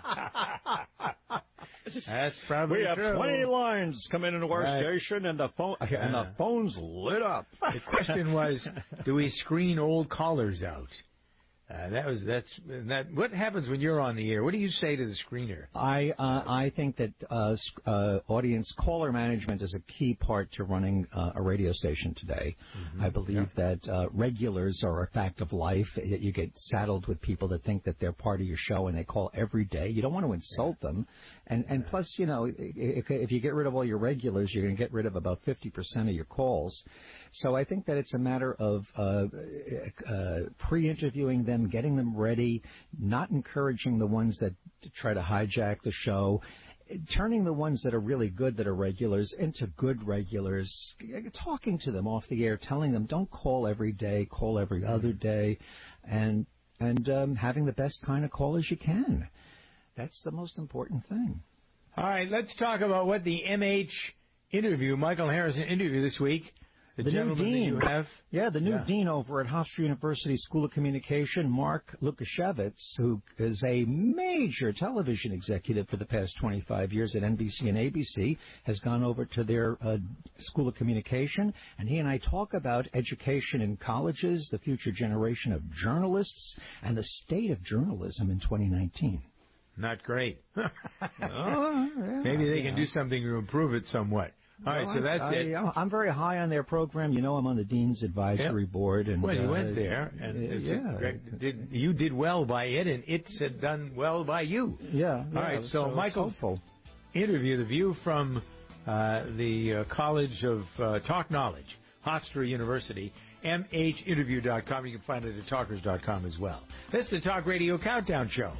That's probably we have true. twenty lines coming into our right. station, and the phone uh, and the phone's lit up. The question was, do we screen old callers out? Uh, that was that's that. What happens when you're on the air? What do you say to the screener? I uh, I think that uh, uh, audience caller management is a key part to running uh, a radio station today. Mm-hmm. I believe yeah. that uh, regulars are a fact of life. You get saddled with people that think that they're part of your show and they call every day. You don't want to insult yeah. them, and and yeah. plus, you know, if, if you get rid of all your regulars, you're going to get rid of about fifty percent of your calls. So I think that it's a matter of uh, uh, pre-interviewing them, getting them ready, not encouraging the ones that try to hijack the show, turning the ones that are really good, that are regulars, into good regulars, talking to them off the air, telling them don't call every day, call every other day, and and um, having the best kind of callers you can. That's the most important thing. All right, let's talk about what the M H interview, Michael Harrison interview this week. The, the new dean, you have. yeah, the new yeah. dean over at Hofstra University School of Communication, Mark Lukashevitz, who is a major television executive for the past twenty-five years at N B C and A B C, has gone over to their uh, School of Communication, and he and I talk about education in colleges, the future generation of journalists, and the state of journalism in twenty nineteen. Not great. oh, yeah, Maybe they yeah. can do something to improve it somewhat. All right, well, so that's I, it. I, I'm very high on their program. You know, I'm on the Dean's Advisory yep. Board. And, well, you uh, went there, and uh, it's yeah. a great, did, you did well by it, and it's had done well by you. Yeah. All yeah, right, so, so Michael's interview, the view from uh, the uh, College of uh, Talk Knowledge, Hofstra University, M H interview dot com. You can find it at talkers dot com as well. This is the Talk Radio Countdown Show.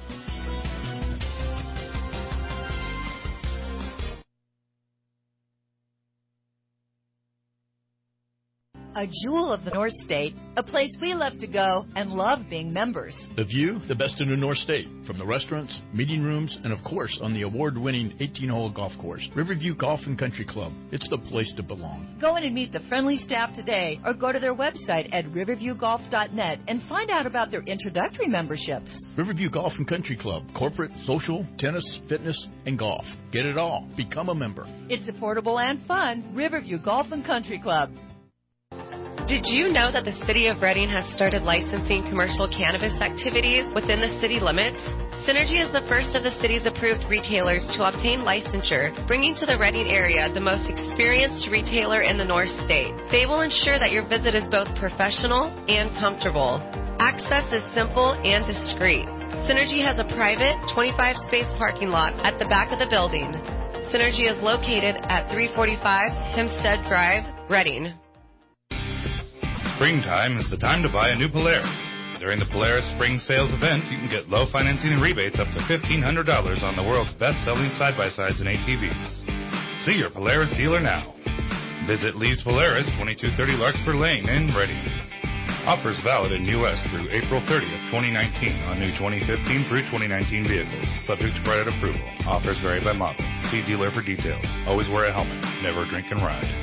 A jewel of the North State, a place we love to go and love being members. The view, the best in the North State, from the restaurants, meeting rooms, and of course on the award-winning eighteen-hole golf course, Riverview Golf and Country Club. It's the place to belong. Go in and meet the friendly staff today, or go to their website at riverview golf dot net and find out about their introductory memberships. Riverview Golf and Country Club, corporate, social, tennis, fitness, and golf. Get it all. Become a member. It's affordable and fun. Riverview Golf and Country Club. Did you know that the City of Reading has started licensing commercial cannabis activities within the city limits? Synergy is the first of the city's approved retailers to obtain licensure, bringing to the Reading area the most experienced retailer in the North State. They will ensure that your visit is both professional and comfortable. Access is simple and discreet. Synergy has a private twenty-five space parking lot at the back of the building. Synergy is located at three forty-five Hempstead Drive, Reading. Springtime is the time to buy a new Polaris. During the Polaris Spring Sales event, you can get low financing and rebates up to fifteen hundred dollars on the world's best-selling side-by-sides and A T Vs. See your Polaris dealer now. Visit Lee's Polaris, twenty-two thirty Larkspur Lane in Reading. Offers valid in U S through April thirtieth, twenty nineteen on new twenty fifteen through twenty nineteen vehicles, subject to credit approval. Offers vary by model. See dealer for details. Always wear a helmet. Never drink and ride.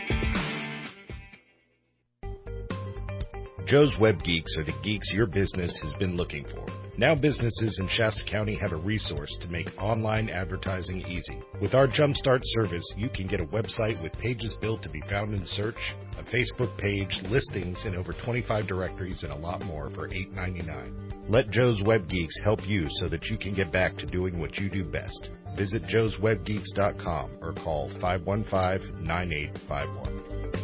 Joe's Web Geeks are the geeks your business has been looking for. Now businesses in Shasta County have a resource to make online advertising easy. With our Jumpstart service, you can get a website with pages built to be found in search, a Facebook page, listings in over twenty-five directories, and a lot more for eight ninety-nine. Let Joe's Web Geeks help you so that you can get back to doing what you do best. Visit joes web geeks dot com or call five one five, nine eight five one.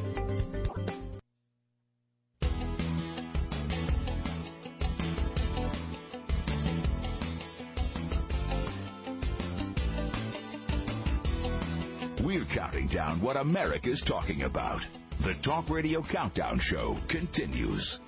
We're counting down what America's talking about. The Talk Radio Countdown Show continues.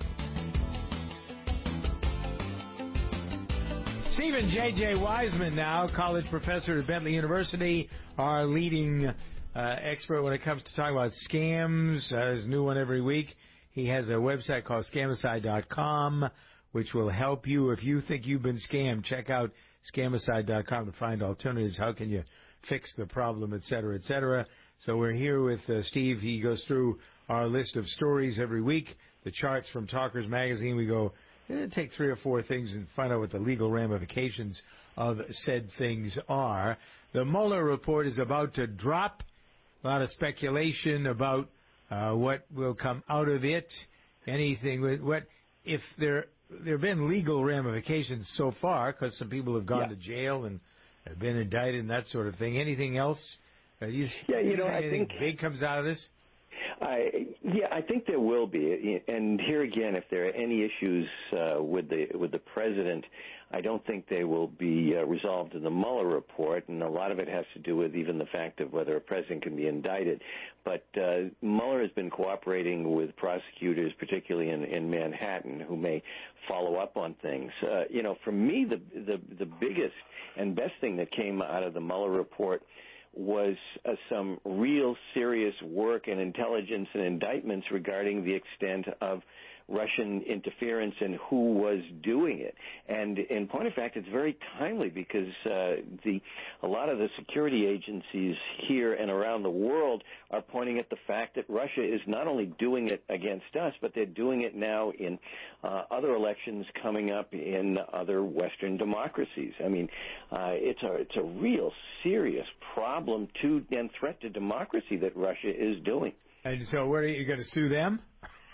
Stephen J J. Wiseman now, college professor at Bentley University, our leading uh, expert when it comes to talking about scams. Uh, there's a new one every week. He has a website called scamicide dot com, which will help you if you think you've been scammed. Check out scamicide dot com to find alternatives. How can you fix the problem, et cetera, et cetera. So we're here with uh, Steve. He goes through our list of stories every week, the charts from Talkers Magazine. We go eh, take three or four things and find out what the legal ramifications of said things are. The Mueller report is about to drop. A lot of speculation about uh, what will come out of it. Anything with what if there there have been legal ramifications so far because some people have gone yeah. to jail and have been indicted and that sort of thing. Anything else? Uh, you, yeah, you know, I think big comes out of this. I, yeah, I think there will be, and here again, if there are any issues uh, with the with the president, I don't think they will be uh, resolved in the Mueller report, and a lot of it has to do with even the fact of whether a president can be indicted. But uh, Mueller has been cooperating with prosecutors, particularly in, in Manhattan, who may follow up on things. Uh, you know, for me, the, the the biggest and best thing that came out of the Mueller report was uh, some real serious work and intelligence and indictments regarding the extent of Russian interference and who was doing it. And in point of fact, it's very timely because uh, the a lot of the security agencies here and around the world are pointing at the fact that Russia is not only doing it against us, but they're doing it now in uh, other elections coming up in other Western democracies. I mean, uh, it's a it's a real serious problem to and threat to democracy that Russia is doing. And so, what are you going to sue them?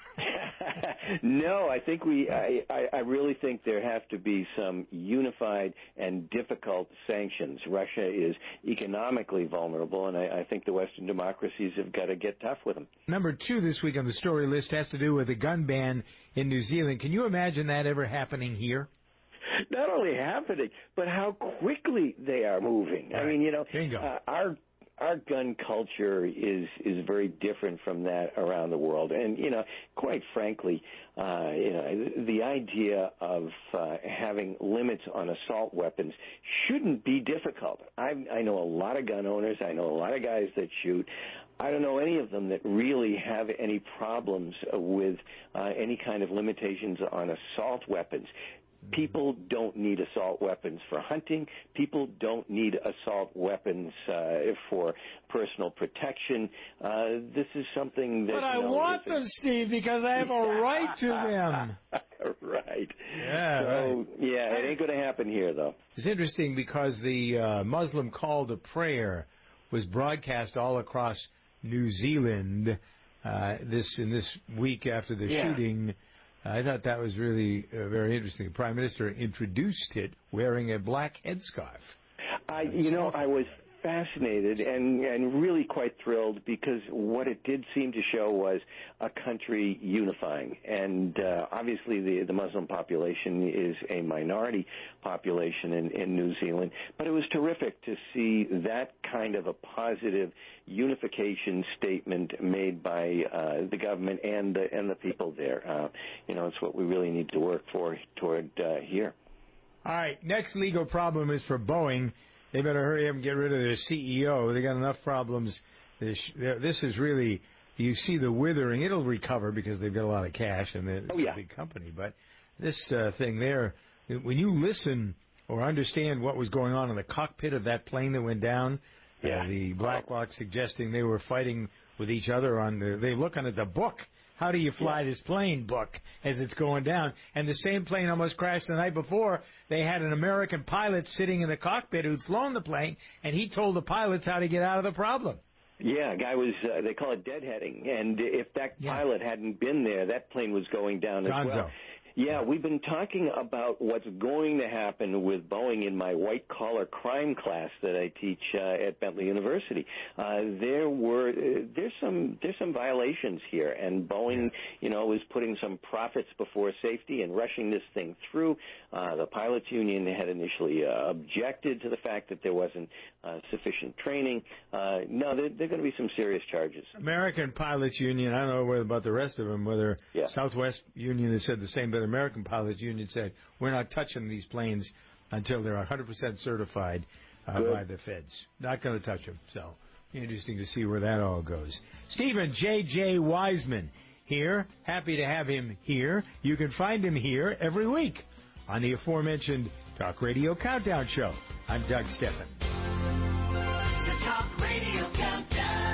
No, I think we. I, I, I really think there have to be some unified and difficult sanctions. Russia is economically vulnerable, and I, I think the Western democracies have got to get tough with them. Number two this week on the story list has to do with the gun ban in New Zealand. Can you imagine that ever happening here? Not only happening, but how quickly they are moving. Right. I mean, you know, Bingo. Uh, our Our gun culture is is very different from that around the world, and you know, quite frankly, uh, you know, the idea of uh, having limits on assault weapons shouldn't be difficult. I, I know a lot of gun owners. I know a lot of guys that shoot. I don't know any of them that really have any problems with uh, any kind of limitations on assault weapons. People don't need assault weapons for hunting. People don't need assault weapons uh, for personal protection. Uh, this is something that... But I you know, want them, Steve, because I have a right to them. Right. Yeah, so, right. yeah, it ain't going to happen here, though. It's interesting because the uh, Muslim call to prayer was broadcast all across New Zealand uh, this in this week after the yeah. shooting. I thought that was really uh, very interesting. The Prime Minister introduced it wearing a black headscarf. I, you know, I was fascinated and, and really quite thrilled because what it did seem to show was a country unifying. And uh, obviously the, the Muslim population is a minority population in, in New Zealand, but it was terrific to see that kind of a positive unification statement made by uh, the government and the, and the people there. Uh, you know, it's what we really need to work for toward uh, here. All right, next legal problem is for Boeing. They better hurry up and get rid of their C E O. They got enough problems. This, this is really, you see the withering. It'll recover because they've got a lot of cash and it's oh, yeah. a big company. But this uh, thing there, when you listen or understand what was going on in the cockpit of that plane that went down, yeah. uh, the black box suggesting they were fighting with each other on the, they're looking at the book. How do you fly yeah. this plane book as it's going down? And the same plane almost crashed the night before. They had an American pilot sitting in the cockpit who'd flown the plane, and he told the pilots how to get out of the problem. Yeah, a guy was, uh, they call it deadheading. And if that yeah. pilot hadn't been there, that plane was going down as Gonzo. well. Yeah, we've been talking about what's going to happen with Boeing in my white-collar crime class that I teach uh, at Bentley University. Uh, there were uh, there's some there's some violations here, and Boeing, you know, is putting some profits before safety and rushing this thing through. Uh, the pilots union had initially uh, objected to the fact that there wasn't uh, sufficient training. Uh, no, there, there are going to be some serious charges. American Pilots Union, I don't know whether about the rest of them, whether yeah. Southwest Union has said the same, but American Pilots Union said, we're not touching these planes until they're one hundred percent certified uh, by the feds. Not going to touch them. So, interesting to see where that all goes. Stephen J J. Wiseman here. Happy to have him here. You can find him here every week on the aforementioned Talk Radio Countdown Show. I'm Doug Steffen. The Talk Radio Countdown.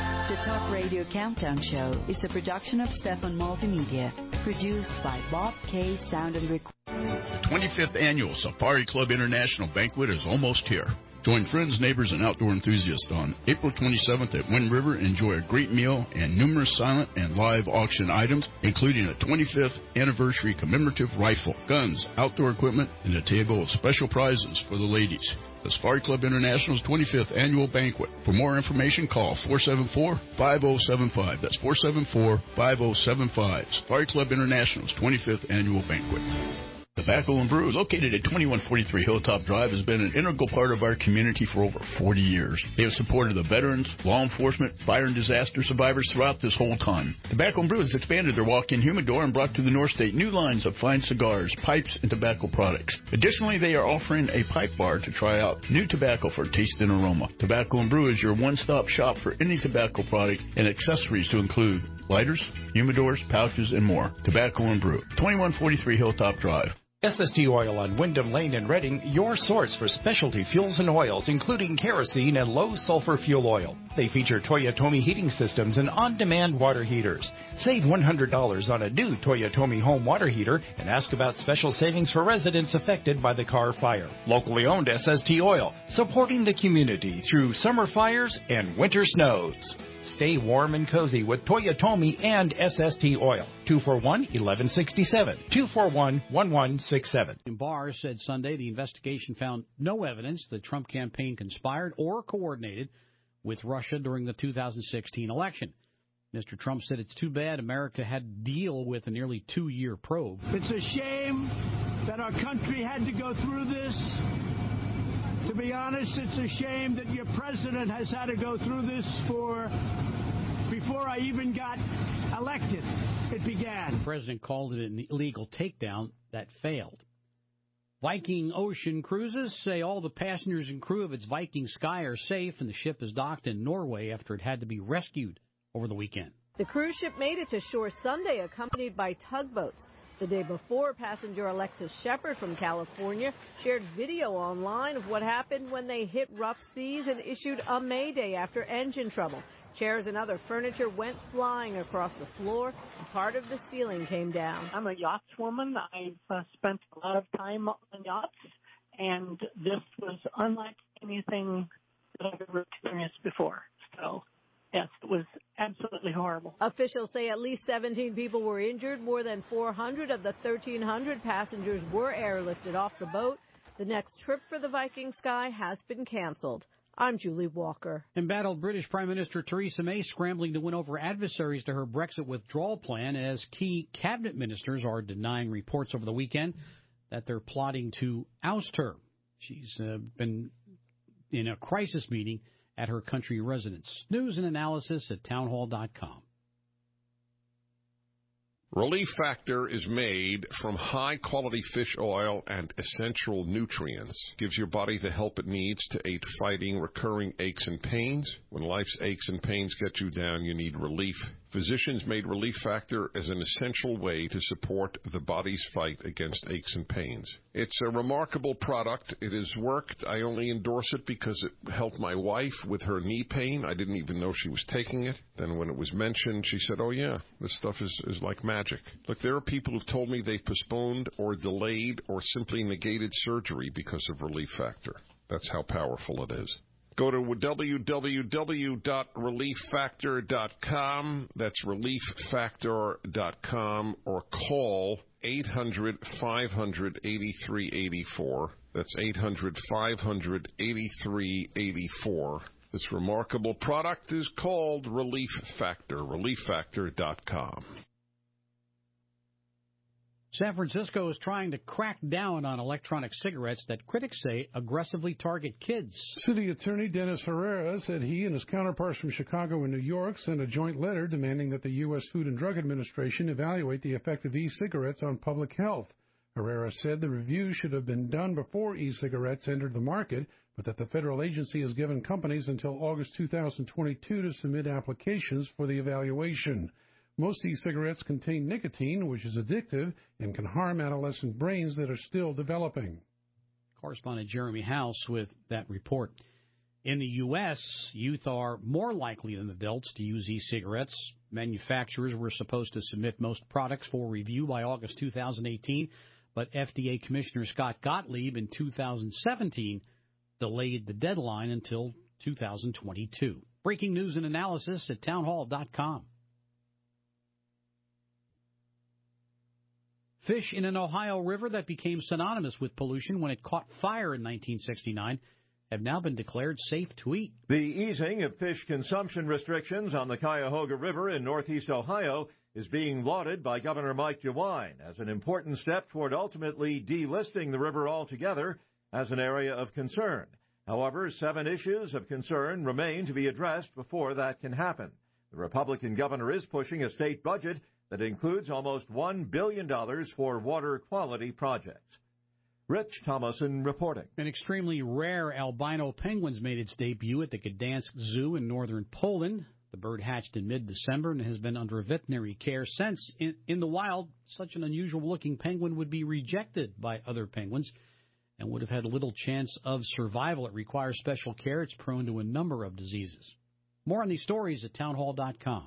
Talk Radio Countdown Show is a production of Stefan Multimedia, produced by Bob K. Sound and Record. The twenty-fifth Annual Safari Club International Banquet is almost here. Join friends, neighbors, and outdoor enthusiasts on April twenty-seventh at Wind River. Enjoy a great meal and numerous silent and live auction items, including a twenty-fifth anniversary commemorative rifle, guns, outdoor equipment, and a table of special prizes for the ladies. The Safari Club International's twenty-fifth Annual Banquet. For more information, call four seven four, five zero seven five. That's four seven four, five zero seven five. Safari Club International's twenty-fifth Annual Banquet. Tobacco and Brew, located at twenty-one forty-three Hilltop Drive, has been an integral part of our community for over forty years. They have supported the veterans, law enforcement, fire and disaster survivors throughout this whole time. Tobacco and Brew has expanded their walk-in humidor and brought to the North State new lines of fine cigars, pipes, and tobacco products. Additionally, they are offering a pipe bar to try out new tobacco for taste and aroma. Tobacco and Brew is your one-stop shop for any tobacco product and accessories to include lighters, humidors, pouches, and more. Tobacco and Brew, twenty-one forty-three Hilltop Drive. S S T Oil on Wyndham Lane in Reading, your source for specialty fuels and oils, including kerosene and low-sulfur fuel oil. They feature Toyotomi heating systems and on-demand water heaters. Save one hundred dollars on a new Toyotomi home water heater and ask about special savings for residents affected by the Carr fire. Locally owned S S T Oil, supporting the community through summer fires and winter snows. Stay warm and cozy with Toyotomi and S S T Oil. two four one, one one six seven. two four one, one one six seven. Barr said Sunday the investigation found no evidence the Trump campaign conspired or coordinated with Russia during the two thousand sixteen election. Mister Trump said it's too bad America had to deal with a nearly two-year probe. It's a shame that our country had to go through this. To be honest, it's a shame that your president has had to go through this for before I even got elected. It began. The president called it an illegal takedown that failed. Viking Ocean Cruises say all the passengers and crew of its Viking Sky are safe, and the ship is docked in Norway after it had to be rescued over the weekend. The cruise ship made it to shore Sunday, accompanied by tugboats. The day before, passenger Alexis Shepard from California shared video online of what happened when they hit rough seas and issued a mayday after engine trouble. Chairs and other furniture went flying across the floor, and part of the ceiling came down. I'm a yachtswoman. I've uh, spent a lot of time on yachts, and this was unlike anything that I've ever experienced before. So, yes, it was absolutely horrible. Officials say at least seventeen people were injured. More than four hundred of the thirteen hundred passengers were airlifted off the boat. The next trip for the Viking Sky has been canceled. I'm Julie Walker. Embattled British Prime Minister Theresa May scrambling to win over adversaries to her Brexit withdrawal plan as key cabinet ministers are denying reports over the weekend that they're plotting to oust her. She's uh, been in a crisis meeting at her country residence. News and analysis at townhall dot com. Relief Factor is made from high-quality fish oil and essential nutrients. Gives your body the help it needs to aid fighting recurring aches and pains. When life's aches and pains get you down, you need relief. Physicians made Relief Factor as an essential way to support the body's fight against aches and pains. It's a remarkable product. It has worked. I only endorse it because it helped my wife with her knee pain. I didn't even know she was taking it. Then when it was mentioned, she said, oh, yeah, this stuff is, is like magic. Look, there are people who've told me they postponed or delayed or simply negated surgery because of Relief Factor. That's how powerful it is. Go to w w w dot relief factor dot com. That's relief factor dot com, or call eight hundred, five hundred, eighty-three eighty-four. That's eight hundred, five hundred, eighty-three eighty-four. This remarkable product is called Relief Factor, relief factor dot com. San Francisco is trying to crack down on electronic cigarettes that critics say aggressively target kids. City Attorney Dennis Herrera said he and his counterparts from Chicago and New York sent a joint letter demanding that the U S Food and Drug Administration evaluate the effect of e-cigarettes on public health. Herrera said the review should have been done before e-cigarettes entered the market, but that the federal agency has given companies until August two thousand twenty-two to submit applications for the evaluation. Most e-cigarettes contain nicotine, which is addictive and can harm adolescent brains that are still developing. Correspondent Jeremy House with that report. In the U S, youth are more likely than adults to use e-cigarettes. Manufacturers were supposed to submit most products for review by August two thousand eighteen, but F D A Commissioner Scott Gottlieb in two thousand seventeen delayed the deadline until two thousand twenty-two. Breaking news and analysis at townhall dot com. Fish in an Ohio river that became synonymous with pollution when it caught fire in nineteen sixty-nine have now been declared safe to eat. The easing of fish consumption restrictions on the Cuyahoga River in northeast Ohio is being lauded by Governor Mike DeWine as an important step toward ultimately delisting the river altogether as an area of concern. However, seven issues of concern remain to be addressed before that can happen. The Republican governor is pushing a state budget that includes almost one billion dollars for water quality projects. Rich Thomason reporting. An extremely rare albino penguin's made its debut at the Gdansk Zoo in northern Poland. The bird hatched in mid-December and has been under veterinary care since. In, in the wild, such an unusual-looking penguin would be rejected by other penguins and would have had little chance of survival. It requires special care. It's prone to a number of diseases. More on these stories at townhall dot com.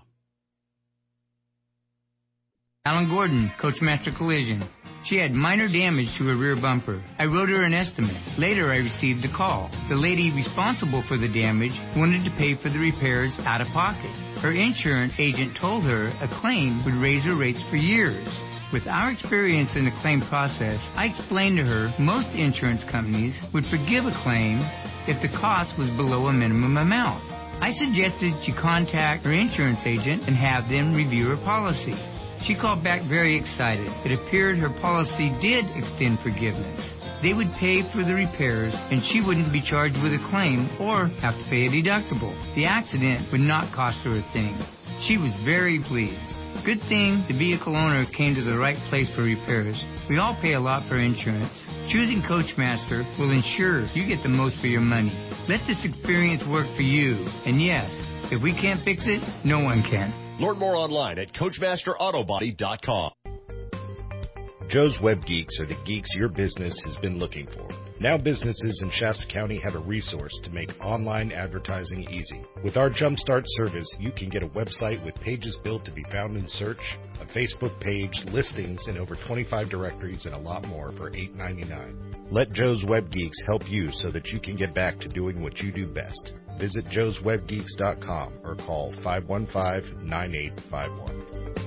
Alan Gordon, Coachmaster Collision. She had minor damage to her rear bumper. I wrote her an estimate. Later, I received a call. The lady responsible for the damage wanted to pay for the repairs out of pocket. Her insurance agent told her a claim would raise her rates for years. With our experience in the claim process, I explained to her most insurance companies would forgive a claim if the cost was below a minimum amount. I suggested she contact her insurance agent and have them review her policy. She called back very excited. It appeared her policy did extend forgiveness. They would pay for the repairs, and she wouldn't be charged with a claim or have to pay a deductible. The accident would not cost her a thing. She was very pleased. Good thing the vehicle owner came to the right place for repairs. We all pay a lot for insurance. Choosing Coachmaster will ensure you get the most for your money. Let this experience work for you. And yes, if we can't fix it, no one can. Learn more online at coachmaster auto body dot com. Joe's Web Geeks are the geeks your business has been looking for. Now businesses in Shasta County have a resource to make online advertising easy. With our Jumpstart service, you can get a website with pages built to be found in search, a Facebook page, listings in over twenty-five directories, and a lot more for eight ninety-nine. Let Joe's Web Geeks help you so that you can get back to doing what you do best. Visit joes web geeks dot com or call five one five, nine eight five one.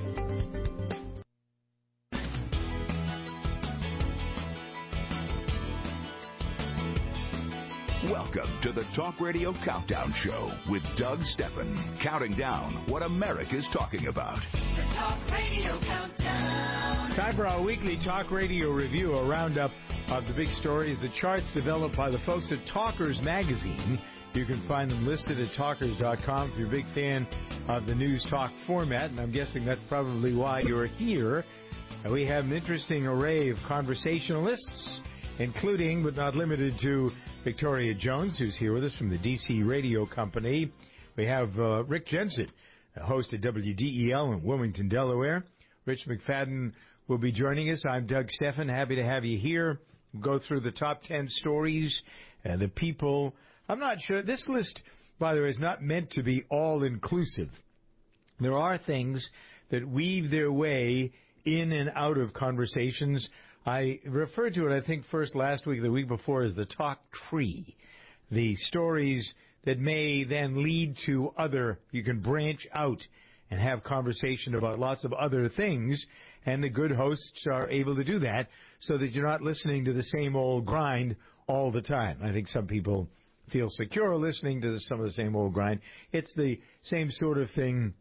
Welcome to the Talk Radio Countdown Show with Doug Steffen, counting down what America's talking about. The Talk Radio Countdown. Time for our weekly Talk Radio review, a roundup of the big stories, the charts developed by the folks at Talkers Magazine. You can find them listed at talkers dot com if you're a big fan of the news talk format, and I'm guessing that's probably why you're here. And we have an interesting array of conversationalists, including, but not limited to, Victoria Jones, who's here with us from the D C Radio Company. We have uh, Rick Jensen, a host at W D E L in Wilmington, Delaware. Rich McFadden will be joining us. I'm Doug Steffen. Happy to have you here. We'll go through the top ten stories, uh, the people. I'm not sure. This list, by the way, is not meant to be all-inclusive. There are things that weave their way in and out of conversations. I referred to it, I think, first last week, the week before, as the talk tree. The stories that may then lead to other, you can branch out and have conversation about lots of other things, and the good hosts are able to do that so that you're not listening to the same old grind all the time. I think some people feel secure listening to some of the same old grind. It's the same sort of thing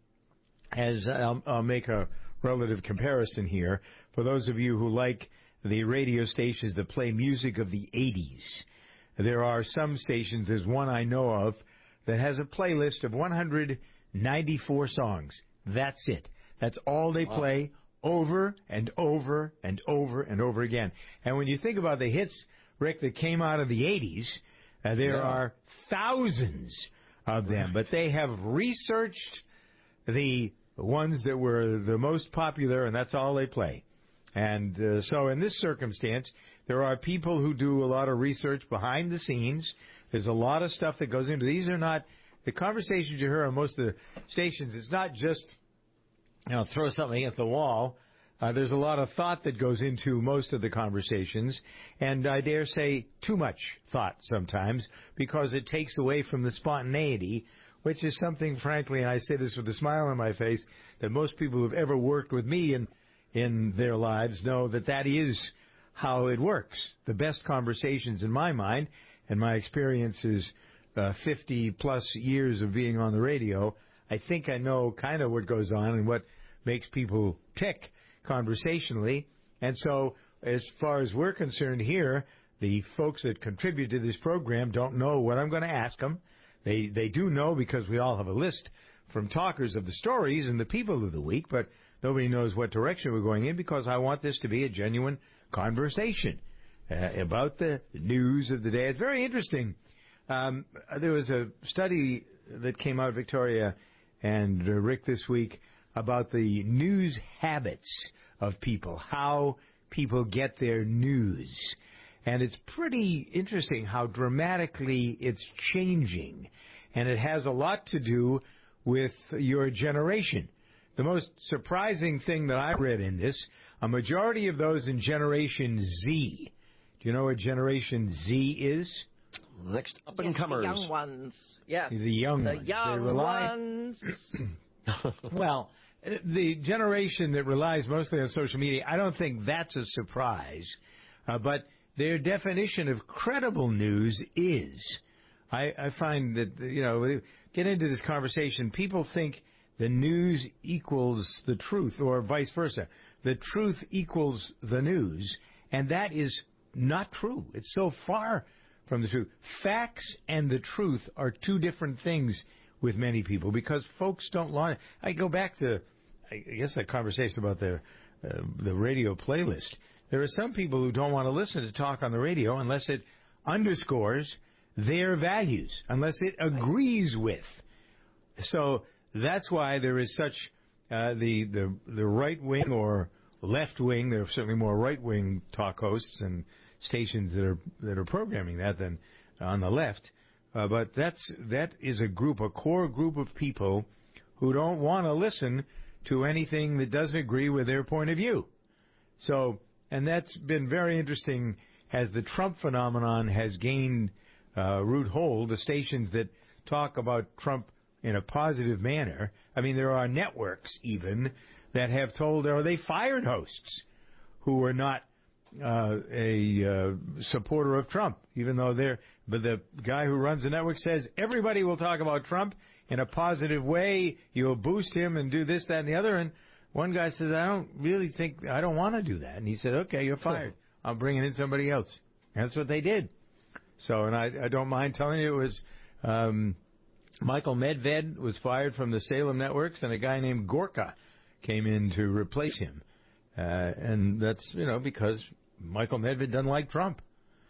as, I'll, I'll make a relative comparison here. For those of you who like the radio stations that play music of the eighties, there are some stations, there's one I know of, that has a playlist of one hundred ninety-four songs. That's it. That's all they play over and over and over and over again. And when you think about the hits, Rick, that came out of the eighties, Uh, there yeah. are thousands of them, but they have researched the ones that were the most popular, and that's all they play. And uh, so in this circumstance, There are people who do a lot of research behind the scenes. There's a lot of stuff that goes into these. Are not the conversations you hear on most of the stations. It's not just, you know, throw something against the wall. Uh, there's a lot of thought that goes into most of the conversations, and I dare say too much thought sometimes, because it takes away from the spontaneity, which is something, frankly, and I say this with a smile on my face, that most people who've ever worked with me in in their lives know that that is how it works. The best conversations, in my mind, and my experience is uh, fifty-plus years of being on the radio, I think I know kind of what goes on and what makes people tick conversationally. And so, as far as we're concerned here, the folks that contribute to this program don't know what I'm going to ask them. They they do know, because we all have a list from talkers of the stories and the people of the week, but nobody knows what direction we're going in, because I want this to be a genuine conversation uh, about the news of the day. It's very interesting. Um, there was a study that came out, Victoria and uh, Rick, this week about the news habits of people, how people get their news. And it's pretty interesting how dramatically it's changing. And it has a lot to do with your generation. The most surprising thing that I read in this, a majority of those in Generation Z. Do you know what Generation Z is? Next up-and-comers. Yes, the young ones. Yes. The young the ones. young they rely... ones. Well, the generation that relies mostly on social media, I don't think that's a surprise. Uh, but their definition of credible news is, I, I find that, you know, get into this conversation, people think the news equals the truth, or vice versa. The truth equals the news, and that is not true. It's so far from the truth. Facts and the truth are two different things with many people, because folks don't want. I go back to, I guess, that conversation about the uh, the radio playlist. There are some people who don't want to listen to talk on the radio unless it underscores their values, unless it agrees with. So that's why there is such uh, the the the right wing or left wing. There are certainly more right wing talk hosts and stations that are that are programming that than on the left. Uh, but that's that is a group, a core group of people who don't want to listen to anything that doesn't agree with their point of view. So, and that's been very interesting as the Trump phenomenon has gained uh, root hold. The stations that talk about Trump in a positive manner. I mean, there are networks even that have told, or they fired hosts who were not uh, a uh, supporter of Trump, even though they're. But the guy who runs the network says everybody will talk about Trump in a positive way. You'll boost him and do this, that, and the other. And one guy says, I don't really think, I don't want to do that. And he said, okay, you're fired. I'm bringing in somebody else. And that's what they did. So, and I, I don't mind telling you, it was um, Michael Medved was fired from the Salem networks, and a guy named Gorka came in to replace him. Uh, and that's, you know, because Michael Medved doesn't like Trump.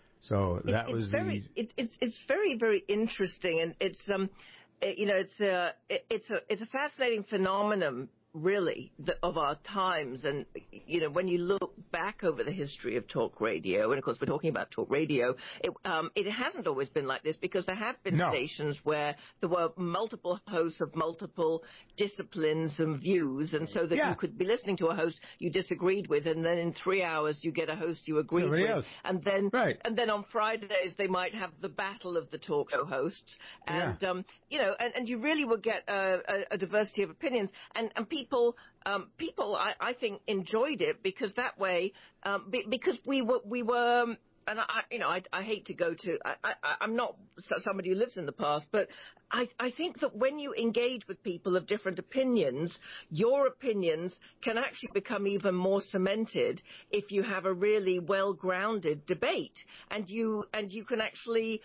So that it, was very, the. It, it's it's very very interesting, and it's um, you know, it's a it's a it's a fascinating phenomenon, really, the, of our times. And you know, when you look back over the history of talk radio, and of course we're talking about talk radio, it um, it hasn't always been like this, because there have been no. stations where there were multiple hosts of multiple disciplines and views, and so that yeah. you could be listening to a host you disagreed with, and then in three hours you get a host you agreed Somebody with, else. and then right. and then on Fridays they might have the battle of the talk show hosts, and yeah. um, you know, and, and you really will get a, a, a diversity of opinions, and and people um, people I, I think enjoyed it, because that way um, be, because we were we were. Um, And I, you know, I, I hate to go to. I, I, I'm not somebody who lives in the past, but I, I think that when you engage with people of different opinions, your opinions can actually become even more cemented if you have a really well-grounded debate, and you and you can actually.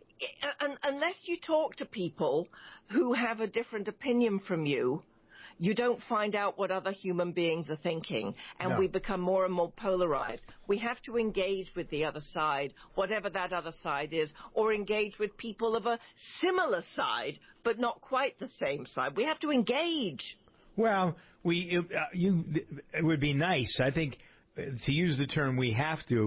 And, unless you talk to people who have a different opinion from you, you don't find out what other human beings are thinking, and no. we become more and more polarized. We have to engage with the other side, whatever that other side is, or engage with people of a similar side, but not quite the same side. We have to engage. Well, we uh, you it would be nice, I think, to use the term "we have to."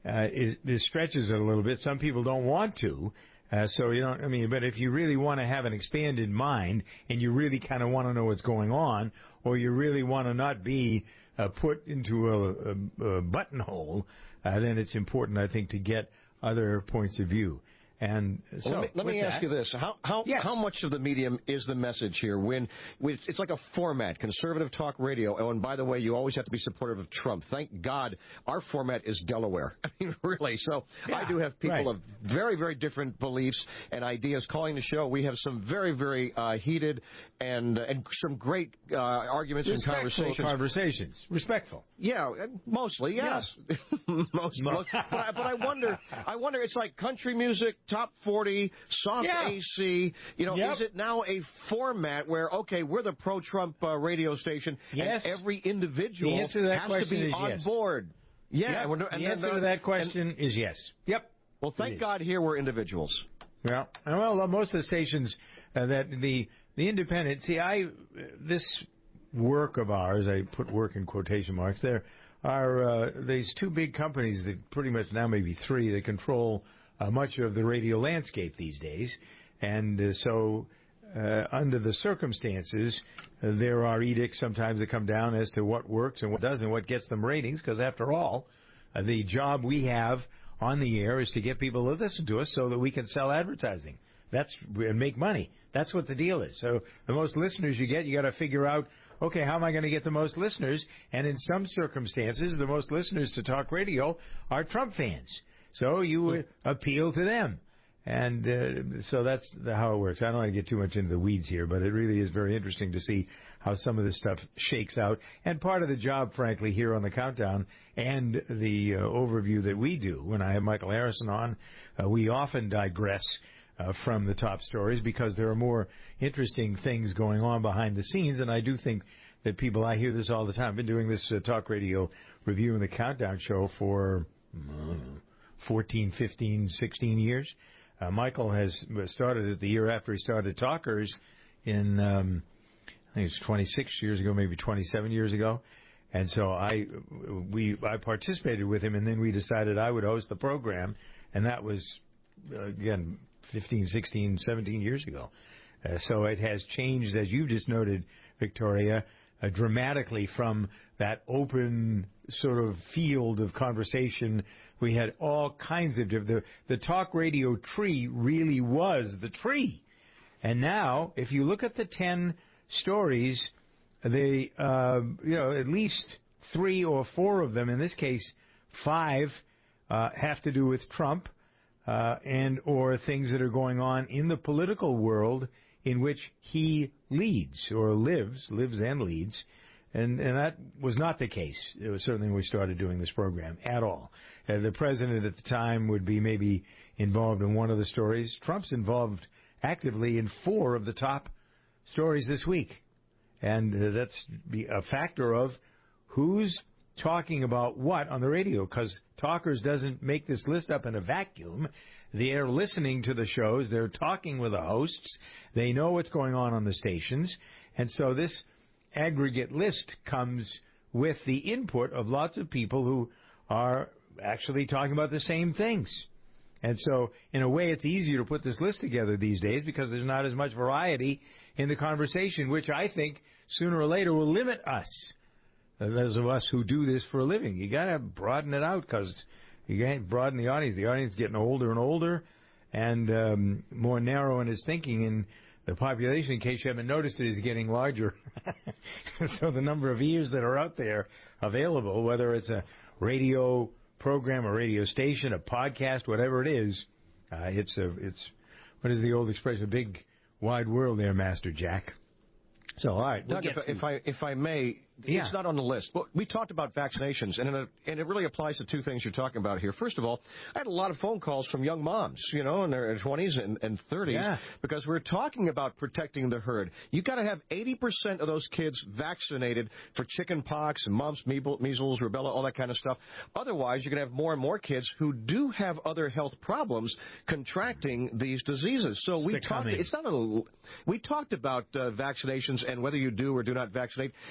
uh, is, this stretches it a little bit. Some people don't want to. Uh, so, you know, I mean, but if you really want to have an expanded mind and you really kind of want to know what's going on, or you really want to not be uh, put into a, a, a buttonhole, uh, then it's important, I think, to get other points of view. And so, well, let me, let me that, ask you this: how how yeah. how much of the medium is the message here? When, when it's like a format, conservative talk radio. Oh, and by the way, you always have to be supportive of Trump. Thank God our format is Delaware. I mean, really. So yeah, I do have people right. of very very different beliefs and ideas calling the show. We have some very very uh, heated and uh, and some great uh, arguments and conversations. Conversations, respectful. Yeah, mostly yes. Yeah. most, most, but, I, but I wonder. I wonder. It's like country music. Top forty, soft yeah. A C, you know, yep. is it now a format where, okay, we're the pro-Trump uh, radio station, yes. and every individual the answer to that has question to be is on yes. board? Yeah. Yep. And we're, and the answer then, uh, to that question and, is yes. Yep. Well, thank God here we're individuals. Yeah. Well, most of the stations uh, that the the independent, see, I this work of ours, I put work in quotation marks, there are uh, these two big companies that pretty much now maybe three that control Uh, much of the radio landscape these days. And uh, so uh, under the circumstances, uh, there are edicts sometimes that come down as to what works and what doesn't, what gets them ratings, because after all, uh, the job we have on the air is to get people to listen to us so that we can sell advertising. That's and make money. That's what the deal is. So the most listeners you get, you got to figure out, okay, how am I going to get the most listeners? And in some circumstances, the most listeners to talk radio are Trump fans. So you appeal to them. And uh, so that's the, how it works. I don't want to get too much into the weeds here, but it really is very interesting to see how some of this stuff shakes out. And part of the job, frankly, here on the Countdown and the uh, overview that we do, when I have Michael Harrison on, uh, we often digress uh, from the top stories because there are more interesting things going on behind the scenes. And I do think that people, I hear this all the time. I've been doing this uh, talk radio review in the Countdown show for uh, fourteen, fifteen, sixteen years. Uh, Michael has started it the year after he started Talkers in, um, I think it's twenty-six years ago, maybe twenty-seven years ago. And so I, we, I participated with him, and then we decided I would host the program, and that was, uh, again, fifteen, sixteen, seventeen years ago. Uh, so it has changed, as you just noted, Victoria, uh, dramatically from that open sort of field of conversation. We had all kinds of the the talk radio tree really was the tree, and now if you look at the ten stories, they uh, you know at least three or four of them, in this case five, uh, have to do with Trump uh, and or things that are going on in the political world in which he leads or lives, lives and leads. And, and that was not the case. It was certainly when we started doing this program at all. Uh, the president at the time would be maybe involved in one of the stories. Trump's involved actively in four of the top stories this week. And uh, that's a factor of who's talking about what on the radio, because Talkers doesn't make this list up in a vacuum. They're listening to the shows. They're talking with the hosts. They know what's going on on the stations. And so this aggregate list comes with the input of lots of people who are actually talking about the same things. And so, in a way, it's easier to put this list together these days because there's not as much variety in the conversation, which I think sooner or later will limit us, those of us who do this for a living. You got to broaden it out because you can't broaden the audience. The audience is getting older and older and um, more narrow in its thinking. And the population, in case you haven't noticed it, is getting larger. So the number of ears that are out there available, whether it's a radio program, a radio station, a podcast, whatever it is, uh, it's a it's what is the old expression? A big wide world there, Master Jack. So, all right, we'll Doug, if, if I if I may, yeah. It's not on the list. But we talked about vaccinations, and it, and it really applies to two things you're talking about here. First of all, I had a lot of phone calls from young moms, you know, in their twenties and, and thirties, yeah. because we're talking about protecting the herd. You got to have eighty percent of those kids vaccinated for chicken pox and mumps, measles, rubella, all that kind of stuff. Otherwise, you're going to have more and more kids who do have other health problems contracting these diseases. So we talked. It's not a. We talked about uh, vaccinations and whether you do or do not vaccinate, and some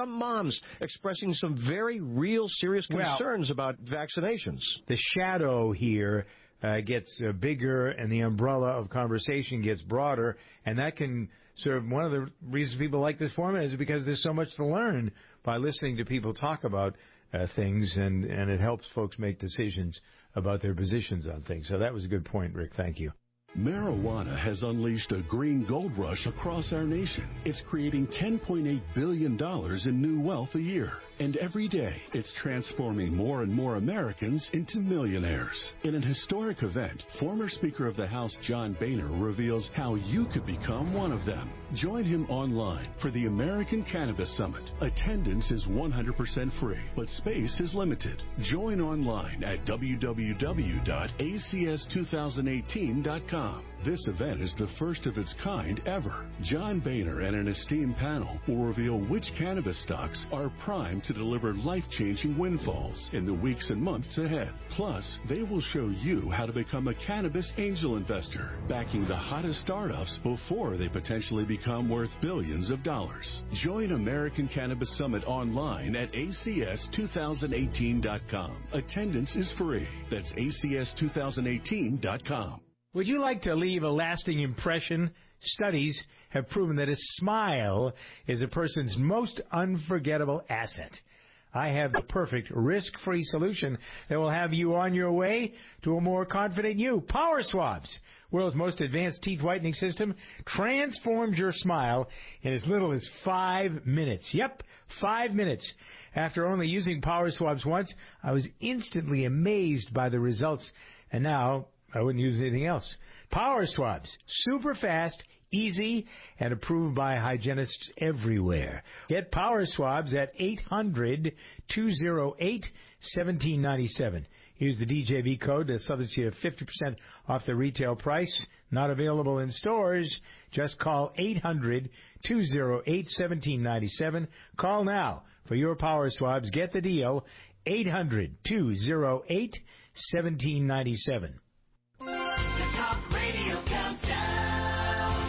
from moms expressing some very real, serious concerns well, about vaccinations. The shadow here uh, gets uh, bigger, and the umbrella of conversation gets broader, and that can sort of, one of the reasons people like this format is because there's so much to learn by listening to people talk about uh, things, and, and it helps folks make decisions about their positions on things. So that was a good point, Rick. Thank you. Marijuana has unleashed a green gold rush across our nation. It's creating ten point eight billion dollars in new wealth a year. And every day, it's transforming more and more Americans into millionaires. In an historic event, former Speaker of the House John Boehner reveals how you could become one of them. Join him online for the American Cannabis Summit. Attendance is one hundred percent free, but space is limited. Join online at w w w dot a c s two thousand eighteen dot com. This event is the first of its kind ever. John Boehner and an esteemed panel will reveal which cannabis stocks are primed to deliver life-changing windfalls in the weeks and months ahead. Plus, they will show you how to become a cannabis angel investor, backing the hottest startups before they potentially become worth billions of dollars. Join American Cannabis Summit online at a c s two thousand eighteen dot com. Attendance is free. That's a c s two thousand eighteen dot com. Would you like to leave a lasting impression? Studies have proven that a smile is a person's most unforgettable asset. I have the perfect risk-free solution that will have you on your way to a more confident you. Power Swabs, world's most advanced teeth whitening system, transforms your smile in as little as five minutes. Yep, five minutes. After only using Power Swabs once, I was instantly amazed by the results, and now I wouldn't use anything else. Power Swabs, super fast, easy, and approved by hygienists everywhere. Get Power Swabs at eight hundred, two oh eight, one seven nine seven. Use the D J V code that subjects you to fifty percent off the retail price. Not available in stores. Just call eight hundred, two oh eight, one seven nine seven. Call now for your Power Swabs. Get the deal. eight hundred, two oh eight, one seven nine seven. The Talk Radio Countdown.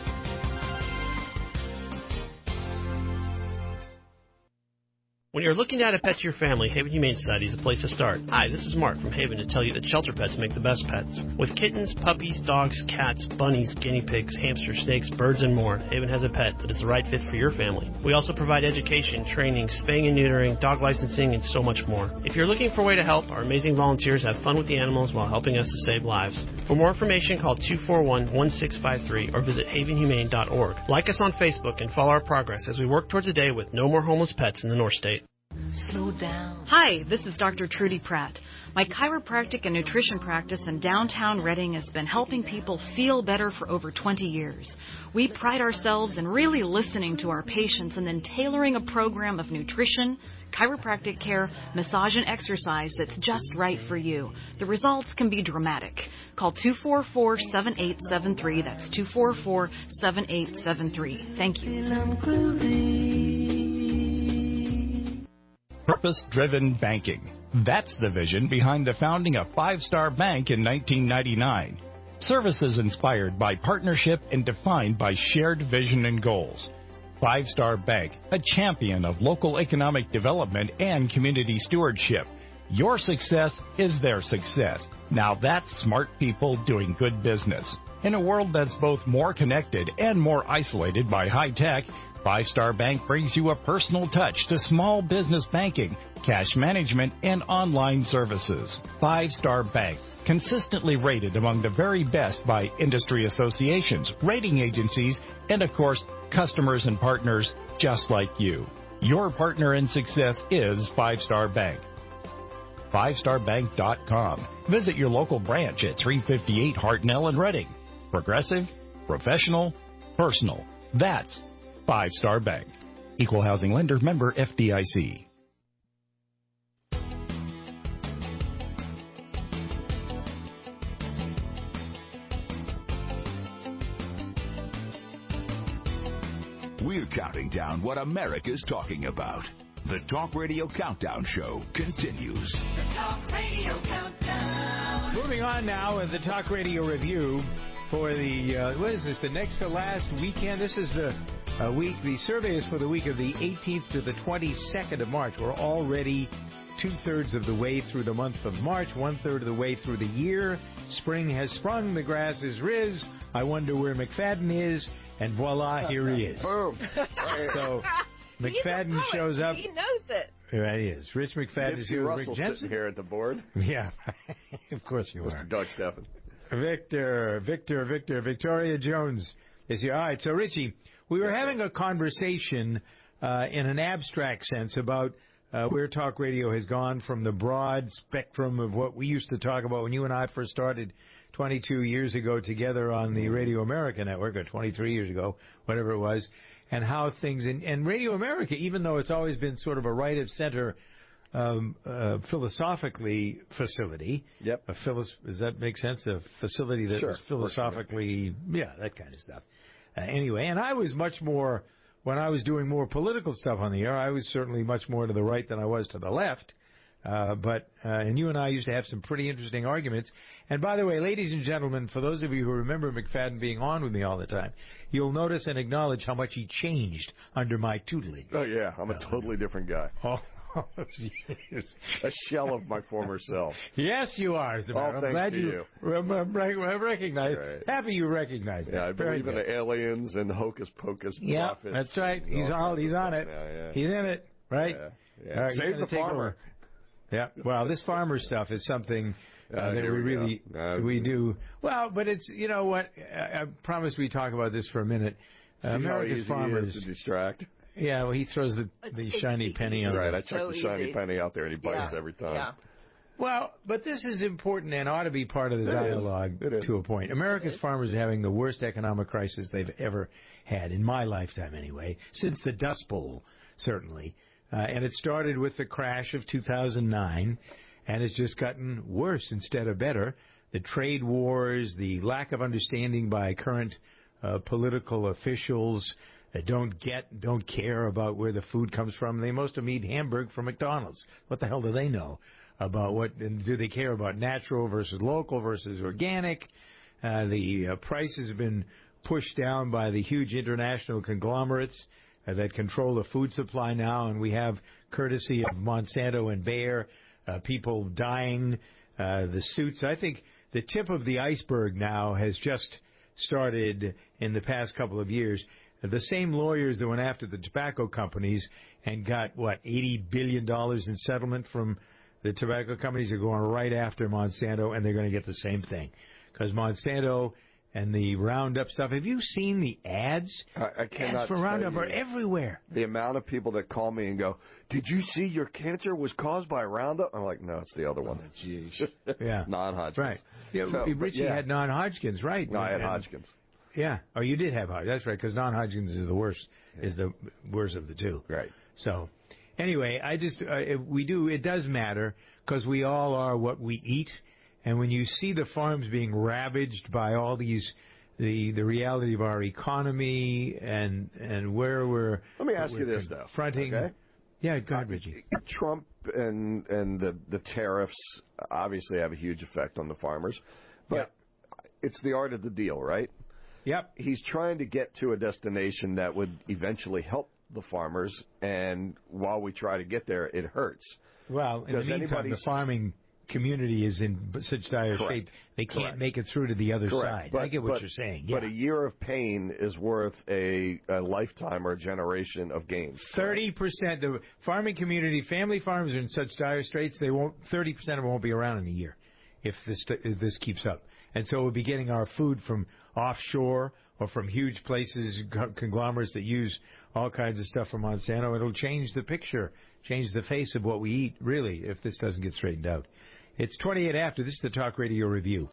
When you're looking to add a pet to your family, Haven Humane Society is the place to start. Hi, this is Mark from Haven to tell you that shelter pets make the best pets. With kittens, puppies, dogs, cats, bunnies, guinea pigs, hamsters, snakes, birds, and more, Haven has a pet that is the right fit for your family. We also provide education, training, spaying and neutering, dog licensing, and so much more. If you're looking for a way to help, our amazing volunteers have fun with the animals while helping us to save lives. For more information, call two four one, one six five three or visit haven humane dot org. Like us on Facebook and follow our progress as we work towards a day with no more homeless pets in the North State. Slow down. Hi, this is Doctor Trudy Pratt. My chiropractic and nutrition practice in downtown Reading has been helping people feel better for over twenty years. We pride ourselves in really listening to our patients and then tailoring a program of nutrition, chiropractic care, massage, and exercise that's just right for you. The results can be dramatic. Call two four four, seven eight seven three. That's two four four, seven eight seven three. Thank you. Purpose-driven banking. That's the vision behind the founding of Five Star Bank in nineteen ninety-nine. Services inspired by partnership and defined by shared vision and goals. Five Star Bank, a champion of local economic development and community stewardship. Your success is their success. Now that's smart people doing good business. In a world that's both more connected and more isolated by high tech, Five Star Bank brings you a personal touch to small business banking, cash management, and online services. Five Star Bank, consistently rated among the very best by industry associations, rating agencies, and of course, customers and partners just like you. Your partner in success is Five Star Bank. five star bank dot com. Visit your local branch at three fifty-eight Hartnell in Reading. Progressive, professional, personal. That's Five Star Bank. Equal housing lender, member F D I C. We're counting down what America's talking about. The Talk Radio Countdown Show continues. The Talk Radio Countdown. Moving on now with the Talk Radio Review for the, uh, what is this, the next to last weekend? This is the a week. The survey is for the week of the eighteenth to the twenty-second of March. We're already two-thirds of the way through the month of March, one-third of the way through the year. Spring has sprung, the grass is riz. I wonder where McFadden is, and voila, here he is. Boom. So McFadden shows up. He knows it. Right, he is. Rich McFadden Nipsey is here with Russell Rick Jensen. sitting here at the board. Yeah, of course you Mister are. Doug Steffen. Victor, Victor, Victor, Victoria Jones is here. All right, so Richie, we were having a conversation uh, in an abstract sense about uh, where talk radio has gone from the broad spectrum of what we used to talk about when you and I first started twenty-two years ago together on the Radio America network, or twenty-three years ago, whatever it was, and how things, and, and Radio America, even though it's always been sort of a right-of-center um, uh, philosophically facility. Yep. A philos- does that make sense? A facility that Sure. was philosophically, yeah, that kind of stuff. Uh, anyway, and I was much more, when I was doing more political stuff on the air, I was certainly much more to the right than I was to the left. Uh, but, uh, and you and I used to have some pretty interesting arguments. And by the way, ladies and gentlemen, for those of you who remember McFadden being on with me all the time, you'll notice and acknowledge how much he changed under my tutelage. Oh, yeah. I'm a totally different guy. Oh, a shell of my former self. Yes, you are. As a matter. All I'm thanks glad to you, you. Re- re- recognize. Right. Happy you recognize that. Yeah, I Very believe in good. the aliens and hocus pocus. Yeah, prophets that's right. and He's all. He's on it. Yeah, yeah. He's in it. Right. Yeah, yeah. All right, Save you're gonna the take farmer. over. Yeah. Well, this farmer stuff is something uh, Uh, that here we we go. really Uh, we do well. But it's, you know what? I, I promise we talk about this for a minute. See Uh, how America's easy it farmers. is to distract. Yeah, well, he throws the the shiny penny on. Right, I the- check the shiny penny out there, and he bites every time. Yeah. Well, but this is important and ought to be part of the It is. dialogue It is. to a point. America's farmers are having the worst economic crisis they've ever had, in my lifetime anyway, since the Dust Bowl, certainly. Uh, and it started with the crash of two thousand nine, and it's just gotten worse instead of better. The trade wars, the lack of understanding by current uh, political officials that don't get, don't care about where the food comes from. They most of them eat Hamburg from McDonald's. What the hell do they know about what, and do they care about natural versus local versus organic? Uh, the uh, prices have been pushed down by the huge international conglomerates uh, that control the food supply now, and we have, courtesy of Monsanto and Bayer, uh, people dying, uh, the suits. I think the tip of the iceberg now has just started in the past couple of years. The same lawyers that went after the tobacco companies and got, what, eighty billion dollars in settlement from the tobacco companies are going right after Monsanto, and they're going to get the same thing. Because Monsanto and the Roundup stuff, have you seen the ads? I, I cannot ads for tell Roundup you are everywhere. The amount of people that call me and go, "Did you see your cancer was caused by Roundup?" I'm like, "No, it's the other one." Oh, jeez. Yeah. Non-Hodgkin's. Right. Yeah, So, but Richie yeah. had non-Hodgkin's, right? No, I had And- Hodgkin's. Yeah. Oh, you did have Hodgkin's. That's right, because non-Hodgkin's is the worst, is the worst of the two. Right. So, anyway, I just, uh, if we do, it does matter, because we all are what we eat. And when you see the farms being ravaged by all these, the the reality of our economy and and where we're. Let me ask we're you this, though. confronting. Okay? Yeah, go ahead, Richie. Trump and and the the tariffs obviously have a huge effect on the farmers, but it's the art of the deal, right? Yep. He's trying to get to a destination that would eventually help the farmers, and while we try to get there, it hurts. Well, in the Does meantime, anybody the farming community is in such dire Correct. shape they can't Correct. make it through to the other Correct. side. But, I get what but- you're saying. But Yeah. a year of pain is worth a, a lifetime or a generation of gains. Thirty percent the farming community, family farms are in such dire straits. They won't. Thirty percent of them won't be around in a year if this if this keeps up. And so we'll be getting our food from offshore or from huge places, co- conglomerates that use all kinds of stuff from Monsanto. It'll change the picture, change the face of what we eat, really, if this doesn't get straightened out. It's twenty-eight after. This is the Talk Radio Review.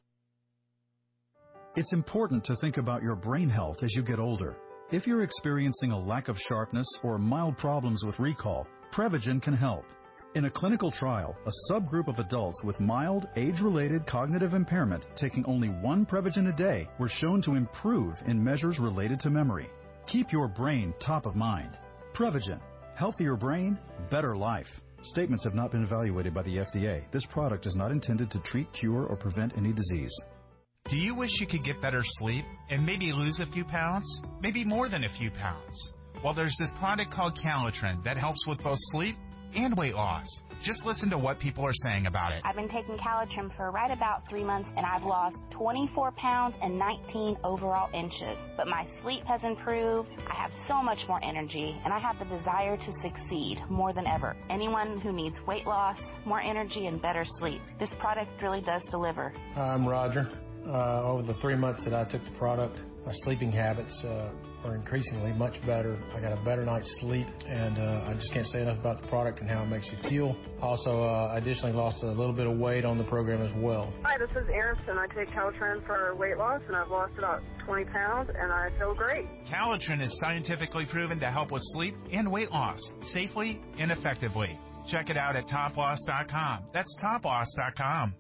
It's important to think about your brain health as you get older. If you're experiencing a lack of sharpness or mild problems with recall, Prevagen can help. In a clinical trial, a subgroup of adults with mild, age-related cognitive impairment taking only one Prevagen a day were shown to improve in measures related to memory. Keep your brain top of mind. Prevagen. Healthier brain, better life. Statements have not been evaluated by the F D A. This product is not intended to treat, cure, or prevent any disease. Do you wish you could get better sleep and maybe lose a few pounds? Maybe more than a few pounds? Well, there's this product called Calitrin that helps with both sleep and weight loss. Just listen to what people are saying about it. I've been taking Calitrin for right about three months, and I've lost twenty-four pounds and nineteen overall inches. But my sleep has improved. I have so much more energy, and I have the desire to succeed more than ever. Anyone who needs weight loss, more energy, and better sleep, this product really does deliver. Hi, I'm Roger. Uh, over the three months that I took the product, my sleeping habits uh, are increasingly much better. I got a better night's sleep, and uh, I just can't say enough about the product and how it makes you feel. Also, uh, I additionally lost a little bit of weight on the program as well. Hi, this is Aronson. I take Calitrin for weight loss, and I've lost about twenty pounds, and I feel great. Calitrin is scientifically proven to help with sleep and weight loss safely and effectively. Check it out at top loss dot com. That's top loss dot com.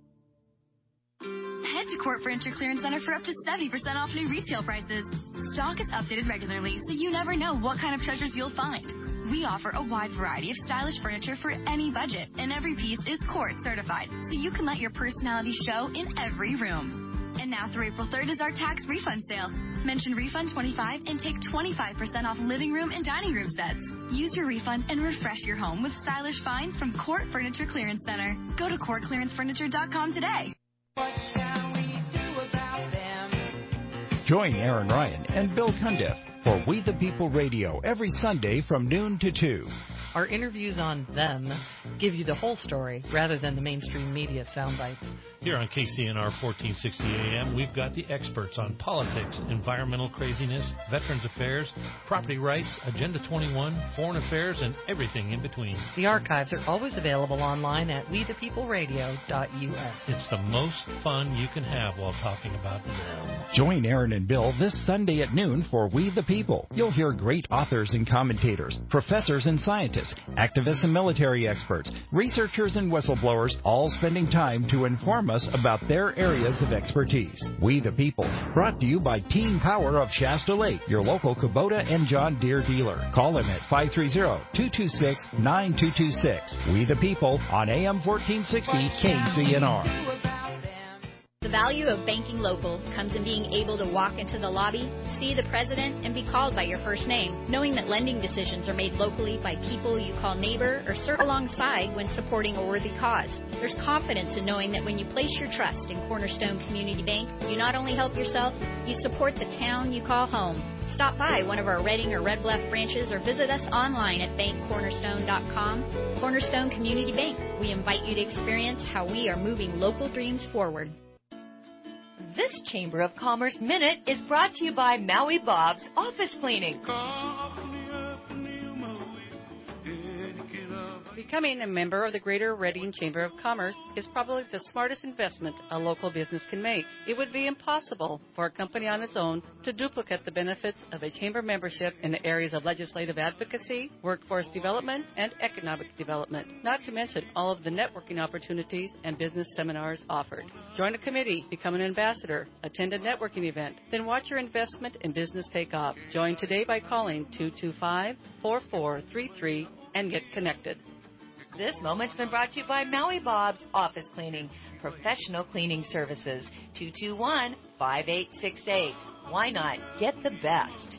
Head to Court Furniture Clearance Center for up to seventy percent off new retail prices. Stock is updated regularly, so you never know what kind of treasures you'll find. We offer a wide variety of stylish furniture for any budget, and every piece is Court certified, so you can let your personality show in every room. And now through April third is our tax refund sale. Mention refund twenty-five and take twenty-five percent off living room and dining room sets. Use your refund and refresh your home with stylish finds from Court Furniture Clearance Center. Go to court clearance furniture dot com today. Join Aaron Ryan and Bill Cundiff for We the People Radio every Sunday from noon to two. Our interviews on them give you the whole story rather than the mainstream media sound bites. Here on K C N R fourteen sixty A M, we've got the experts on politics, environmental craziness, veterans affairs, property rights, Agenda twenty-one, foreign affairs, and everything in between. The archives are always available online at we the people radio dot U S. It's the most fun you can have while talking about them. Join Aaron and Bill this Sunday at noon for We the People. You'll hear great authors and commentators, professors and scientists, activists and military experts, researchers and whistleblowers, all spending time to inform us about their areas of expertise. We the People, brought to you by Team Power of Shasta Lake, your local Kubota and John Deere dealer. Call them at five three zero, two two six, nine two two six. We the People on A M fourteen sixty K C N R. The value of banking local comes in being able to walk into the lobby, see the president, and be called by your first name, knowing that lending decisions are made locally by people you call neighbor or serve alongside when supporting a worthy cause. There's confidence in knowing that when you place your trust in Cornerstone Community Bank, you not only help yourself, you support the town you call home. Stop by one of our Reading or Red Bluff branches or visit us online at bank cornerstone dot com. Cornerstone Community Bank. We invite you to experience how we are moving local dreams forward. This Chamber of Commerce Minute is brought to you by Maui Bob's Office Cleaning. Becoming a member of the Greater Reading Chamber of Commerce is probably the smartest investment a local business can make. It would be impossible for a company on its own to duplicate the benefits of a chamber membership in the areas of legislative advocacy, workforce development, and economic development, not to mention all of the networking opportunities and business seminars offered. Join a committee, become an ambassador, attend a networking event, then watch your investment in business take off. Join today by calling two two five, four four three three and get connected. This moment's been brought to you by Maui Bob's Office Cleaning, professional cleaning services. two two one, five eight six eight. Why not get the best?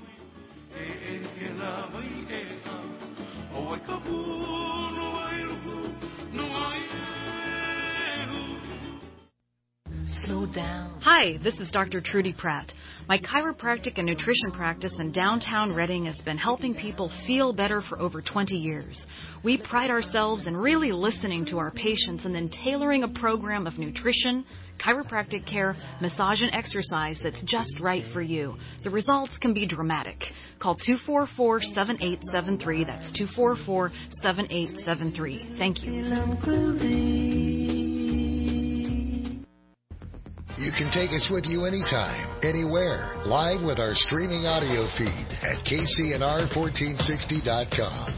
Slow down. Hi, this is Doctor Trudy Pratt. My chiropractic and nutrition practice in downtown Reading has been helping people feel better for over twenty years. We pride ourselves in really listening to our patients and then tailoring a program of nutrition, chiropractic care, massage, and exercise that's just right for you. The results can be dramatic. Call two four four, seven eight seven three. That's two four four, seven eight seven three. Thank you. You can take us with you anytime, anywhere, live with our streaming audio feed at K C N R fourteen sixty dot com.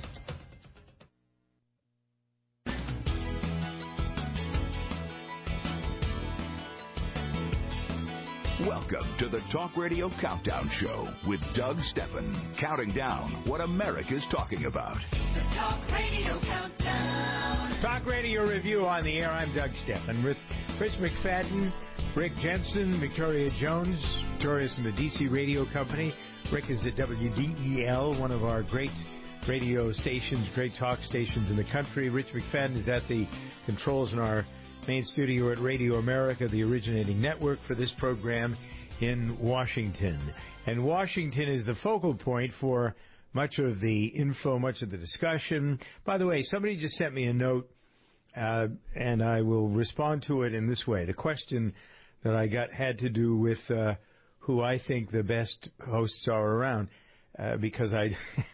Welcome to the Talk Radio Countdown Show with Doug Steffen, counting down what America's talking about. The Talk Radio Countdown. Talk Radio Review on the air. I'm Doug Steffen with Chris McFadden, Rick Jensen, Victoria Jones. Victoria's from the D C Radio Company. Rick is at W D E L, one of our great radio stations, great talk stations in the country. Rich McFadden is at the controls in our main studio at Radio America, the originating network for this program in Washington. And Washington is the focal point for much of the info, much of the discussion. By the way, somebody just sent me a note, uh, and I will respond to it in this way. The question that I got had to do with uh, who I think the best hosts are around, uh, because I,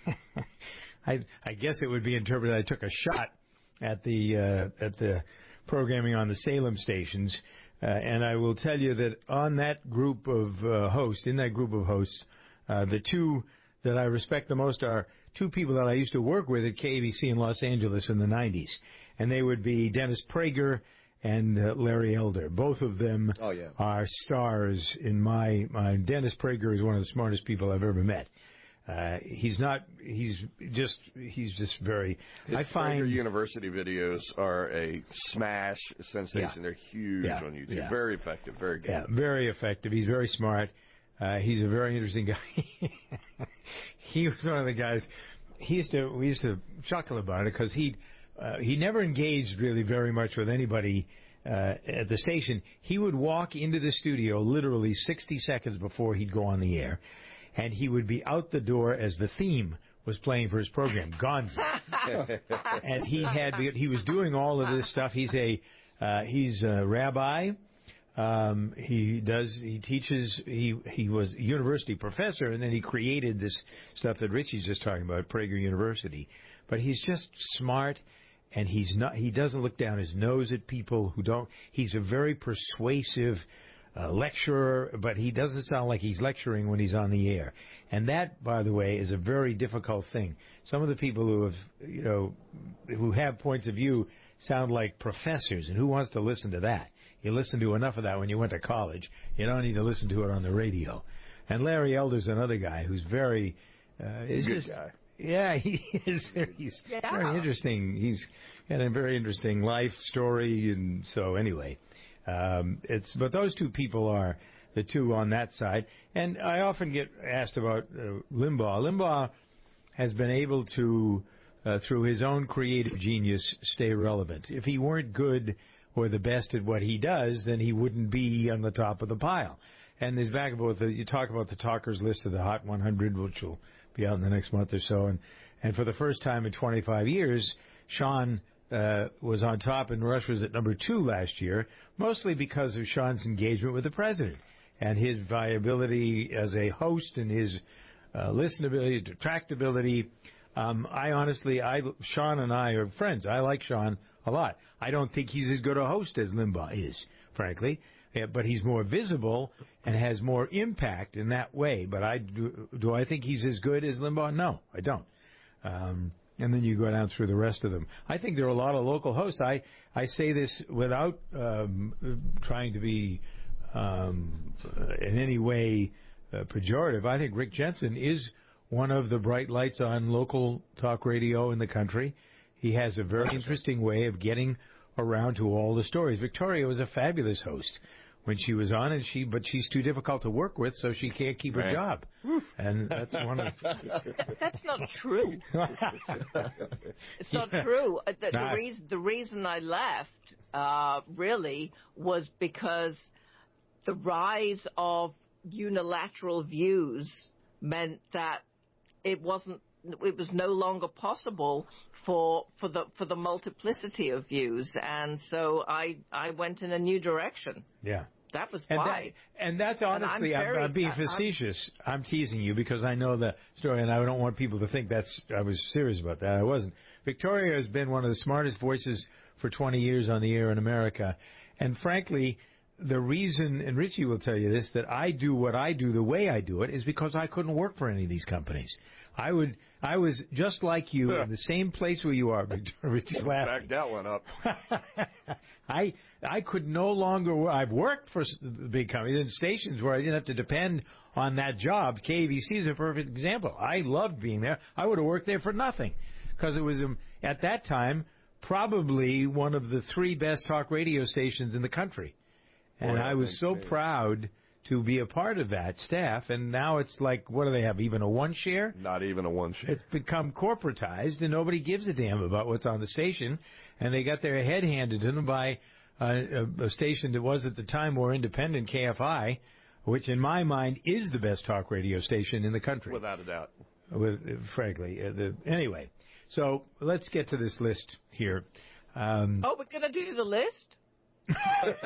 I, I guess it would be interpreted I took a shot at the uh, at the programming on the Salem stations, uh, and I will tell you that on that group of uh, hosts, in that group of hosts, uh, the two that I respect the most are two people that I used to work with at K A B C in Los Angeles in the nineties, and they would be Dennis Prager and uh, Larry Elder. Both of them oh, yeah. are stars in my mind. Dennis Prager is one of the smartest people I've ever met. Uh, he's not. He's just. He's just very. His I find Prager University videos are a smash sensation. Yeah. They're huge yeah. on YouTube. Yeah. Very effective. Very good. Yeah, very effective. He's very smart. Uh, he's a very interesting guy. He was one of the guys. He used to. We used to chuckle about it because he uh, he never engaged really very much with anybody uh, at the station. He would walk into the studio literally sixty seconds before he'd go on the air, and he would be out the door as the theme was playing for his program, Gonzo. And he had he was doing all of this stuff. He's a uh, he's a rabbi. Um, he does he teaches he he was a university professor, and then he created this stuff that Richie's just talking about, Prager University. But he's just smart, and he's not he doesn't look down his nose at people who don't. He's a very persuasive Uh, lecturer, but he doesn't sound like he's lecturing when he's on the air. And that, by the way, is a very difficult thing. Some of the people who have, you know, who have points of view sound like professors, and who wants to listen to that? You listen to enough of that when you went to college. You don't need to listen to it on the radio. And Larry Elder's another guy who's very, uh, is Good just, guy. Yeah, he is. He's yeah. very interesting. He's got a very interesting life story, and so anyway. Um, it's but those two people are the two on that side, and I often get asked about uh, Limbaugh. Limbaugh has been able to, uh, through his own creative genius, stay relevant. If he weren't good or the best at what he does, then he wouldn't be on the top of the pile. And there's back and forth. You talk about the talkers list of the Hot one hundred, which will be out in the next month or so, and and for the first time in twenty-five years, Sean Uh, was on top, and Rush was at number two last year, mostly because of Sean's engagement with the president and his viability as a host and his uh, listenability, detractability. Um, I honestly, I Sean and I are friends. I like Sean a lot. I don't think he's as good a host as Limbaugh is, frankly, yeah, but he's more visible and has more impact in that way. But I do, do I think he's as good as Limbaugh? No, I don't. Um, And then you go down through the rest of them. I think there are a lot of local hosts. I, I say this without um, trying to be um, in any way uh, pejorative. I think Rick Jensen is one of the bright lights on local talk radio in the country. He has a very interesting way of getting around to all the stories. Victoria was a fabulous host when she was on, and she but she's too difficult to work with, so she can't keep right. her job. And that's one of That's not true. It's not Yeah. true. Uh, The, the, Nah. reason, the reason I left uh, really was because the rise of unilateral views meant that it wasn't. It was no longer possible for for the for the multiplicity of views, and so I I went in a new direction. Yeah. That was And, why. that, and that's honestly, And I'm I'm, very- I'm being I- I'm- facetious. I'm, teasing you because I know the story, and I don't want people to think that's I was serious about that. I wasn't. Victoria has been one of the smartest voices for twenty years on the air in America, and frankly, the reason, and Richie will tell you this, that I do what I do the way I do it is because I couldn't work for any of these companies. I would, I was just like you in the same place where you are, Victoria. Richie's laughing. Back that one up. I I could no longer. I've worked for the big companies and stations where I didn't have to depend on that job. K A B C is a perfect example. I loved being there. I would have worked there for nothing because it was um, at that time probably one of the three best talk radio stations in the country, and Boy, I I was think so so. proud to be a part of that staff, and now it's like, what do they have, even a one share? Not even a one share. It's become corporatized, and nobody gives a damn about what's on the station, and they got their head handed to them by uh, a, a station that was at the time more independent, K F I, which in my mind is the best talk radio station in the country. Without a doubt. With, frankly. Uh, the, anyway, so let's get to this list here. Um, oh, we're going to do the list? no,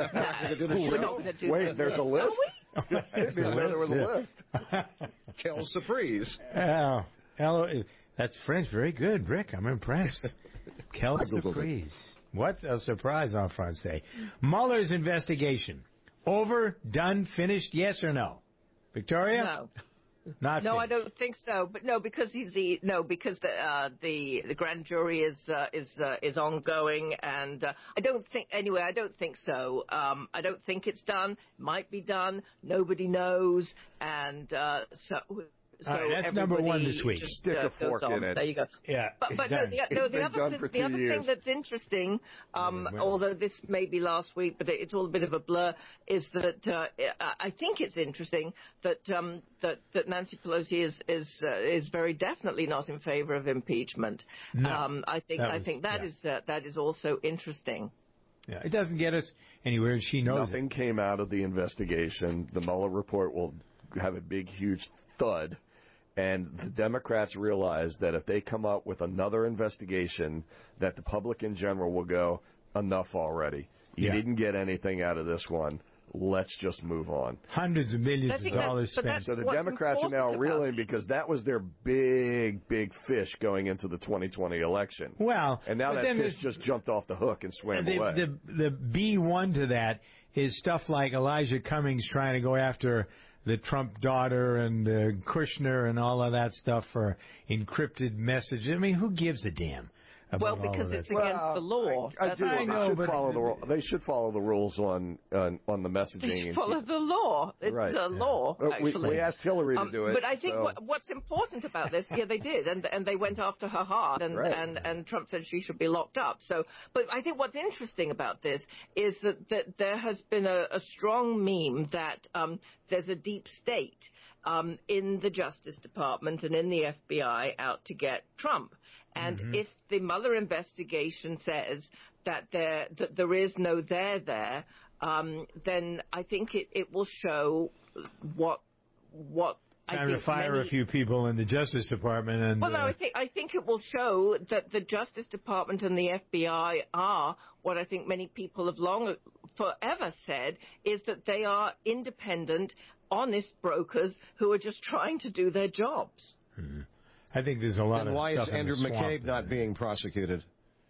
we're not gonna do Wait, there's a list? Are we? I didn't know there was a list. Quelle surprise. Oh, hello. That's French. Very good, Rick. I'm impressed. Quelle surprise. What a surprise en français. Mueller's investigation. Over, done, finished, yes or no? Victoria? No. Not no, finished. I don't think so. But no, because he's the no, because the uh, the the grand jury is uh, is uh, is ongoing, and uh, I don't think anyway. I don't think so. Um, I don't think it's done. Might be done. Nobody knows, and uh, so. So All right, that's number one this week. Just, Stick uh, a fork in it. There you go. Yeah, but, but no, the, no, the other, the, the other thing that's interesting, um, yeah, although this may be last week, but it's all a bit of a blur, is that uh, I think it's interesting that um, that, that Nancy Pelosi is is uh, is very definitely not in favor of impeachment. No, um, I think was, I think that yeah. is uh, that is also interesting. Yeah, it doesn't get us anywhere, and she knows Nothing it. came out of the investigation. The Mueller report will have a big, huge thud. And the Democrats realize that if they come up with another investigation, that the public in general will go, enough already. You yeah. didn't get anything out of this one. Let's just move on. Hundreds of millions of dollars spent. So the Democrats are now reeling because that was their big, big fish going into the twenty twenty election. Well, and now that fish just jumped off the hook and swam the, away. The, the B one to that is stuff like Elijah Cummings trying to go after the Trump daughter and uh, Kushner and all of that stuff for encrypted messages. I mean, who gives a damn about well, all because of it's that? against well, the law. I, I do. I they know, should but follow the they should follow the rules on on, on the messaging. They should follow the law. It's right. the law. But actually, we, we asked Hillary um, to do it. But I think so. what, what's important about this, yeah, they did, and and they went after her hard, and right. and and Trump said she should be locked up. So, but I think what's interesting about this is that that there has been a, a strong meme that um, there's a deep state. Um, in the Justice Department and in the F B I out to get Trump. And mm-hmm. if the Mueller investigation says that there that there is no there there, um, then I think it, it will show what what Time I think to fire many, a few people in the Justice Department. And well, no, uh, I think I think it will show that the Justice Department and the F B I are what I think many people have long forever said is that they are independent, honest brokers who are just trying to do their jobs. Hmm. I think there's a lot and of why stuff is Andrew in the McCabe not being prosecuted?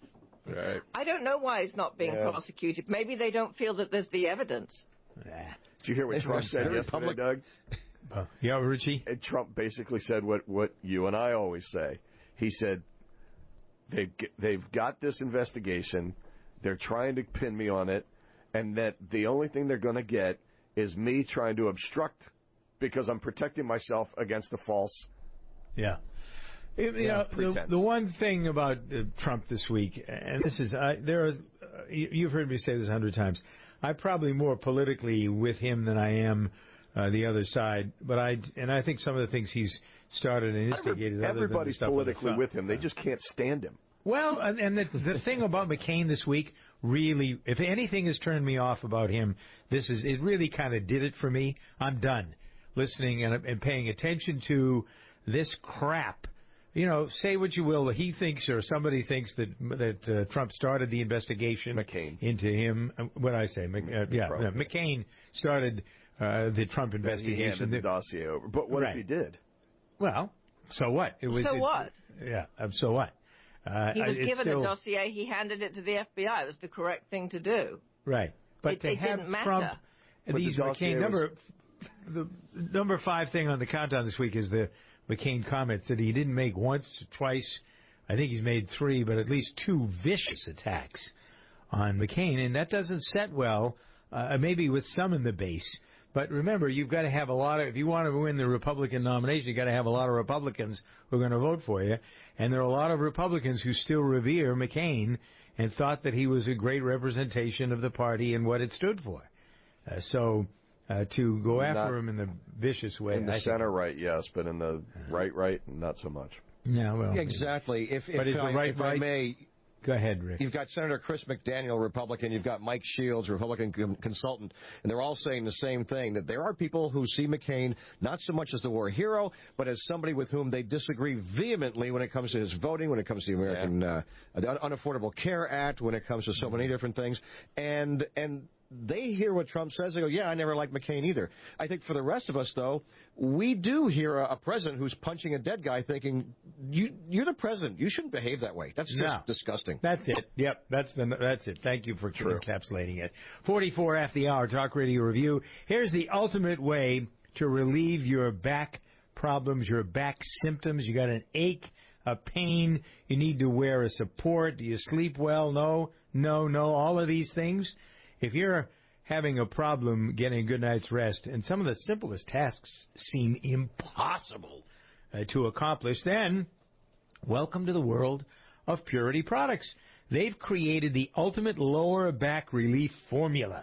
Right. I don't know why he's not being yeah. prosecuted. Maybe they don't feel that there's the evidence. Did you hear what Trump said yesterday, Republic- Doug? Uh, yeah, Richie? And Trump basically said what, what you and I always say. He said, they've, they've got this investigation, they're trying to pin me on it, and that the only thing they're going to get is me trying to obstruct because I'm protecting myself against the false. Yeah. You yeah, know, the, the one thing about uh, Trump this week, and this is, uh, there is, uh, you, you've heard me say this a hundred times, I'm probably more politically with him than I am uh, the other side, but I, and I think some of the things he's started and instigated. Everybody's other than the politically with him. They just can't stand him. Well, and, and the, the thing about McCain this week, really, if anything has turned me off about him, this is, it really kind of did it for me. I'm done listening and, and paying attention to this crap. You know, say what you will, he thinks or somebody thinks that that uh, Trump started the investigation McCain. into him. Uh, what did I say? Mc, uh, yeah, no, McCain started uh, the Trump investigation. He handed the dossier over. But what right. if he did? Well, so what? It was, so it, what? Yeah, um, so what? Uh, he was it's given still, a dossier. He handed it to the F B I. It was the correct thing to do. Right. But it, to it have didn't matter. Trump, But these the McCain, number, the number five thing on the countdown this week is the McCain comments that he didn't make once, twice. I think he's made three, but at least two vicious attacks on McCain. And that doesn't set well, uh, maybe with some in the base. But remember, you've got to have a lot of, if you want to win the Republican nomination, you've got to have a lot of Republicans who are going to vote for you. And there are a lot of Republicans who still revere McCain and thought that he was a great representation of the party and what it stood for. Uh, so uh, to go after Not him in the vicious way. In the I center think. right, yes, but in the right right, not so much. Yeah, well, yeah, exactly. If, if, but is I, the right if right? I may, go ahead, Rick. You've got Senator Chris McDaniel, Republican. You've got Mike Shields, Republican com- consultant, and they're all saying the same thing, that there are people who see McCain not so much as the war hero, but as somebody with whom they disagree vehemently when it comes to his voting, when it comes to the American yeah. uh, Unaffordable Care Act, when it comes to so many different things. And and they hear what Trump says. They go, yeah, I never liked McCain either. I think for the rest of us, though, we do hear a, a president who's punching a dead guy thinking, you, you're the president. You shouldn't behave that way. That's just no. disgusting. That's it. Yep, that's the, that's it. Thank you for True. encapsulating it. forty-four after the hour, Talk Radio Review. Here's the ultimate way to relieve your back problems, your back symptoms. You got an ache, a pain. You need to wear a support. Do you sleep well? No, no, no. All of these things. If you're having a problem getting a good night's rest, and some of the simplest tasks seem impossible uh, to accomplish, then welcome to the world of Purity Products. They've created the ultimate lower back relief formula.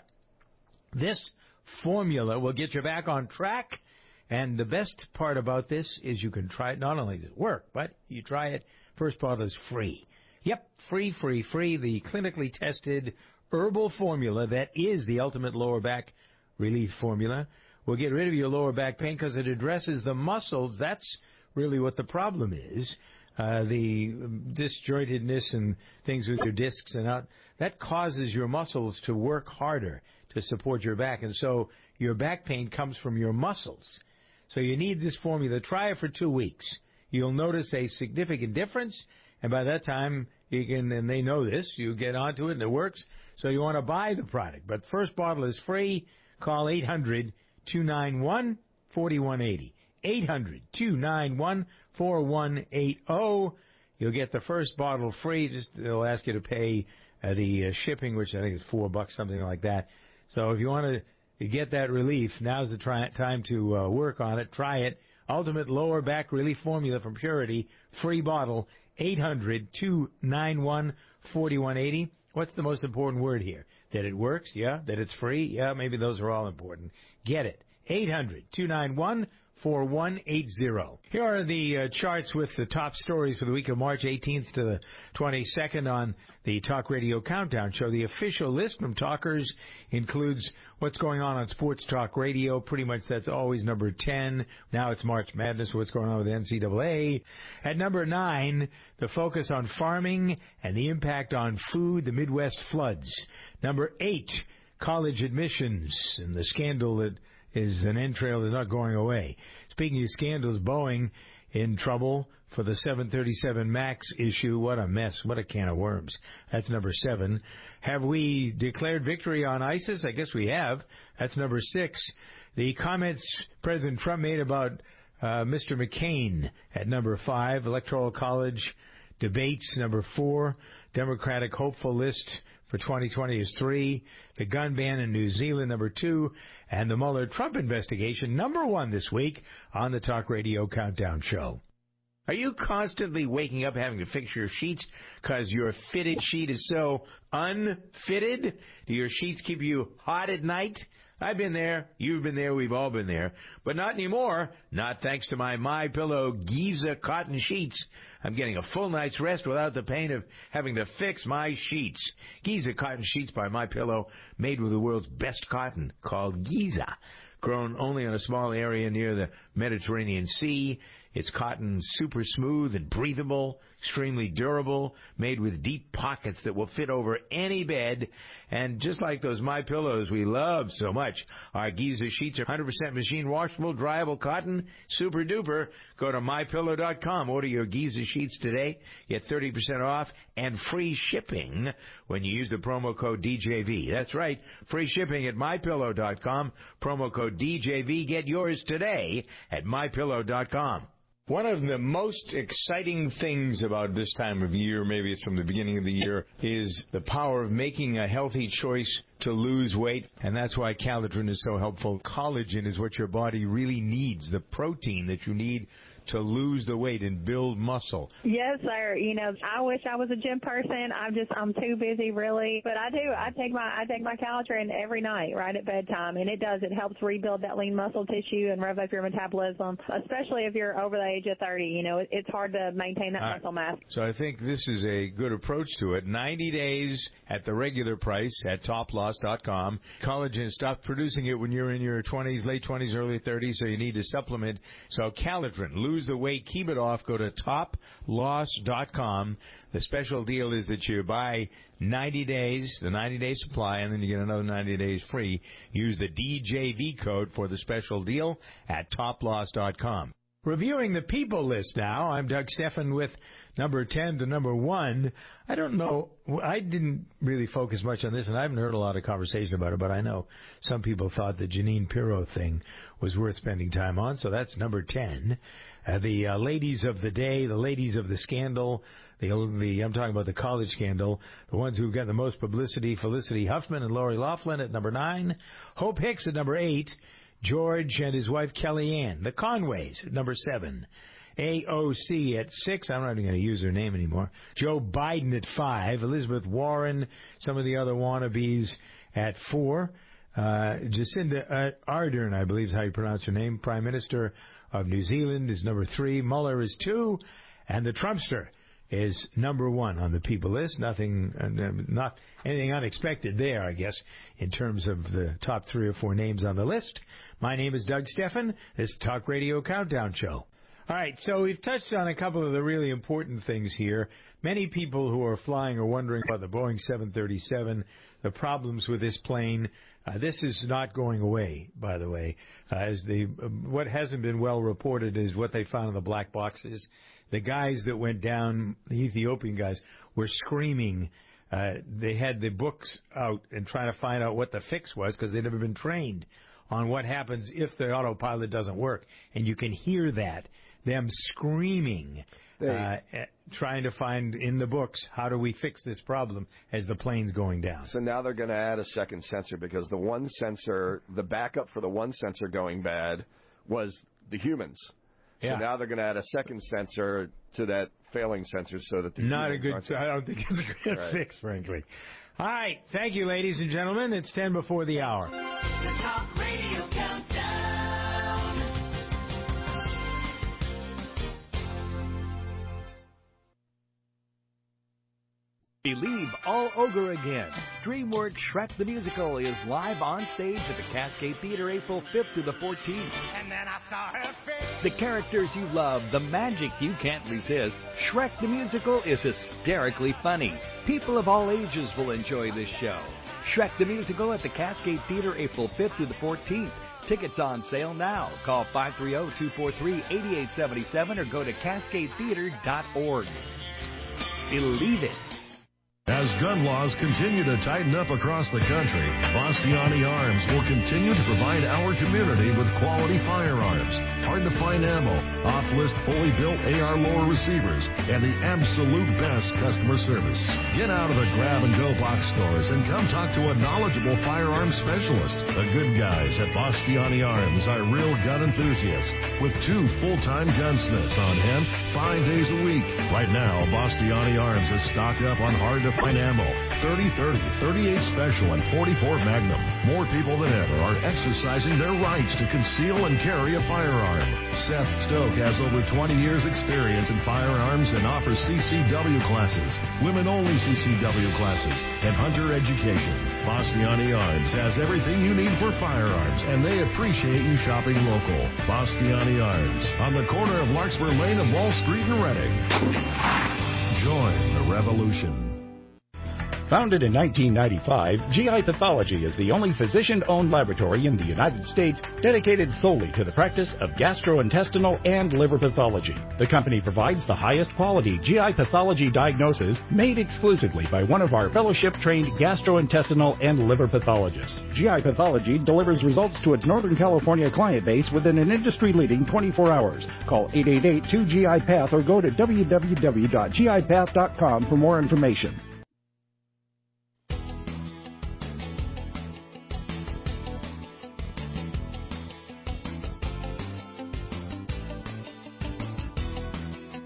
This formula will get your back on track, and the best part about this is you can try it. Not only does it work, but you try it. First bottle is free. Yep, free, free, free. The clinically tested herbal formula that is the ultimate lower back relief formula will get rid of your lower back pain because it addresses the muscles. That's really what the problem is. Uh, the disjointedness and things with your discs and out, that causes your muscles to work harder to support your back. And so your back pain comes from your muscles. So you need this formula. Try it for two weeks. You'll notice a significant difference. And by that time, you can, and they know this, you get onto it and it works. So you want to buy the product. But first bottle is free. Call eight hundred, two nine one, four one eight zero. eight hundred, two nine one, four one eight zero. You'll get the first bottle free. Just they'll ask you to pay uh, the uh, shipping, which I think is four bucks, something like that. So if you want to get that relief, now's the try- time to uh, work on it. Try it. Ultimate Lower Back Relief Formula from Purity. Free bottle. eight hundred, two nine one, four one eight zero. What's the most important word here? That it works? Yeah. That it's free? Yeah, maybe those are all important. Get it. eight hundred, two nine one, four one eight zero. Here are the uh, charts with the top stories for the week of March eighteenth to the twenty-second on the Talk Radio Countdown Show. The official list from Talkers includes what's going on on Sports Talk Radio. Pretty much that's always number ten. Now it's March Madness, what's going on with the N C double A. At number nine, the focus on farming and the impact on food, the Midwest floods. Number eight, college admissions and the scandal that is an entrail is not going away. Speaking of scandals, Boeing in trouble for the seven thirty-seven MAX issue. What a mess. What a can of worms. That's number seven. Have we declared victory on ISIS? I guess we have. That's number six. The comments President Trump made about uh, Mister McCain at number five. Electoral College debates, number four. Democratic hopeful list for twenty twenty is three. The gun ban in New Zealand, number two. And the Mueller-Trump investigation, number one this week on the Talk Radio Countdown Show. Are you constantly waking up having to fix your sheets because your fitted sheet is so unfitted? Do your sheets keep you hot at night? I've been there. You've been there. We've all been there. But not anymore. Not thanks to my MyPillow Giza cotton sheets. I'm getting a full night's rest without the pain of having to fix my sheets. Giza cotton sheets by MyPillow, made with the world's best cotton, called Giza. Grown only on a small area near the Mediterranean Sea. It's cotton super smooth and breathable, extremely durable, made with deep pockets that will fit over any bed. And just like those MyPillows we love so much, our Giza sheets are one hundred percent machine washable, dryable cotton, super duper. Go to My Pillow dot com. Order your Giza sheets today. Get thirty percent off and free shipping when you use the promo code D J V. That's right, free shipping at My Pillow dot com. Promo code D J V. Get yours today at My Pillow dot com. One of the most exciting things about this time of year, maybe it's from the beginning of the year, is the power of making a healthy choice to lose weight. And that's why Calitrin is so helpful. Collagen is what your body really needs, the protein that you need to lose the weight and build muscle? Yes, sir. You know, I wish I was a gym person. I'm just, I'm too busy, really. But I do. I take my, I take my Calotren every night, right at bedtime, and it does. It helps rebuild that lean muscle tissue and rev up your metabolism, especially if you're over the age of thirty. You know, it, it's hard to maintain that Uh, muscle mass. So I think this is a good approach to it. ninety days at the regular price at top loss dot com. Collagen stopped producing it when you're in your twenties, late twenties, early thirties, so you need to supplement. So Calotren, lose the weight, keep it off. Go to top loss dot com. The special deal is that you buy ninety days, the ninety-day supply, and then you get another ninety days free. Use the D J V code for the special deal at top loss dot com. Reviewing the people list now, I'm Doug Stephan with number ten to number one. I don't know, I didn't really focus much on this, and I haven't heard a lot of conversation about it, but I know some people thought the Janine Pirro thing was worth spending time on, so that's number ten. Uh, the uh, ladies of the day, the ladies of the scandal, the, the I'm talking about the college scandal, the ones who got the most publicity, Felicity Huffman and Lori Loughlin at number nine, Hope Hicks at number eight, George and his wife Kellyanne, the Conways at number seven, A O C at six, I'm not even going to use her name anymore, Joe Biden at five, Elizabeth Warren, some of the other wannabes at four, uh, Jacinda Ardern, I believe is how you pronounce her name, Prime Minister of New Zealand is number three, Mueller is two, and the Trumpster is number one on the people list. Nothing, uh, not anything unexpected there, I guess, in terms of the top three or four names on the list. My name is Doug Stephan. This is Talk Radio Countdown Show. All right, so we've touched on a couple of the really important things here. Many people who are flying are wondering about the Boeing seven thirty-seven, the problems with this plane. Uh, this is not going away, by the way. Uh, as the uh, what hasn't been well reported is what they found in the black boxes. The guys that went down, the Ethiopian guys, were screaming. Uh, they had the books out and trying to find out what the fix was because they'd never been trained on what happens if the autopilot doesn't work. And you can hear that, them screaming, uh, trying to find in the books, how do we fix this problem as the plane's going down? So now they're going to add a second sensor because the one sensor, the backup for the one sensor going bad was the humans. So Yeah. now they're going to add a second sensor to that failing sensor so that the Not a humans good, aren't- I don't think it's a good Right. fix, frankly. All right, thank you, ladies and gentlemen. It's ten before the hour. The Talk Radio Countdown. Believe all over again. DreamWorks Shrek the Musical is live on stage at the Cascade Theater April fifth through the fourteenth. And then I saw her face. The characters you love, the magic you can't resist. Shrek the Musical is hysterically funny. People of all ages will enjoy this show. Shrek the Musical at the Cascade Theater April fifth through the fourteenth. Tickets on sale now. Call five three zero, two four three, eight eight seven seven or go to cascade theater dot org. Believe it. As gun laws continue to tighten up across the country, Bastiani Arms will continue to provide our community with quality firearms, hard-to-find ammo, off-list fully built A R lower receivers, and the absolute best customer service. Get out of the grab-and-go box stores and come talk to a knowledgeable firearms specialist. The good guys at Bastiani Arms are real gun enthusiasts with two full-time gunsmiths on hand five days a week. Right now, Bastiani Arms is stocked up on hard-to Fine ammo, thirty thirty, thirty-eight Special, and forty-four Magnum. More people than ever are exercising their rights to conceal and carry a firearm. Seth Stoke has over twenty years experience in firearms and offers C C W classes, women-only C C W classes, and hunter education. Bastiani Arms has everything you need for firearms, and they appreciate you shopping local. Bastiani Arms, on the corner of Larkspur Lane and Wall Street in Reading. Join the revolution. Founded in nineteen ninety-five, G I Pathology is the only physician-owned laboratory in the United States dedicated solely to the practice of gastrointestinal and liver pathology. The company provides the highest quality G I pathology diagnosis made exclusively by one of our fellowship-trained gastrointestinal and liver pathologists. G I Pathology delivers results to its Northern California client base within an industry-leading twenty-four hours. Call eight eight eight, two G I Path or go to w w w dot g i path dot com for more information.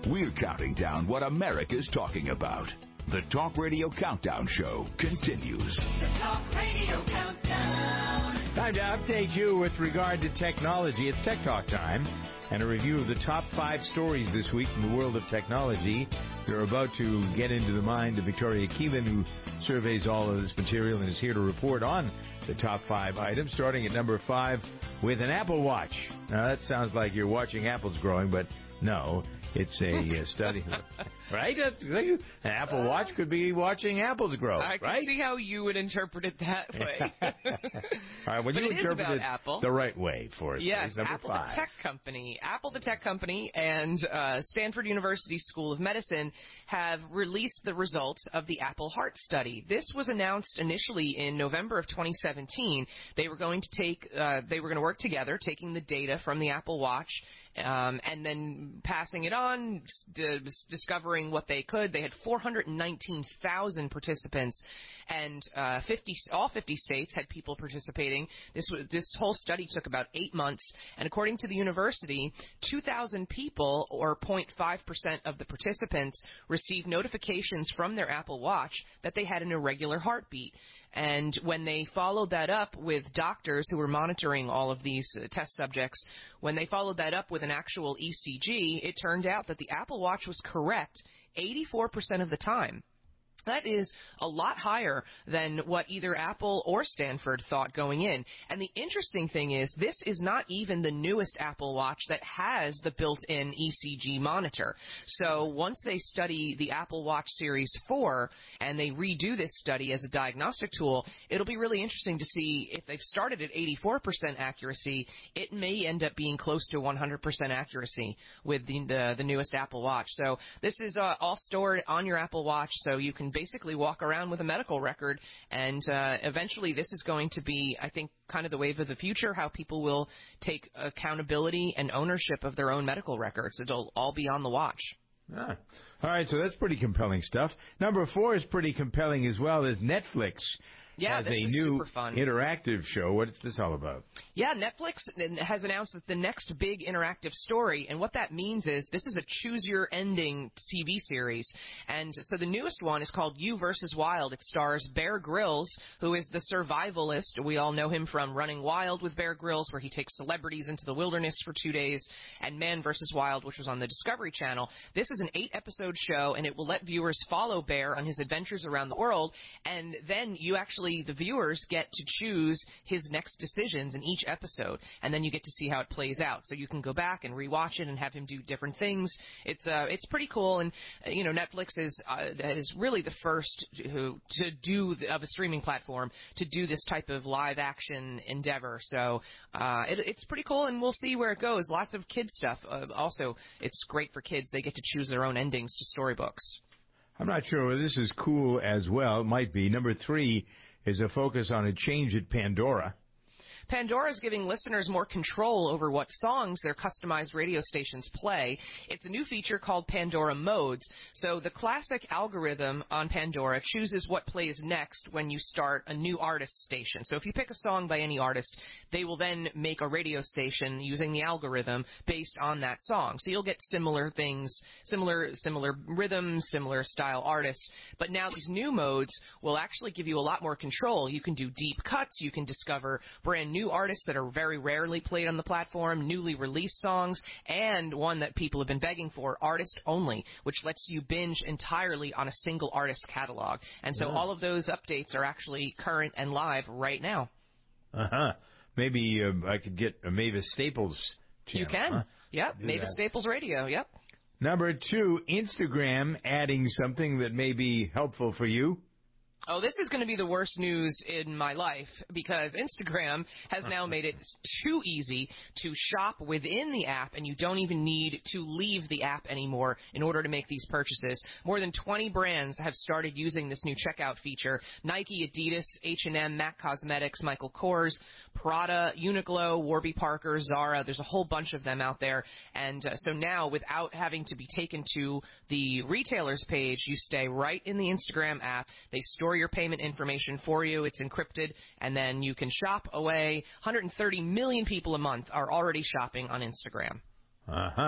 We're counting down what America's talking about. The Talk Radio Countdown Show continues. The Talk Radio Countdown. Time to update you with regard to technology. It's Tech Talk time, and a review of the top five stories this week in the world of technology. You're about to get into the mind of Victoria Keelan, who surveys all of this material and is here to report on the top five items, starting at number five with an Apple Watch. Now, that sounds like you're watching apples growing, but no. It's a uh, study, right? An Apple Watch could be watching apples grow, I can right? see how you would interpret it that way. All right, well, but you it interpret is about it Apple. the right way for us. Yes, please. Number Apple five. the tech company. Apple the tech company and uh, Stanford University School of Medicine have released the results of the Apple Heart Study. This was announced initially in November of twenty seventeen. They were going to take, uh, they were going to work together, taking the data from the Apple Watch Um, and then passing it on, d- discovering what they could. They had four hundred nineteen thousand participants, and uh, fifty, all fifty states had people participating. This was, this whole study took about eight months, and according to the university, two thousand people, or zero point five percent of the participants, received notifications from their Apple Watch that they had an irregular heartbeat. And when they followed that up with doctors who were monitoring all of these uh, test subjects, when they followed that up with an actual E C G, it turned out that the Apple Watch was correct eighty-four percent of the time. That is a lot higher than what either Apple or Stanford thought going in. And the interesting thing is, this is not even the newest Apple Watch that has the built-in E C G monitor. So once they study the Apple Watch Series four and they redo this study as a diagnostic tool, it'll be really interesting to see if they've started at eighty-four percent accuracy, it may end up being close to one hundred percent accuracy with the, the, the newest Apple Watch. So this is uh, all stored on your Apple Watch, so you can basically walk around with a medical record, and uh, eventually this is going to be, I think, kind of the wave of the future, how people will take accountability and ownership of their own medical records. It'll all be on the watch. Ah. All right, so that's pretty compelling stuff. Number four is pretty compelling as well, as Netflix Yeah, has this a is new super fun. interactive show. What is this all about? Yeah, Netflix has announced that the next big interactive story, and what that means is this is a choose-your-ending T V series. And so the newest one is called You versus Wild. It stars Bear Grylls, who is the survivalist. We all know him from Running Wild with Bear Grylls, where he takes celebrities into the wilderness for two days, and Man versus Wild, which was on the Discovery Channel. This is an eight-episode show, and it will let viewers follow Bear on his adventures around the world, and then you actually the viewers get to choose his next decisions in each episode, and then you get to see how it plays out. So you can go back and rewatch it and have him do different things. It's uh, it's pretty cool, and uh, you know, Netflix is uh, is really the first who to do the, of a streaming platform to do this type of live action endeavor. So uh, it, it's pretty cool, and we'll see where it goes. Lots of kids stuff. Uh, also, it's great for kids. They get to choose their own endings to storybooks. I'm not sure whether this is cool as well. It might be. Number three is a focus on a change at Pandora. Pandora is giving listeners more control over what songs their customized radio stations play. It's a new feature called Pandora Modes. So the classic algorithm on Pandora chooses what plays next when you start a new artist station. So if you pick a song by any artist, they will then make a radio station using the algorithm based on that song. So you'll get similar things, similar similar rhythms, similar style artists. But now these new modes will actually give you a lot more control. You can do deep cuts. You can discover brand new New artists that are very rarely played on the platform, newly released songs, and one that people have been begging for, artist only, which lets you binge entirely on a single artist catalog. And so Yeah. all of those updates are actually current and live right now. Uh-huh. Maybe uh, I could get a Mavis Staples channel. You can. Huh? Yep. Do Mavis that. Staples Radio. Yep. Number two, Instagram adding something that may be helpful for you. Oh, this is going to be the worst news in my life, because Instagram has now made it too easy to shop within the app, and you don't even need to leave the app anymore in order to make these purchases. More than twenty brands have started using this new checkout feature. Nike, Adidas, H and M, MAC Cosmetics, Michael Kors, Prada, Uniqlo, Warby Parker, Zara. There's a whole bunch of them out there. And uh, so now, without having to be taken to the retailer's page, you stay right in the Instagram app. They store your payment information for you. It's encrypted, and then you can shop away. one hundred thirty million people a month are already shopping on Instagram. Uh-huh.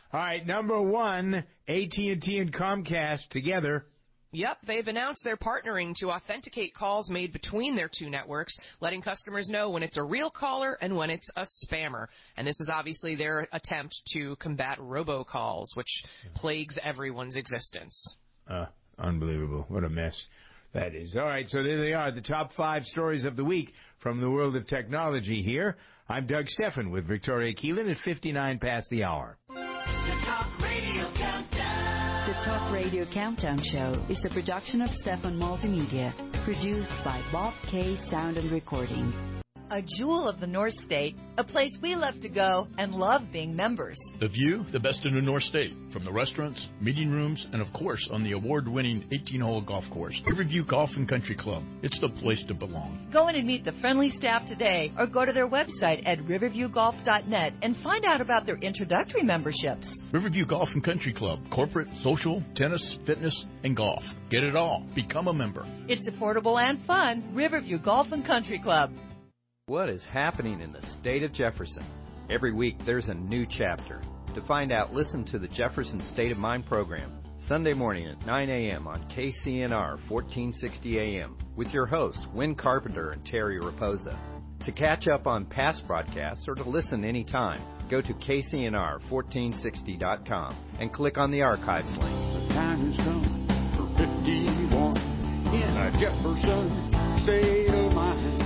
All right, number one, A T and T and Comcast together. Yep, they've announced they're partnering to authenticate calls made between their two networks, letting customers know when it's a real caller and when it's a spammer. And this is obviously their attempt to combat robocalls, which plagues everyone's existence. Uh, unbelievable. What a mess that is. All right, so there they are, the top five stories of the week from the world of technology here. I'm Doug Steffen with Victoria Keelan at fifty-nine past the hour. The Talk Radio Countdown. The Talk Radio Countdown Show is a production of Stefan Multimedia, produced by Bob K. Sound and Recording. A jewel of the North State, a place we love to go and love being members. The view, the best in the North State, from the restaurants, meeting rooms, and of course on the award-winning eighteen-hole golf course. Riverview Golf and Country Club. It's the place to belong. Go in and meet the friendly staff today or go to their website at riverview golf dot net and find out about their introductory memberships. Riverview Golf and Country Club. Corporate, social, tennis, fitness, and golf. Get it all. Become a member. It's affordable and fun. Riverview Golf and Country Club. What is happening in the state of Jefferson? Every week there's a new chapter. To find out, listen to the Jefferson State of Mind program, Sunday morning at nine a.m. on K C N R fourteen sixty A M with your hosts, Win Carpenter and Terry Raposa. To catch up on past broadcasts or to listen anytime, go to K C N R fourteen sixty dot com and click on the archives link. The time has come for fifty-one in a Jefferson State of Mind.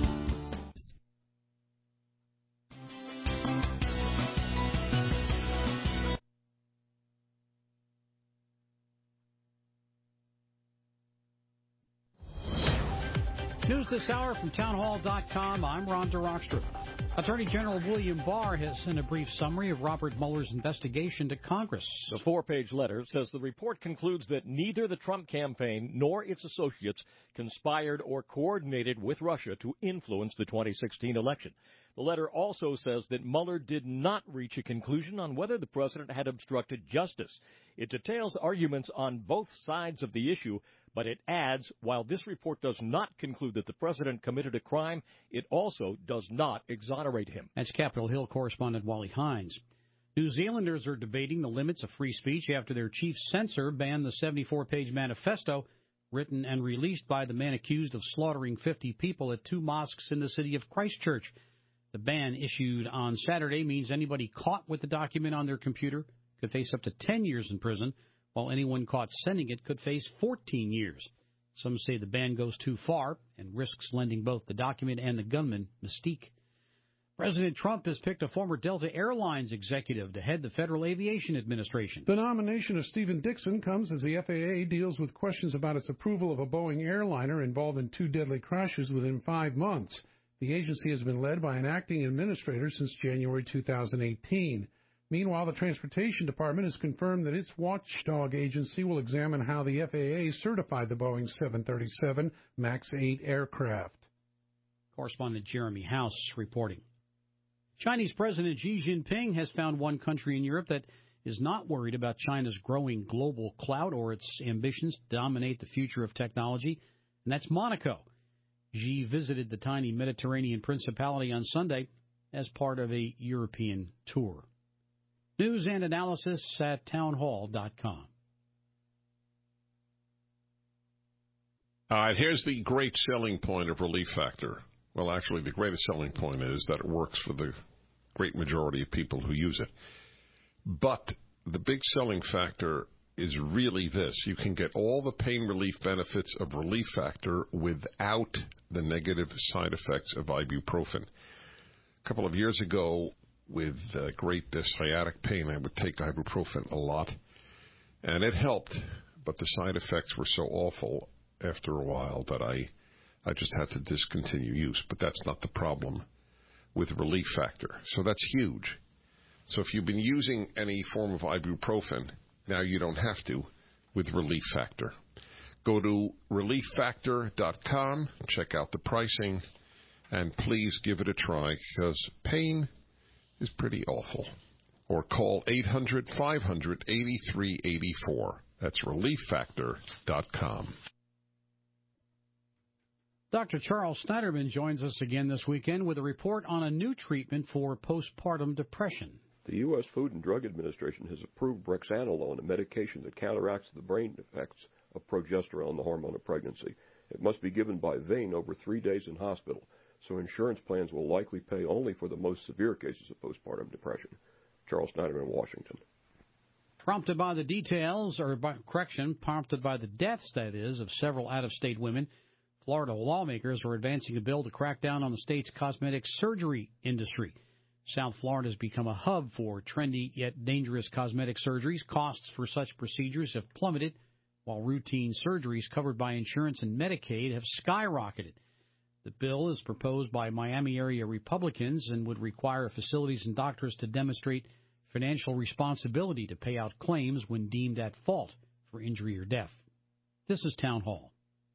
News this hour from townhall dot com. I'm Ron DeRockstra. Attorney General William Barr has sent a brief summary of Robert Mueller's investigation to Congress. The four-page letter says the report concludes that neither the Trump campaign nor its associates conspired or coordinated with Russia to influence the twenty sixteen election. The letter also says that Mueller did not reach a conclusion on whether the president had obstructed justice. It details arguments on both sides of the issue, but it adds, while this report does not conclude that the president committed a crime, it also does not exonerate him. That's Capitol Hill correspondent Wally Hines. New Zealanders are debating the limits of free speech after their chief censor banned the seventy-four page manifesto written and released by the man accused of slaughtering fifty people at two mosques in the city of Christchurch. The ban issued on Saturday means anybody caught with the document on their computer could face up to ten years in prison, while anyone caught sending it could face fourteen years. Some say the ban goes too far and risks lending both the document and the gunman mystique. President Trump has picked a former Delta Airlines executive to head the Federal Aviation Administration. The nomination of Stephen Dixon comes as the F A A deals with questions about its approval of a Boeing airliner involved in two deadly crashes within five months. The agency has been led by an acting administrator since January two thousand eighteen. Meanwhile, the Transportation Department has confirmed that its watchdog agency will examine how the F A A certified the Boeing seven thirty-seven MAX eight aircraft. Correspondent Jeremy House reporting. Chinese President Xi Jinping has found one country in Europe that is not worried about China's growing global clout or its ambitions to dominate the future of technology, and that's Monaco. Xi visited the tiny Mediterranean principality on Sunday as part of a European tour. News and analysis at townhall dot com. All right, here's the great selling point of Relief Factor. Well, actually, the greatest selling point is that it works for the great majority of people who use it. But the big selling factor is really this. You can get all the pain relief benefits of Relief Factor without the negative side effects of ibuprofen. A couple of years ago, with uh, great uh, sciatic pain, I would take ibuprofen a lot, and it helped, but the side effects were so awful after a while that I, I just had to discontinue use. But that's not the problem with Relief Factor. So that's huge. So if you've been using any form of ibuprofen, now you don't have to with Relief Factor. Go to relief factor dot com, check out the pricing, and please give it a try because pain is pretty awful. Or call eight hundred, five hundred, eighty-three eighty-four. That's relief factor dot com. Doctor Charles Snyderman joins us again this weekend with a report on a new treatment for postpartum depression. The U S Food and Drug Administration has approved brexanolone, a medication that counteracts the brain effects of progesterone, the hormone of pregnancy. It must be given by vein over three days in hospital, so insurance plans will likely pay only for the most severe cases of postpartum depression. Charles Snyderman, Washington. Prompted by the details, or by, correction, prompted by the deaths, that is, of several out-of-state women, Florida lawmakers are advancing a bill to crack down on the state's cosmetic surgery industry. South Florida has become a hub for trendy yet dangerous cosmetic surgeries. Costs for such procedures have plummeted, while routine surgeries covered by insurance and Medicaid have skyrocketed. The bill is proposed by Miami area Republicans and would require facilities and doctors to demonstrate financial responsibility to pay out claims when deemed at fault for injury or death. This is Town Hall.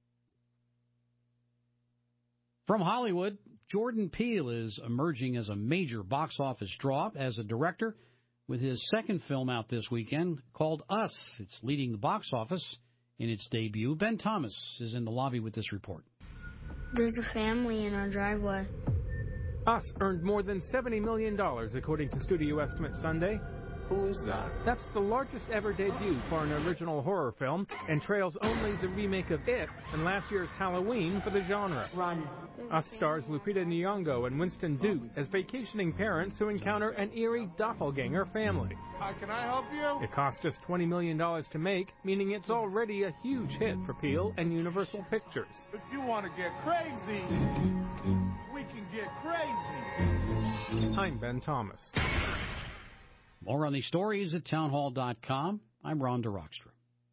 From Hollywood, Jordan Peele is emerging as a major box office draw as a director with his second film out this weekend called Us. It's leading the box office in its debut. Ben Thomas is in the lobby with this report. There's a family in our driveway. Us earned more than seventy million dollars, according to studio estimates Sunday. Who is that? That's the largest ever debut for an original horror film and trails only the remake of It and last year's Halloween for the genre. Run. Us stars Lupita Nyong'o and Winston Duke as vacationing parents who encounter an eerie doppelganger family. How can I help you? It cost us twenty million dollars to make, meaning it's already a huge hit for Peele and Universal Pictures. If you want to get crazy, we can get crazy. I'm Ben Thomas. More on these stories at townhall dot com. I'm Ron DeRockstra.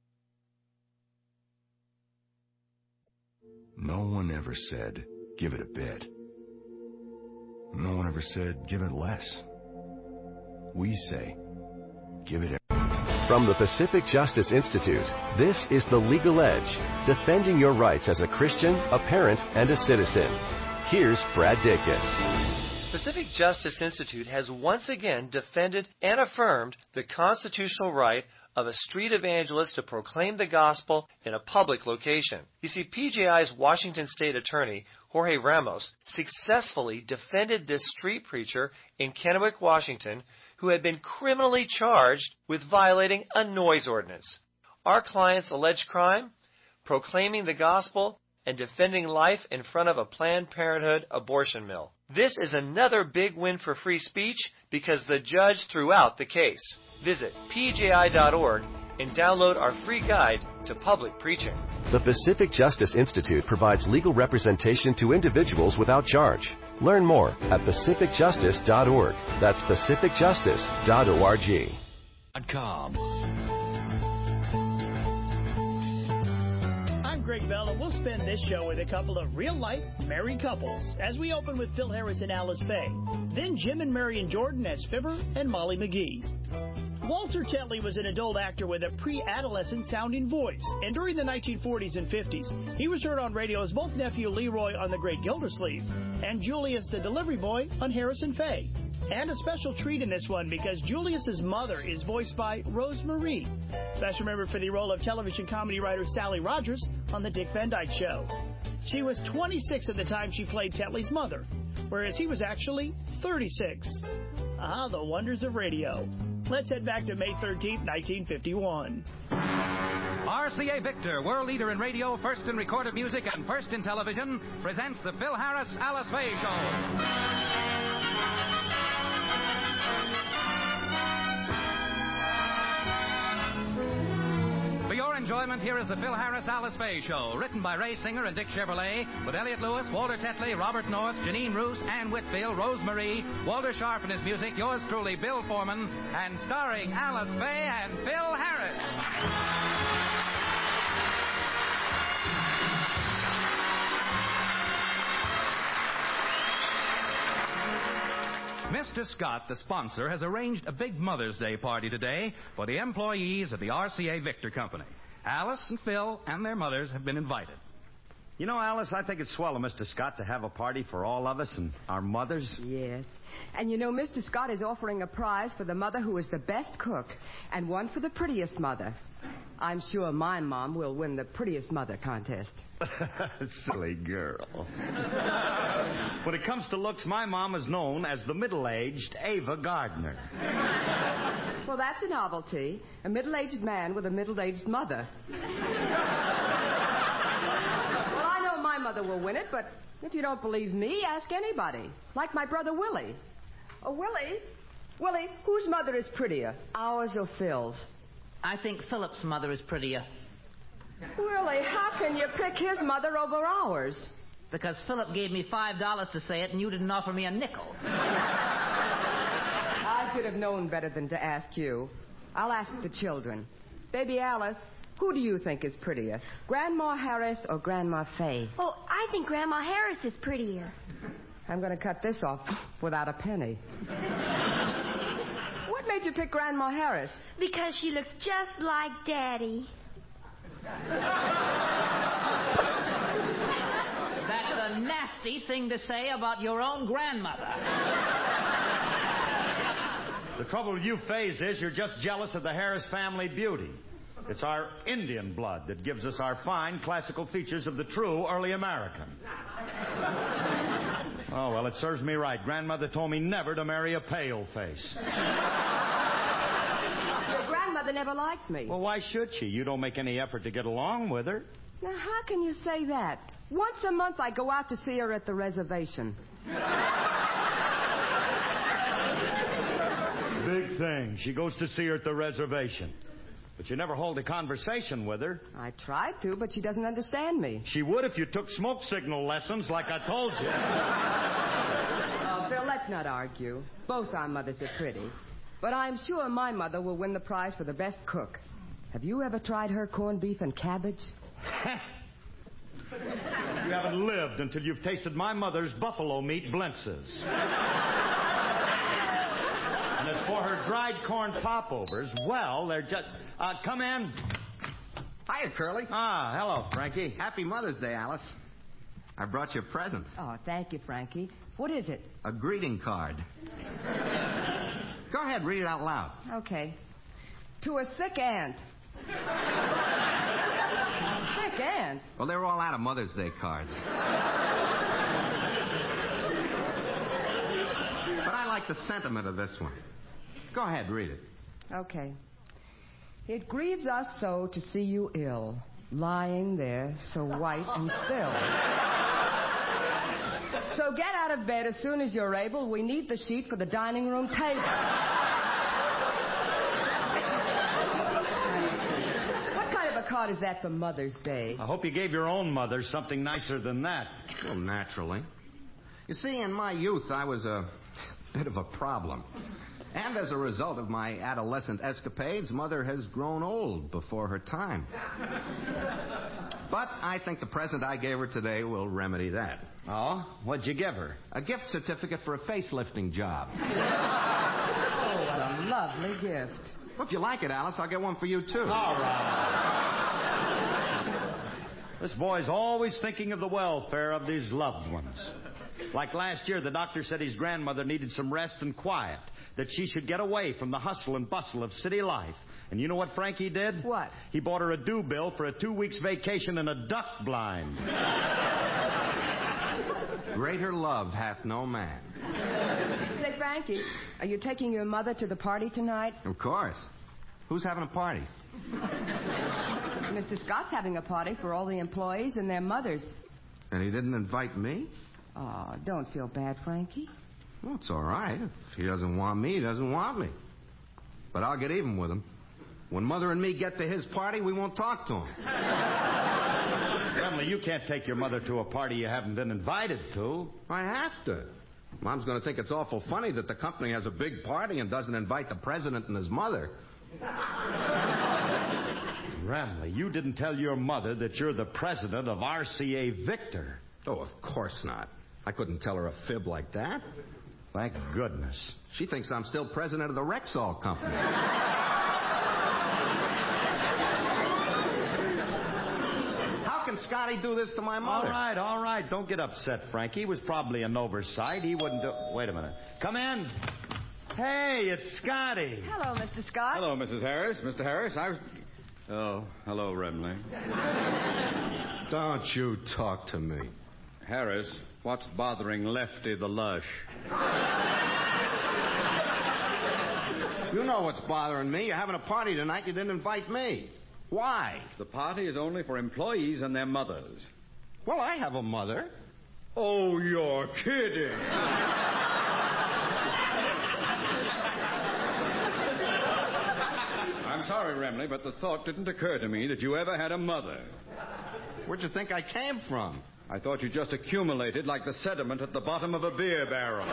No one ever said, give it a bit. No one ever said, give it less. We say, give it a... From the Pacific Justice Institute, this is The Legal Edge, defending your rights as a Christian, a parent, and a citizen. Here's Brad Dacus. Pacific Justice Institute has once again defended and affirmed the constitutional right of a street evangelist to proclaim the gospel in a public location. You see, P J I's Washington State Attorney, Jorge Ramos, successfully defended this street preacher in Kennewick, Washington, who had been criminally charged with violating a noise ordinance. Our client's alleged crime? Proclaiming the gospel and defending life in front of a Planned Parenthood abortion mill. This is another big win for free speech because the judge threw out the case. Visit P J I dot org and download our free guide to public preaching. The Pacific Justice Institute provides legal representation to individuals without charge. Learn more at pacific justice dot org. That's pacific justice dot org. .com. Greg Bell, and we'll spend this show with a couple of real-life married couples as we open with Phil Harris and Alice Faye. Then Jim and Marion Jordan as Fibber and Molly McGee. Walter Tetley was an adult actor with a pre-adolescent sounding voice, and during the nineteen forties and fifties, he was heard on radio as both nephew Leroy on The Great Gildersleeve and Julius the Delivery Boy on Harris and Faye. And a special treat in this one because Julius's mother is voiced by Rose Marie, best remembered for the role of television comedy writer Sally Rogers on The Dick Van Dyke Show. She was twenty-six at the time she played Tetley's mother, whereas he was actually thirty-six. Ah, the wonders of radio. Let's head back to May thirteenth, nineteen fifty-one. R C A Victor, world leader in radio, first in recorded music, and first in television, presents the Phil Harris Alice Faye Show. For your enjoyment, here is the Phil Harris Alice Faye Show, written by Ray Singer and Dick Chevrolet, with Elliot Lewis, Walter Tetley, Robert North, Janine Roos, Ann Whitfield, Rose Marie, Walter Sharp and his music, yours truly, Bill Foreman, and starring Alice Faye and Phil Harris. Mister Scott, the sponsor, has arranged a big Mother's Day party today for the employees of the R C A Victor Company. Alice and Phil and their mothers have been invited. You know, Alice, I think it's swell of Mister Scott to have a party for all of us and our mothers. Yes. And you know, Mister Scott is offering a prize for the mother who is the best cook and one for the prettiest mother. I'm sure my mom will win the prettiest mother contest. Silly girl. When it comes to looks, my mom is known as the middle-aged Ava Gardner. Well, that's a novelty. A middle-aged man with a middle-aged mother. Well, I know my mother will win it, but if you don't believe me, ask anybody. Like my brother Willie. Oh, Willie? Willie, whose mother is prettier, ours or Phil's? I think Philip's mother is prettier. Willie, how can you pick his mother over ours? Because Philip gave me five dollars to say it, and you didn't offer me a nickel. I should have known better than to ask you. I'll ask the children. Baby Alice, who do you think is prettier, Grandma Harris or Grandma Fay? Oh, I think Grandma Harris is prettier. I'm going to cut this off without a penny. What made you pick Grandma Harris? Because she looks just like Daddy. That's a nasty thing to say about your own grandmother. The trouble with you, Fays, is you're just jealous of the Harris family beauty. It's our Indian blood that gives us our fine classical features of the true early American. Oh, well, it serves me right. Grandmother told me never to marry a pale face. Your grandmother never liked me. Well, why should she? You don't make any effort to get along with her. Now, how can you say that? Once a month I go out to see her at the reservation. Big thing. She goes to see her at the reservation. But you never hold a conversation with her. I tried to, but she doesn't understand me. She would if you took smoke signal lessons like I told you. Oh, Phil, let's not argue. Both our mothers are pretty. But I'm sure my mother will win the prize for the best cook. Have you ever tried her corned beef and cabbage? You haven't lived until you've tasted my mother's buffalo meat blintzes. And as for her dried corn popovers, well, they're just... Uh, come in. Hiya, Curly. Ah, hello, Frankie. Happy Mother's Day, Alice. I brought you a present. Oh, thank you, Frankie. What is it? A greeting card. Go ahead, read it out loud. Okay. To a sick aunt. Sick aunt? Well, they were all out of Mother's Day cards. But I like the sentiment of this one. Go ahead, read it. Okay. It grieves us so to see you ill, lying there so white and still. So get out of bed as soon as you're able. We need the sheet for the dining room table. What kind of a card is that for Mother's Day? I hope you gave your own mother something nicer than that. Well, naturally. You see, in my youth, I was a bit of a problem. And as a result of my adolescent escapades, Mother has grown old before her time. But I think the present I gave her today will remedy that. Oh? What'd you give her? A gift certificate for a facelifting job. Oh, what a lovely gift. Well, if you like it, Alice, I'll get one for you, too. All right. This boy's always thinking of the welfare of these loved ones. Like last year, the doctor said his grandmother needed some rest and quiet, that she should get away from the hustle and bustle of city life. And you know what Frankie did? What? He bought her a due bill for a two weeks vacation in a duck blind. Greater love hath no man. Say, Frankie, are you taking your mother to the party tonight? Of course. Who's having a party? Mister Scott's having a party for all the employees and their mothers. And he didn't invite me? Oh, don't feel bad, Frankie. Well, it's all right. If he doesn't want me, he doesn't want me. But I'll get even with him. When Mother and me get to his party, we won't talk to him. Emily, you can't take your mother to a party you haven't been invited to. I have to. Mom's going to think it's awful funny that the company has a big party and doesn't invite the president and his mother. Ramley, you didn't tell your mother that you're the president of R C A Victor. Oh, of course not. I couldn't tell her a fib like that. Thank goodness. She thinks I'm still president of the Rexall Company. How can Scotty do this to my mother? All right, all right. Don't get upset, Frankie. It was probably an oversight. He wouldn't do... Wait a minute. Come in. Hey, it's Scotty. Hello, Mister Scott. Hello, Missus Harris. Mister Harris, I was... Oh, hello, Remley. Don't you talk to me. Harris, what's bothering Lefty the Lush? You know what's bothering me. You're having a party tonight. You didn't invite me. Why? The party is only for employees and their mothers. Well, I have a mother. Oh, you're kidding. I'm sorry, Remley, but the thought didn't occur to me that you ever had a mother. Where'd you think I came from? I thought you just accumulated like the sediment at the bottom of a beer barrel.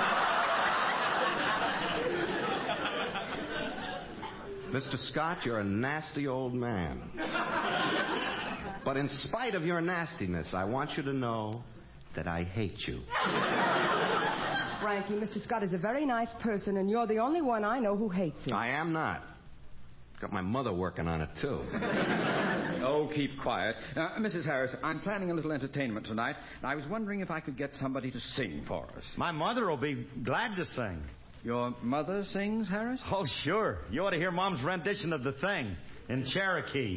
Mister Scott, you're a nasty old man. But in spite of your nastiness, I want you to know that I hate you. Frankie, Mister Scott is a very nice person, and you're the only one I know who hates him. I am not. Got my mother working on it, too. Oh, keep quiet. Uh, Missus Harris, I'm planning a little entertainment tonight, and I was wondering if I could get somebody to sing for us. My mother will be glad to sing. Your mother sings, Harris? Oh, sure. You ought to hear Mom's rendition of The Thing in Cherokee.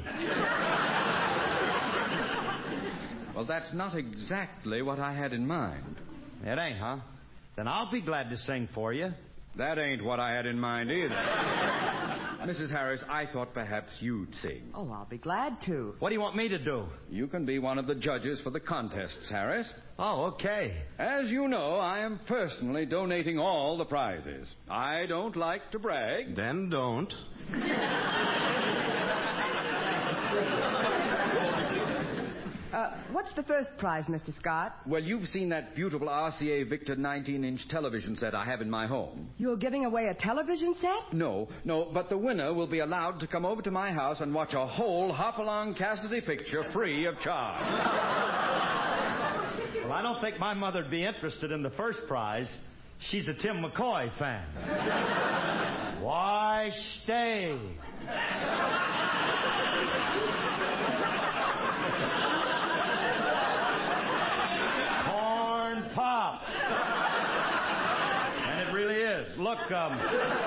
Well, that's not exactly what I had in mind. It ain't, huh? Then I'll be glad to sing for you. That ain't what I had in mind either. Missus Harris, I thought perhaps you'd sing. Oh, I'll be glad to. What do you want me to do? You can be one of the judges for the contests, Harris. Oh, okay. As you know, I am personally donating all the prizes. I don't like to brag. Then don't. Uh, what's the first prize, Mister Scott? Well, you've seen that beautiful R C A Victor nineteen-inch television set I have in my home. You're giving away a television set? No, no, but the winner will be allowed to come over to my house and watch a whole Hopalong Cassidy picture free of charge. Well, I don't think my mother'd be interested in the first prize. She's a Tim McCoy fan. Why stay? Pops. And it really is. Look, um...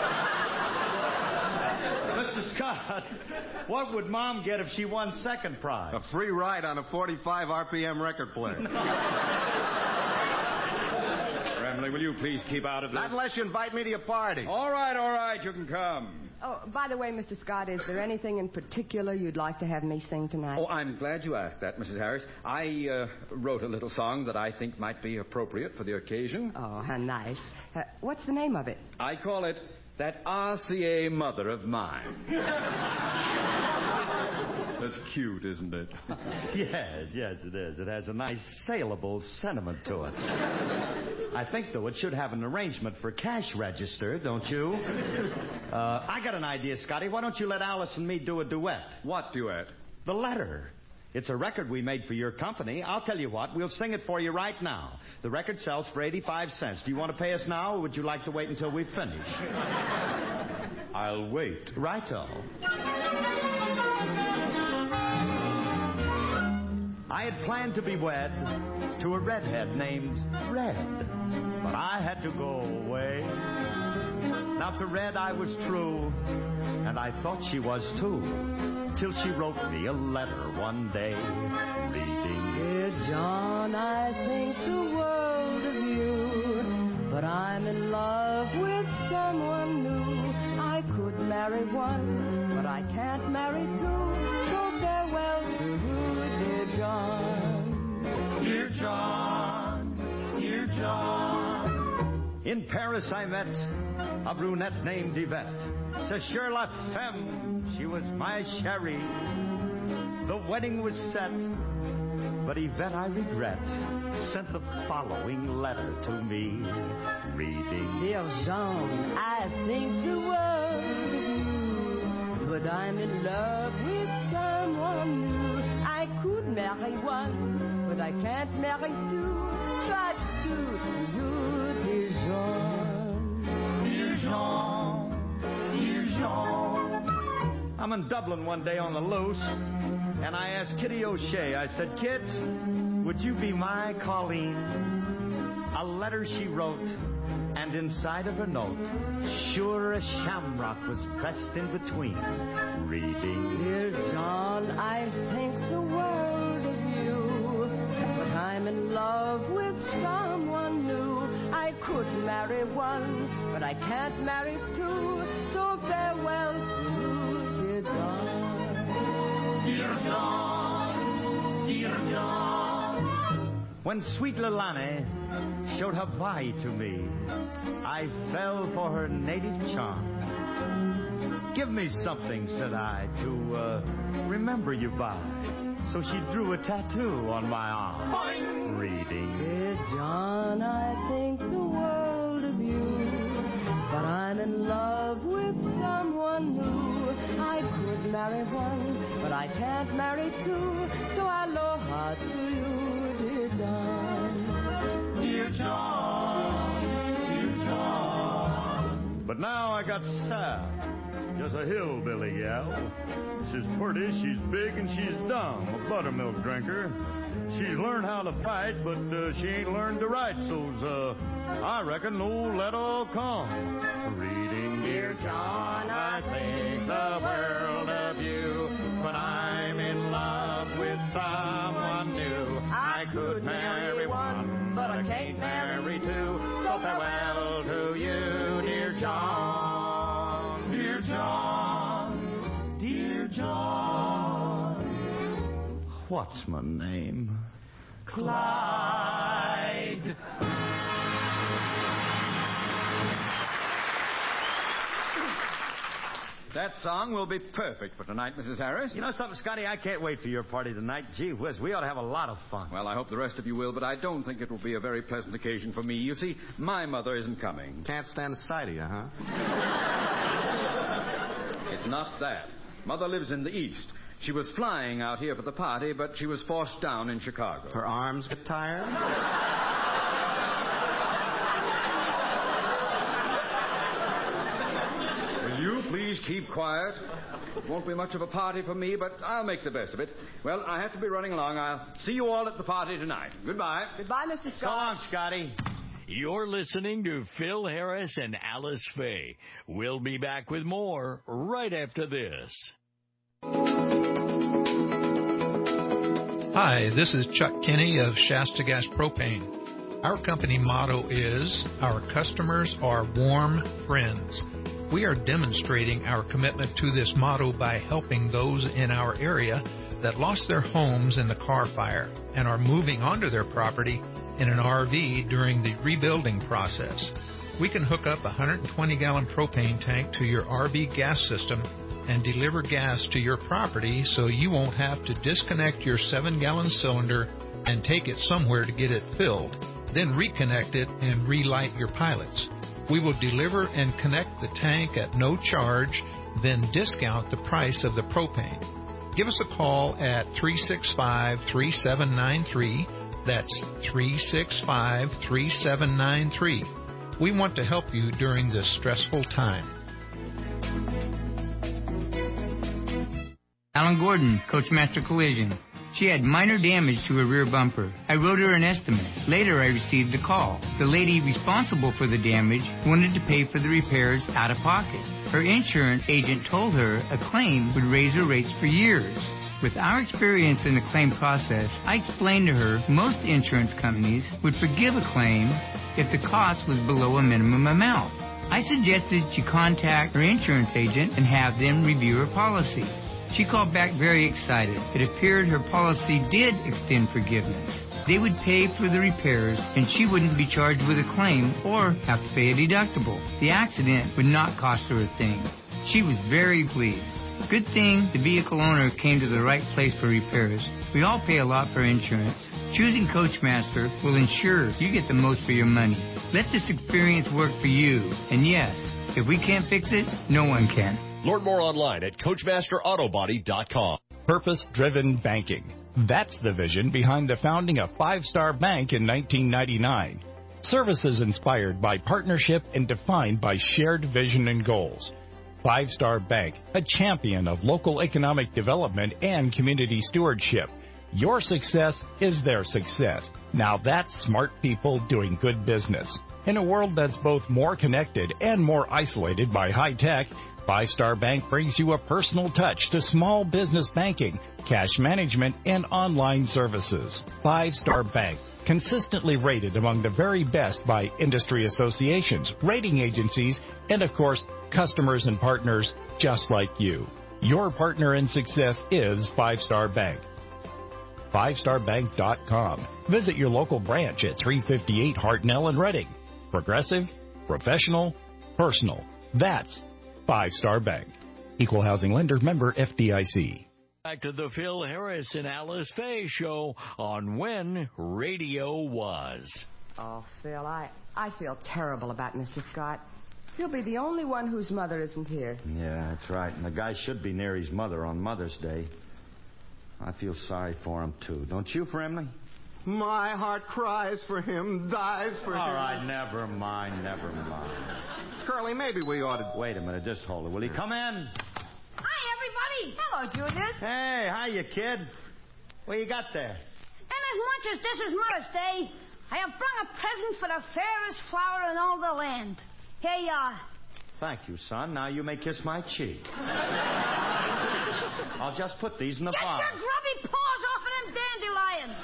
Mister Scott, what would Mom get if she won second prize? A free ride on a forty-five R P M record player. Remley, will you please keep out of this? Not unless you invite me to your party. All right, all right, you can come. Oh, by the way, Mister Scott, is there anything in particular you'd like to have me sing tonight? Oh, I'm glad you asked that, Missus Harris. I uh, wrote a little song that I think might be appropriate for the occasion. Oh, how nice. Uh, what's the name of it? I call it That R C A Mother of Mine. That's cute, isn't it? Yes, yes, it is. It has a nice saleable sentiment to it. I think, though, it should have an arrangement for cash register, don't you? Uh, I got an idea, Scotty. Why don't you let Alice and me do a duet? What duet? The Letter. It's a record we made for your company. I'll tell you what, we'll sing it for you right now. The record sells for eighty-five cents. Do you want to pay us now, or would you like to wait until we finish? I'll wait. Righto. I had planned to be wed to a redhead named Red, but I had to go away. Now to Red I was true, and I thought she was too, till she wrote me a letter one day, reading, Dear John, I think the world of you, but I'm in love with someone new. I could marry one, but I can't marry two, so farewell to you, dear John. Dear John, dear John. In Paris I met a brunette named Yvette. C'est sur la femme, she was my chérie. The wedding was set, but Yvette, I regret, sent the following letter to me, reading, Dear Jean, I think the world of you, but I'm in love with someone new. I could marry one, but I can't marry two. So adieu to you, dear Jean. Dear Jean, dear Jean. I'm in Dublin one day on the loose, and I asked Kitty O'Shea, I said, Kit, would you be my Colleen? A letter she wrote, and inside of her note, sure a shamrock was pressed in between, reading, Dear John, I think the world of you, but I'm I'm in love with someone new. I could marry one, but I can't marry two. So farewell to you, dear John. Dear John, dear John. When sweet Leilani showed Hawaii to me, I fell for her native charm. Give me something, said I, to uh, remember you by. So she drew a tattoo on my arm. Boing. Reading. Dear John, I think the world of you, but I'm in love with someone new. I could marry one, but I can't marry two. So aloha to you, dear John. Dear John, dear John. But now I got Sal, just a hillbilly gal. She's pretty, she's big, and she's dumb, a buttermilk drinker. She's learned how to fight, but uh, she ain't learned to write, so's, uh, I reckon no let'll come. Reading, dear John, I think the world of you, but I'm in love with someone new. I could marry one, but I can't marry two. So farewell to you, dear John. Dear John, dear John. What's my name? Clyde. That song will be perfect for tonight, Missus Harris. You know something, Scotty? I can't wait for your party tonight. Gee whiz, we ought to have a lot of fun. Well, I hope the rest of you will, but I don't think it will be a very pleasant occasion for me. You see, my mother isn't coming. Can't stand the sight of you, huh? It's not that. Mother lives in the East. She was flying out here for the party, but she was forced down in Chicago. Her arms get tired? Will you please keep quiet? It won't be much of a party for me, but I'll make the best of it. Well, I have to be running along. I'll see you all at the party tonight. Goodbye. Goodbye, Mister Scott. So long, Scotty. You're listening to Phil Harris and Alice Faye. We'll be back with more right after this. Hi, this is Chuck Kinney of Shasta Gas Propane. Our company motto is, our customers are warm friends. We are demonstrating our commitment to this motto by helping those in our area that lost their homes in the car fire and are moving onto their property in an R V during the rebuilding process. We can hook up a one hundred twenty gallon propane tank to your R V gas system and deliver gas to your property so you won't have to disconnect your seven gallon cylinder and take it somewhere to get it filled, then reconnect it and relight your pilots. We will deliver and connect the tank at no charge, then discount the price of the propane. Give us a call at three six five, three seven nine three. That's three six five, three seven nine three. We want to help you during this stressful time. Alan Gordon, Coachmaster Collision. She had minor damage to her rear bumper. I wrote her an estimate. Later, I received a call. The lady responsible for the damage wanted to pay for the repairs out of pocket. Her insurance agent told her a claim would raise her rates for years. With our experience in the claim process, I explained to her most insurance companies would forgive a claim if the cost was below a minimum amount. I suggested she contact her insurance agent and have them review her policy. She called back very excited. It appeared her policy did extend forgiveness. They would pay for the repairs, and she wouldn't be charged with a claim or have to pay a deductible. The accident would not cost her a thing. She was very pleased. Good thing the vehicle owner came to the right place for repairs. We all pay a lot for insurance. Choosing Coachmaster will ensure you get the most for your money. Let this experience work for you. And yes, if we can't fix it, no one can. Learn more online at Coachmaster Auto Body dot com. Purpose-driven banking. That's the vision behind the founding of Five Star Bank in nineteen ninety-nine. Services inspired by partnership and defined by shared vision and goals. Five Star Bank, a champion of local economic development and community stewardship. Your success is their success. Now that's smart people doing good business. In a world that's both more connected and more isolated by high tech, Five Star Bank brings you a personal touch to small business banking, cash management, and online services. Five Star Bank, consistently rated among the very best by industry associations, rating agencies, and of course, customers and partners just like you. Your partner in success is Five Star Bank. five star bank dot com. Visit your local branch at three fifty-eight Hartnell in Reading. Progressive, professional, personal. That's Five Star Bank. Equal housing lender, member F D I C. Back to the Phil Harris and Alice Faye show on When Radio Was. Oh, Phil, I, I feel terrible about Mister Scott. He'll be the only one whose mother isn't here. Yeah, that's right. And the guy should be near his mother on Mother's Day. I feel sorry for him, too. Don't you, Fremley? My heart cries for him, dies for All him. All right, never mind, never mind. Curly, maybe we ought to... Wait a minute, just hold it. Will he come in? Hi, everybody. Hello, Julius. Hey, hiya, kid. What you got there? And as much as this is Mother's Day, I have brought a present for the fairest flower in all the land. Here you are. Thank you, son. Now you may kiss my cheek. I'll just put these in the Get vase. your grubby paws off of them dandelions.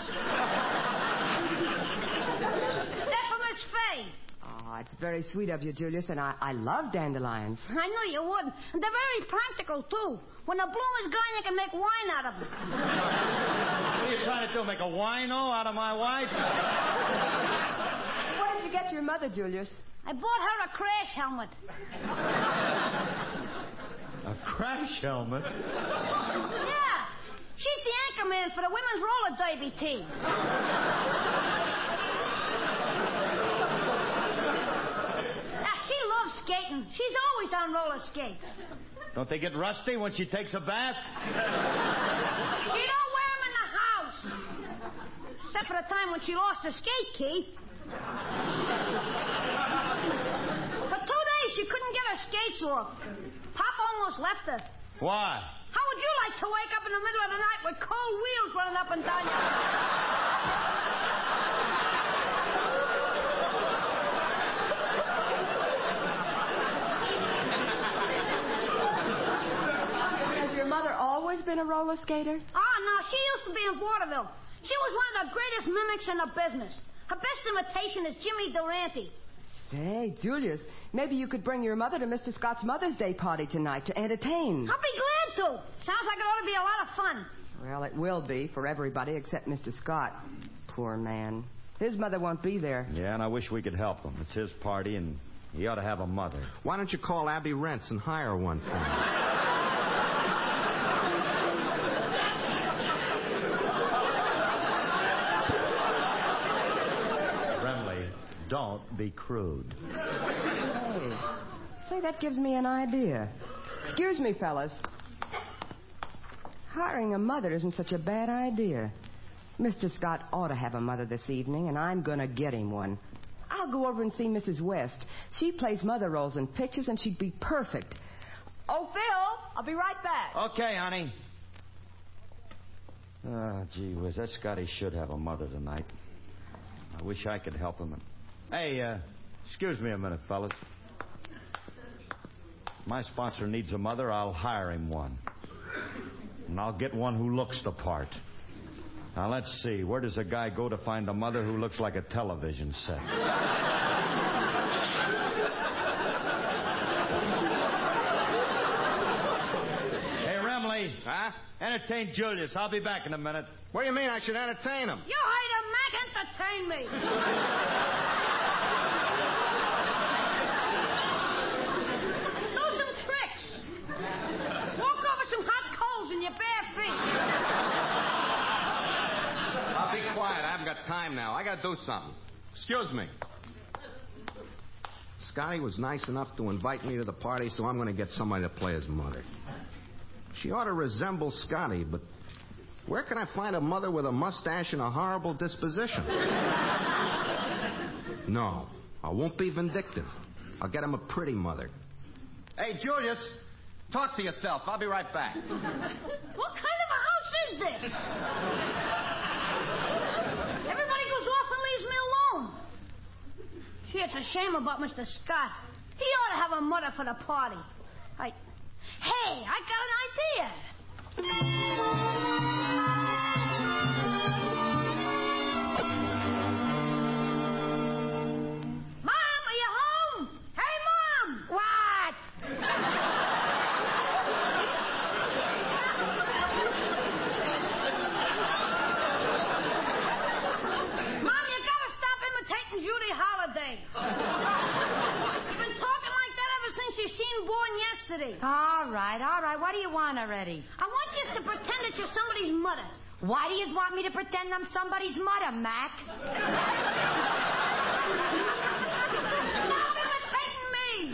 They're for Miss Faye. Oh, it's very sweet of you, Julius, and I, I love dandelions. I knew you would. And they're very practical, too. When the bloom is gone, you can make wine out of them. What are you trying to do, make a wino out of my wife? What did you get your mother, Julius? I bought her a crash helmet. A crash helmet? Yeah. She's the anchor man for the women's roller derby team. Now, she loves skating. She's always on roller skates. Don't they get rusty when she takes a bath? She don't wear them in the house. Except for the time when she lost her skate key. For two days, she couldn't get her skates off. Pop almost left her. Why? How would you like to wake up in the middle of the night with cold wheels running up and down your... Has your mother always been a roller skater? Oh, no, she used to be in vaudeville. She was one of the greatest mimics in the business. Her best imitation is Jimmy Durante. Say, Julius, maybe you could bring your mother to Mister Scott's Mother's Day party tonight to entertain. I'll be glad to. Sounds like it ought to be a lot of fun. Well, it will be for everybody except Mister Scott. Poor man. His mother won't be there. Yeah, and I wish we could help him. It's his party, and he ought to have a mother. Why don't you call Abby Rents and hire one for him? Don't be crude. Hey, say, that gives me an idea. Excuse me, fellas. Hiring a mother isn't such a bad idea. Mister Scott ought to have a mother this evening, and I'm going to get him one. I'll go over and see Missus West. She plays mother roles in pictures, and she'd be perfect. Oh, Phil, I'll be right back. Okay, honey. Oh, gee whiz, that Scotty should have a mother tonight. I wish I could help him. Hey, uh, excuse me a minute, fellas. My sponsor needs a mother. I'll hire him one. And I'll get one who looks the part. Now, let's see. Where does a guy go to find a mother who looks like a television set? Hey, Remley. Huh? Entertain Julius. I'll be back in a minute. What do you mean I should entertain him? You heard him, Mac. Entertain me. Got time now. I got to do something. Excuse me. Scotty was nice enough to invite me to the party, so I'm going to get somebody to play his mother. She ought to resemble Scotty, but where can I find a mother with a mustache and a horrible disposition? No, I won't be vindictive. I'll get him a pretty mother. Hey, Julius, talk to yourself. I'll be right back. What kind of a house is this? Gee, it's a shame about Mister Scott. He ought to have a mother for the party. I... Hey, I got an idea. Mom, you gotta stop imitating Judy Holliday. You've been talking like that ever since you seen Born Yesterday. All right, all right. What do you want already? I want you to pretend that you're somebody's mother. Why do you want me to pretend I'm somebody's mother, Mac? Stop imitating me.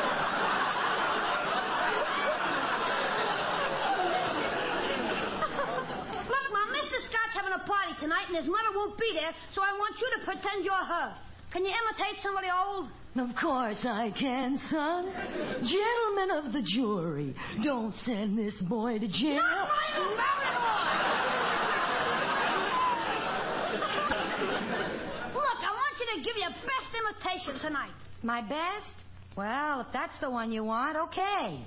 Look, Mom, Mister Scott's having a party tonight, and his mother won't be there, so I want you to pretend you're her. Can you imitate somebody old? Of course I can, son. Gentlemen of the jury, don't send this boy to jail. Not my Look, I want you to give your best imitation tonight. My best? Well, if that's the one you want, okay.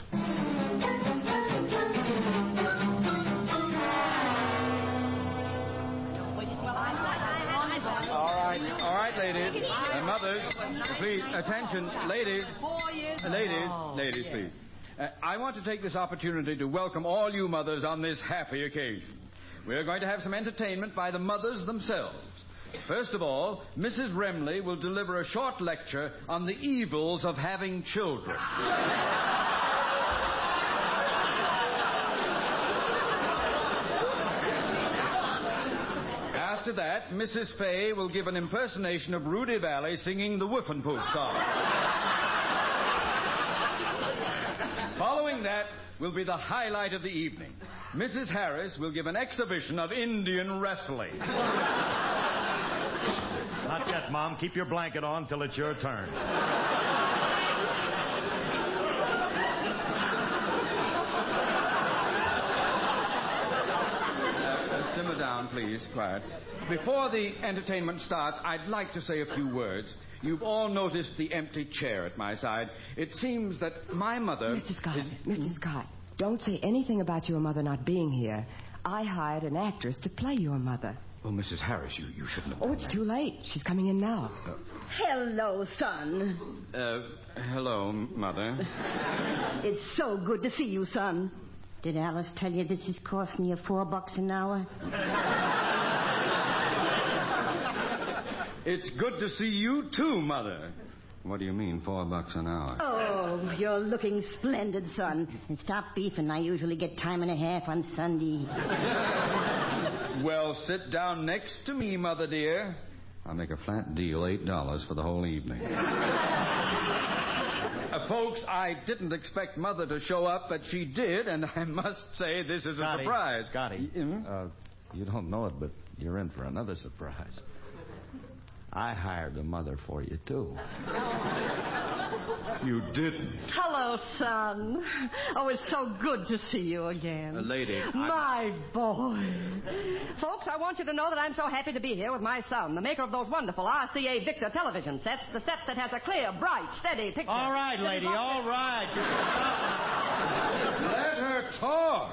All right, all right, ladies. Uh, mothers, please, attention. Ladies, ladies, ladies, please. Uh, I want to take this opportunity to welcome all you mothers on this happy occasion. We're going to have some entertainment by the mothers themselves. First of all, Missus Remley will deliver a short lecture on the evils of having children. After that, Missus Fay will give an impersonation of Rudy Valley singing the Whiffenpoof song. Following that will be the highlight of the evening. Missus Harris will give an exhibition of Indian wrestling. Not yet, Mom. Keep your blanket on till it's your turn. Uh, simmer down, please. Quiet. Before the entertainment starts, I'd like to say a few words. You've all noticed the empty chair at my side. It seems that my mother... Mister Scott, is... Mister Scott, don't say anything about your mother not being here. I hired an actress to play your mother. Oh, Missus Harris, you, you shouldn't have... Oh, it's too late. She's coming in now. Uh, Hello, son. uh, hello, Mother. It's so good to see you, son. Did Alice tell you this is costing you four bucks an hour? It's good to see you, too, Mother. What do you mean, four bucks an hour? Oh, you're looking splendid, son. And stop beefing. I usually get time and a half on Sunday. Well, sit down next to me, Mother dear. I'll make a flat deal, eight dollars for the whole evening. uh, folks, I didn't expect Mother to show up, but she did, and I must say this is Scotty, a surprise. Scotty, mm-hmm. uh, you don't know it, but you're in for another surprise. I hired a mother for you, too. You didn't. Hello, son. Oh, it's so good to see you again. A lady. My boy. Folks, I want you to know that I'm so happy to be here with my son, the maker of those wonderful R C A Victor television sets, the set that has a clear, bright, steady picture. All right, lady, all right. Let her talk.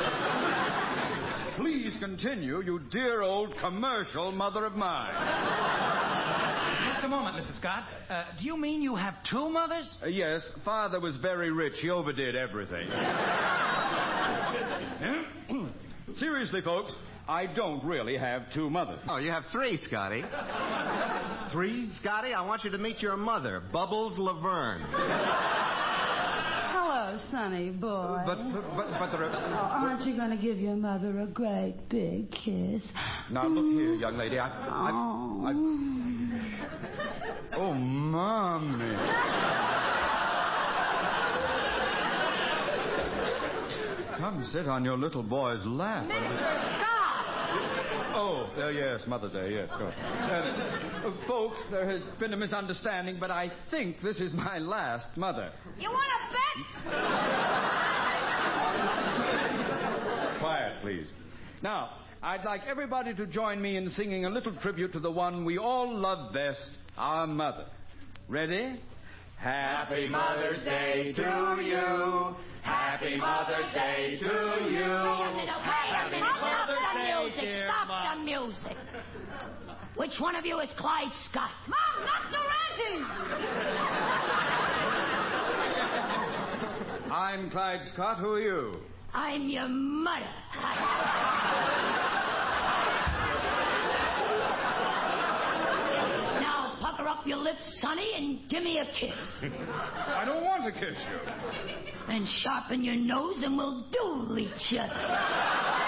Please continue, you dear old commercial mother of mine. Just a moment, Mister Scott. Uh, do you mean you have two mothers? Uh, yes, Father was very rich. He overdid everything. Seriously, folks, I don't really have two mothers. Oh, you have three, Scotty. Three? Scotty, I want you to meet your mother, Bubbles Laverne. Hello, Sonny boy. But, but, but, but there are... Oh, aren't you going to give your mother a great big kiss? Now, look here, young lady. I... I, I, I... Oh, Mommy. Come sit on your little boy's lap. Mister Scott! Oh, uh, yes, Mother's Day, yes. Go. Uh, uh, folks, there has been a misunderstanding, but I think this is my last mother. You want to bet? Quiet, please. Now, I'd like everybody to join me in singing a little tribute to the one we all love best, our mother. Ready? Happy Mother's Day to you. Happy Mother's Day to you. Happy Mother's Day, dear Stop Mom. the music. Which one of you is Clyde Scott? Mom, not Durante. I'm Clyde Scott. Who are you? I'm your mother. Now, pucker up your lips, Sonny, and give me a kiss. I don't want to kiss you. Then sharpen your nose and we'll duel each other.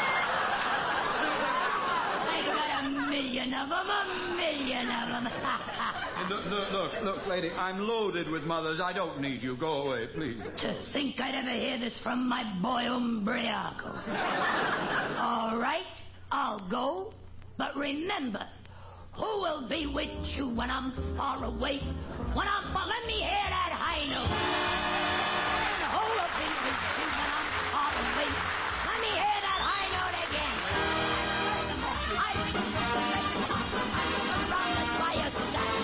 I got a million of them, a million of them. Look, look, look, look, lady, I'm loaded with mothers. I don't need you. Go away, please. To think I'd ever hear this from my boy Umbriaco. All right, I'll go, but remember, who will be with you when I'm far away? When I'm far... Let me hear that high note. And who will be with you when I'm far away? Let me hear that high note again. I think I'm surrounded by a sack.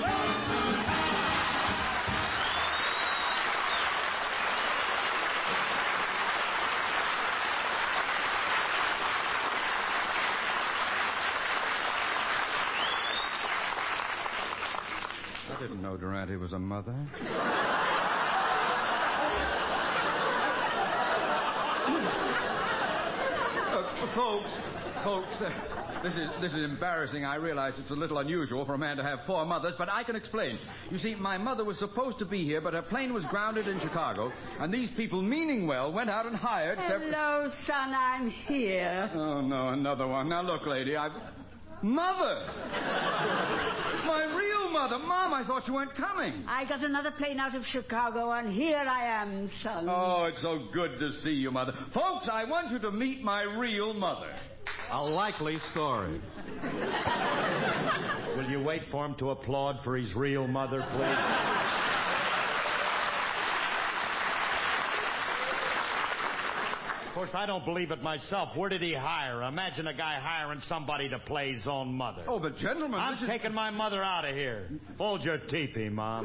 I didn't know Durante was a mother. uh, folks, folks, uh, this is this is embarrassing. I realize it's a little unusual for a man to have four mothers, but I can explain. You see, my mother was supposed to be here, but her plane was grounded in Chicago, and these people, meaning well, went out and hired several... Hello, son, I'm here. Oh, no, another one. Now, look, lady, I've... Mother! My real mother. Mom, I thought you weren't coming. I got another plane out of Chicago, and here I am, son. Oh, it's so good to see you, Mother. Folks, I want you to meet my real mother. A likely story. Will you wait for him to applaud for his real mother, please? Of course, I don't believe it myself. Where did he hire? Imagine a guy hiring somebody to play his own mother. Oh, but gentlemen... I'm this is... taking my mother out of here. Hold your teepee, Mom.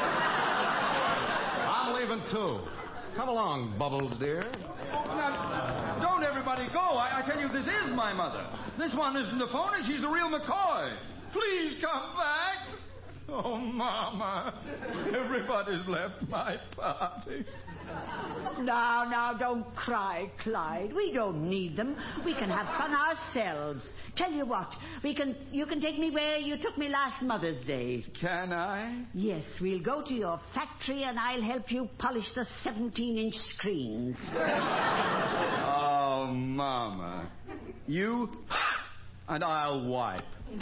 I'm leaving, too. Come along, Bubbles, dear. Now, don't everybody go. I, I tell you, this is my mother. This one isn't a phony. She's the real McCoy. Please come back. Oh, Mama. Everybody's left my party. Now, now, don't cry, Clyde. We don't need them. We can have fun ourselves. Tell you what, we can. You can take me where you took me last Mother's Day. Can I? Yes, we'll go to your factory and I'll help you polish the seventeen-inch screens. Oh, Mama. You and I'll wipe.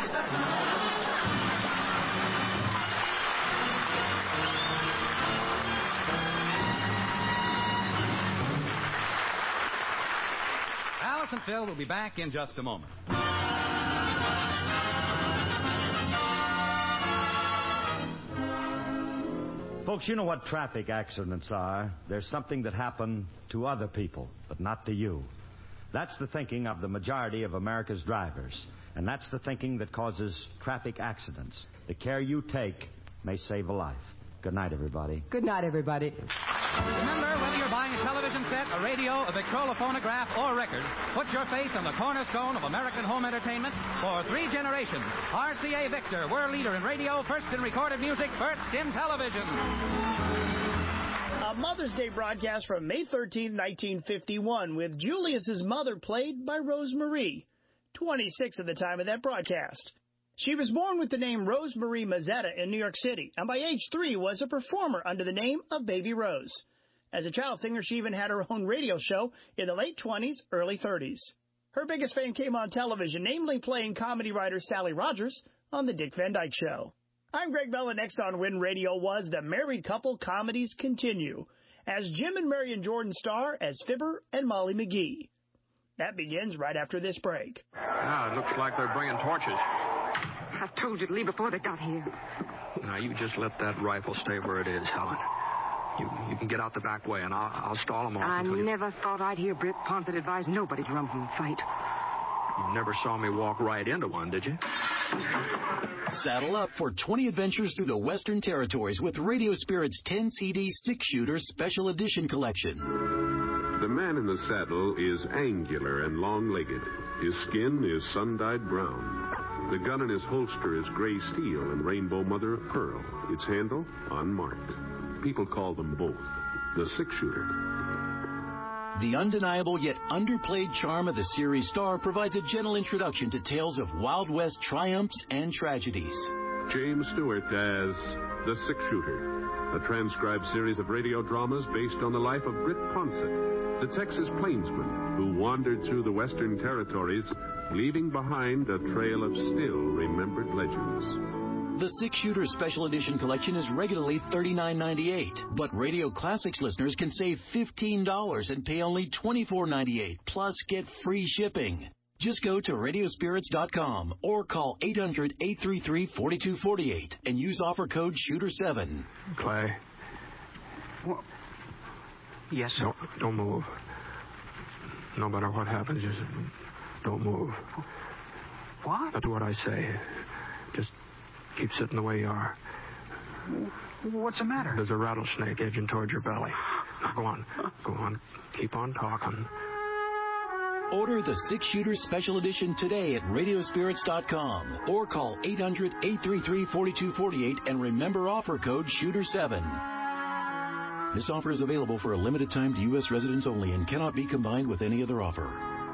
Alice and Phil will be back in just a moment. Folks, you know what traffic accidents are. There's something that happened to other people, but not to you. That's the thinking of the majority of America's drivers. And that's the thinking that causes traffic accidents. The care you take may save a life. Good night, everybody. Good night, everybody. Remember, whether you're buying a television set, a radio, a Victrola phonograph, or record, put your faith in the cornerstone of American home entertainment for three generations. R C A Victor, world leader in radio, first in recorded music, first in television. A Mother's Day broadcast from May thirteenth, nineteen fifty-one, with Julius's mother played by Rose Marie, twenty-six at the time of that broadcast. She was born with the name Rose Marie Mazzetta in New York City, and by age three was a performer under the name of Baby Rose. As a child singer, she even had her own radio show in the late twenties, early thirties. Her biggest fame came on television, namely playing comedy writer Sally Rogers on The Dick Van Dyke Show. I'm Greg Bell, and next on Win Radio was The Married Couple Comedies Continue, as Jim and Marion Jordan star as Fibber and Molly McGee. That begins right after this break. Now, it looks like they're bringing torches. I told you to leave before they got here. Now, you just let that rifle stay where it is, Helen. You you can get out the back way, and I'll, I'll stall them off. I until never you... thought I'd hear Britt Ponset advise nobody to run from a fight. You never saw me walk right into one, did you? Saddle up for twenty adventures through the Western Territories with Radio Spirit's ten C D six-shooter special edition collection. The man in the saddle is angular and long-legged. His skin is sun-dyed brown. The gun in his holster is gray steel and rainbow mother of pearl. Its handle unmarked. People call them both The Six-Shooter. The undeniable yet underplayed charm of the series star provides a gentle introduction to tales of Wild West triumphs and tragedies. James Stewart as The Six-Shooter, a transcribed series of radio dramas based on the life of Britt Ponsett, the Texas plainsman who wandered through the Western territories, leaving behind a trail of still-remembered legends. The Six-Shooter Special Edition collection is regularly thirty-nine ninety-eight, but Radio Classics listeners can save fifteen dollars and pay only twenty-four ninety-eight, plus get free shipping. Just go to radio spirits dot com or call eight hundred, eight three three, four two four eight and use offer code shooter seven. Clay. What? Yes, sir. Don't, don't move. No matter what happens, just don't move. What? Now do what I say. Just keep sitting the way you are. What's the matter? There's a rattlesnake edging towards your belly. Now go on. Go on. Keep on talking. Order the Six-Shooter Special Edition today at radio spirits dot com or call eight hundred, eight three three, four two four eight and remember offer code shooter seven. This offer is available for a limited time to U S residents only and cannot be combined with any other offer.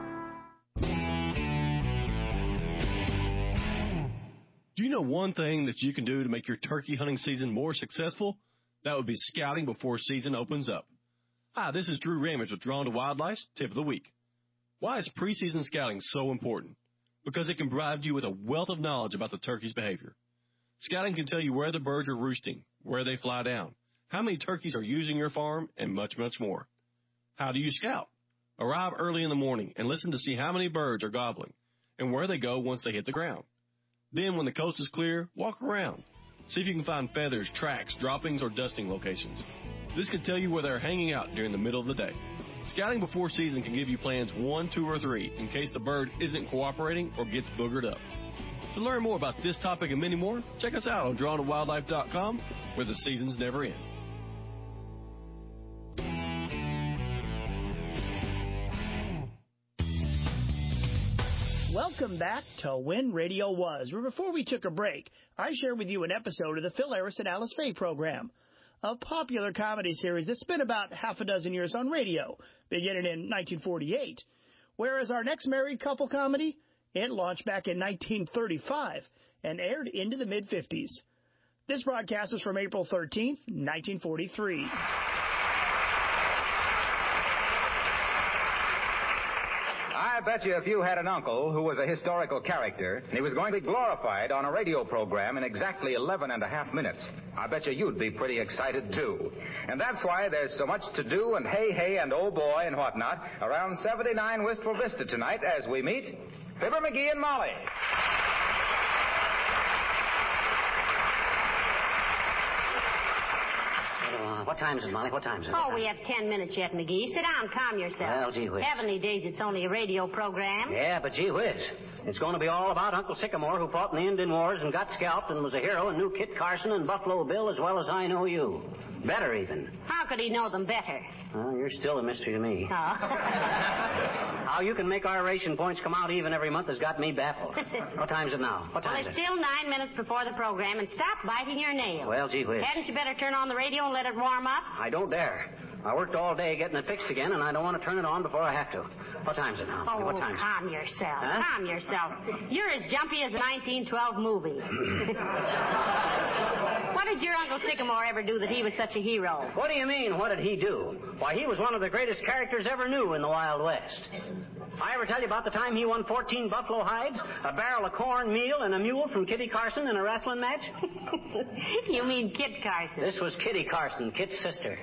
Do you know one thing that you can do to make your turkey hunting season more successful? That would be scouting before season opens up. Hi, this is Drew Ramage with Drawn to Wildlife's Tip of the Week. Why is preseason scouting so important? Because it can provide you with a wealth of knowledge about the turkey's behavior. Scouting can tell you where the birds are roosting, where they fly down, how many turkeys are using your farm, and much, much more. How do you scout? Arrive early in the morning and listen to see how many birds are gobbling and where they go once they hit the ground. Then, when the coast is clear, walk around. See if you can find feathers, tracks, droppings, or dusting locations. This can tell you where they're hanging out during the middle of the day. Scouting before season can give you plans one, two, or three in case the bird isn't cooperating or gets boogered up. To learn more about this topic and many more, check us out on drawn to wildlife dot com, where the seasons never end. Welcome back to When Radio Was, where before we took a break, I shared with you an episode of the Phil Harris and Alice Faye program, a popular comedy series that's been about half a dozen years on radio, beginning in nineteen forty-eight. Whereas our next married couple comedy, it launched back in nineteen thirty-five and aired into the mid-fifties. This broadcast was from April thirteenth, nineteen forty-three. I bet you if you had an uncle who was a historical character and he was going to be glorified on a radio program in exactly eleven and a half minutes, I bet you you'd be pretty excited, too. And that's why there's so much to do and hey, hey, and oh, boy, and whatnot around seventy-nine Wistful Vista tonight as we meet Fibber McGee and Molly. What time is it, Molly? What time is it? Oh, we have ten minutes yet, McGee. Sit down, calm yourself. Well, gee whiz. Heavenly days, it's only a radio program. Yeah, but gee whiz. It's going to be all about Uncle Sycamore, who fought in the Indian Wars and got scalped and was a hero and knew Kit Carson and Buffalo Bill as well as I know you. Better, even. How could he know them better? Well, you're still a mystery to me. Oh. How you can make our ration points come out even every month has got me baffled. What time is it now? What time well, is it's it? still nine minutes before the program, and stop biting your nails. Well, gee whiz. Hadn't you better turn on the radio and let it warm up? I don't dare. I worked all day getting it fixed again, and I don't want to turn it on before I have to. What time is it now? Oh, what time calm yourself. Huh? Calm yourself. You're as jumpy as a nineteen twelve movie. What did your Uncle Sycamore ever do that he was such a hero? What do you mean, what did he do? Why, he was one of the greatest characters ever knew in the Wild West. I ever tell you about the time he won fourteen buffalo hides, a barrel of corn meal, and a mule from Kitty Carson in a wrestling match? You mean Kit Carson. This was Kitty Carson, Kit's sister.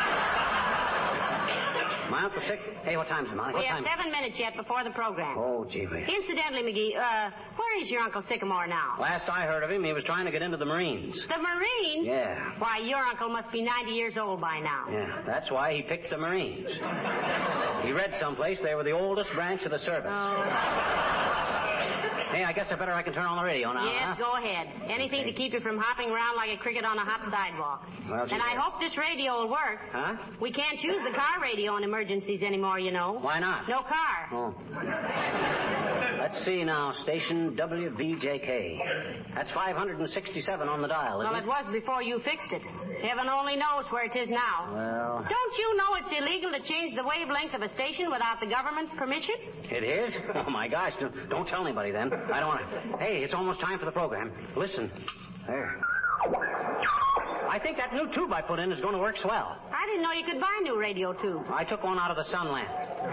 My Uncle Sick. Hey, what time is it, Molly? What we have time? seven minutes yet before the program. Oh, gee whiz. Incidentally, McGee, uh, where is your Uncle Sycamore now? Last I heard of him, he was trying to get into the Marines. The Marines? Yeah. Why, your uncle must be ninety years old by now. Yeah, that's why he picked the Marines. He read someplace they were the oldest branch of the service. Oh. Hey, I guess I better I can turn on the radio now. Yes, huh? go ahead. Anything Okay. to keep you from hopping around like a cricket on a hot sidewalk. Well, and I hope this radio will work. Huh? We can't use the car radio in emergencies anymore, you know. Why not? No car. Oh. Let's see now. Station W V J K. That's five hundred sixty-seven on the dial, isn't Well, it was before you fixed it. Heaven only knows where it is now. Well, Don't you know it's illegal to change the wavelength of a station without the government's permission? it is? Oh, my gosh. Don't, don't tell anybody then. I don't want to. Hey, it's almost time for the program. Listen. There. I think that new tube I put in is going to work swell. I didn't know you could buy new radio tubes. I took one out of the sun lamp.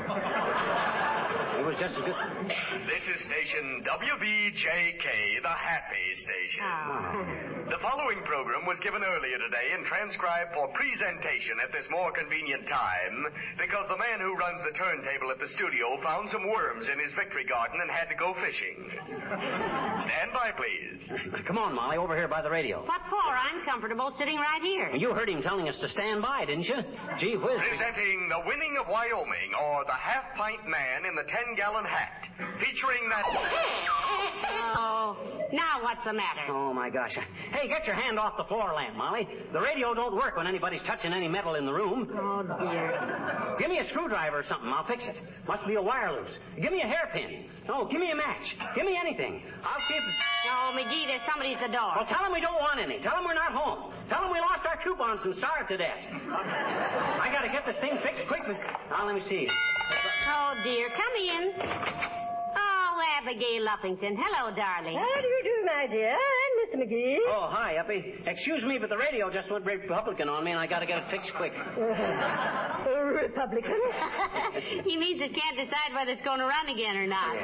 It was just as good. This is station W V J K, the happy station. Oh. The following program was given earlier today and transcribed for presentation at this more convenient time because the man who runs the turntable at the studio found some worms in his victory garden and had to go fishing. Stand by, please. Come on, Molly, over here by the radio. What for? I'm comfortable sitting right here. You heard him telling us to stand by, didn't you? Gee whiz. Presenting the winning of Wyoming, or the half-pint man in the ten-gallon hat, featuring that... Oh, now what's the matter? Oh, my gosh. Hey, get your hand off the floor lamp, Molly. The radio don't work when anybody's touching any metal in the room. Oh, dear. Give me a screwdriver or something. I'll fix it. Must be a wire loose. Give me a hairpin. No, give me a match. Give me anything. I'll see if... Oh, McGee, there's somebody at the door. Well, tell him we don't want any. Tell him we're not home. Tell him we lost our coupons and starved to death. I gotta get this thing fixed quick. Now, let me see. Oh, dear. Come in. Oh, Abigail Uppington. Hello, darling. How do you do, my dear? I'm Mister McGee. Oh, hi, Uppy. Excuse me, but the radio just went Republican on me, and I gotta get it fixed quick. Republican? He means it can't decide whether it's going to run again or not.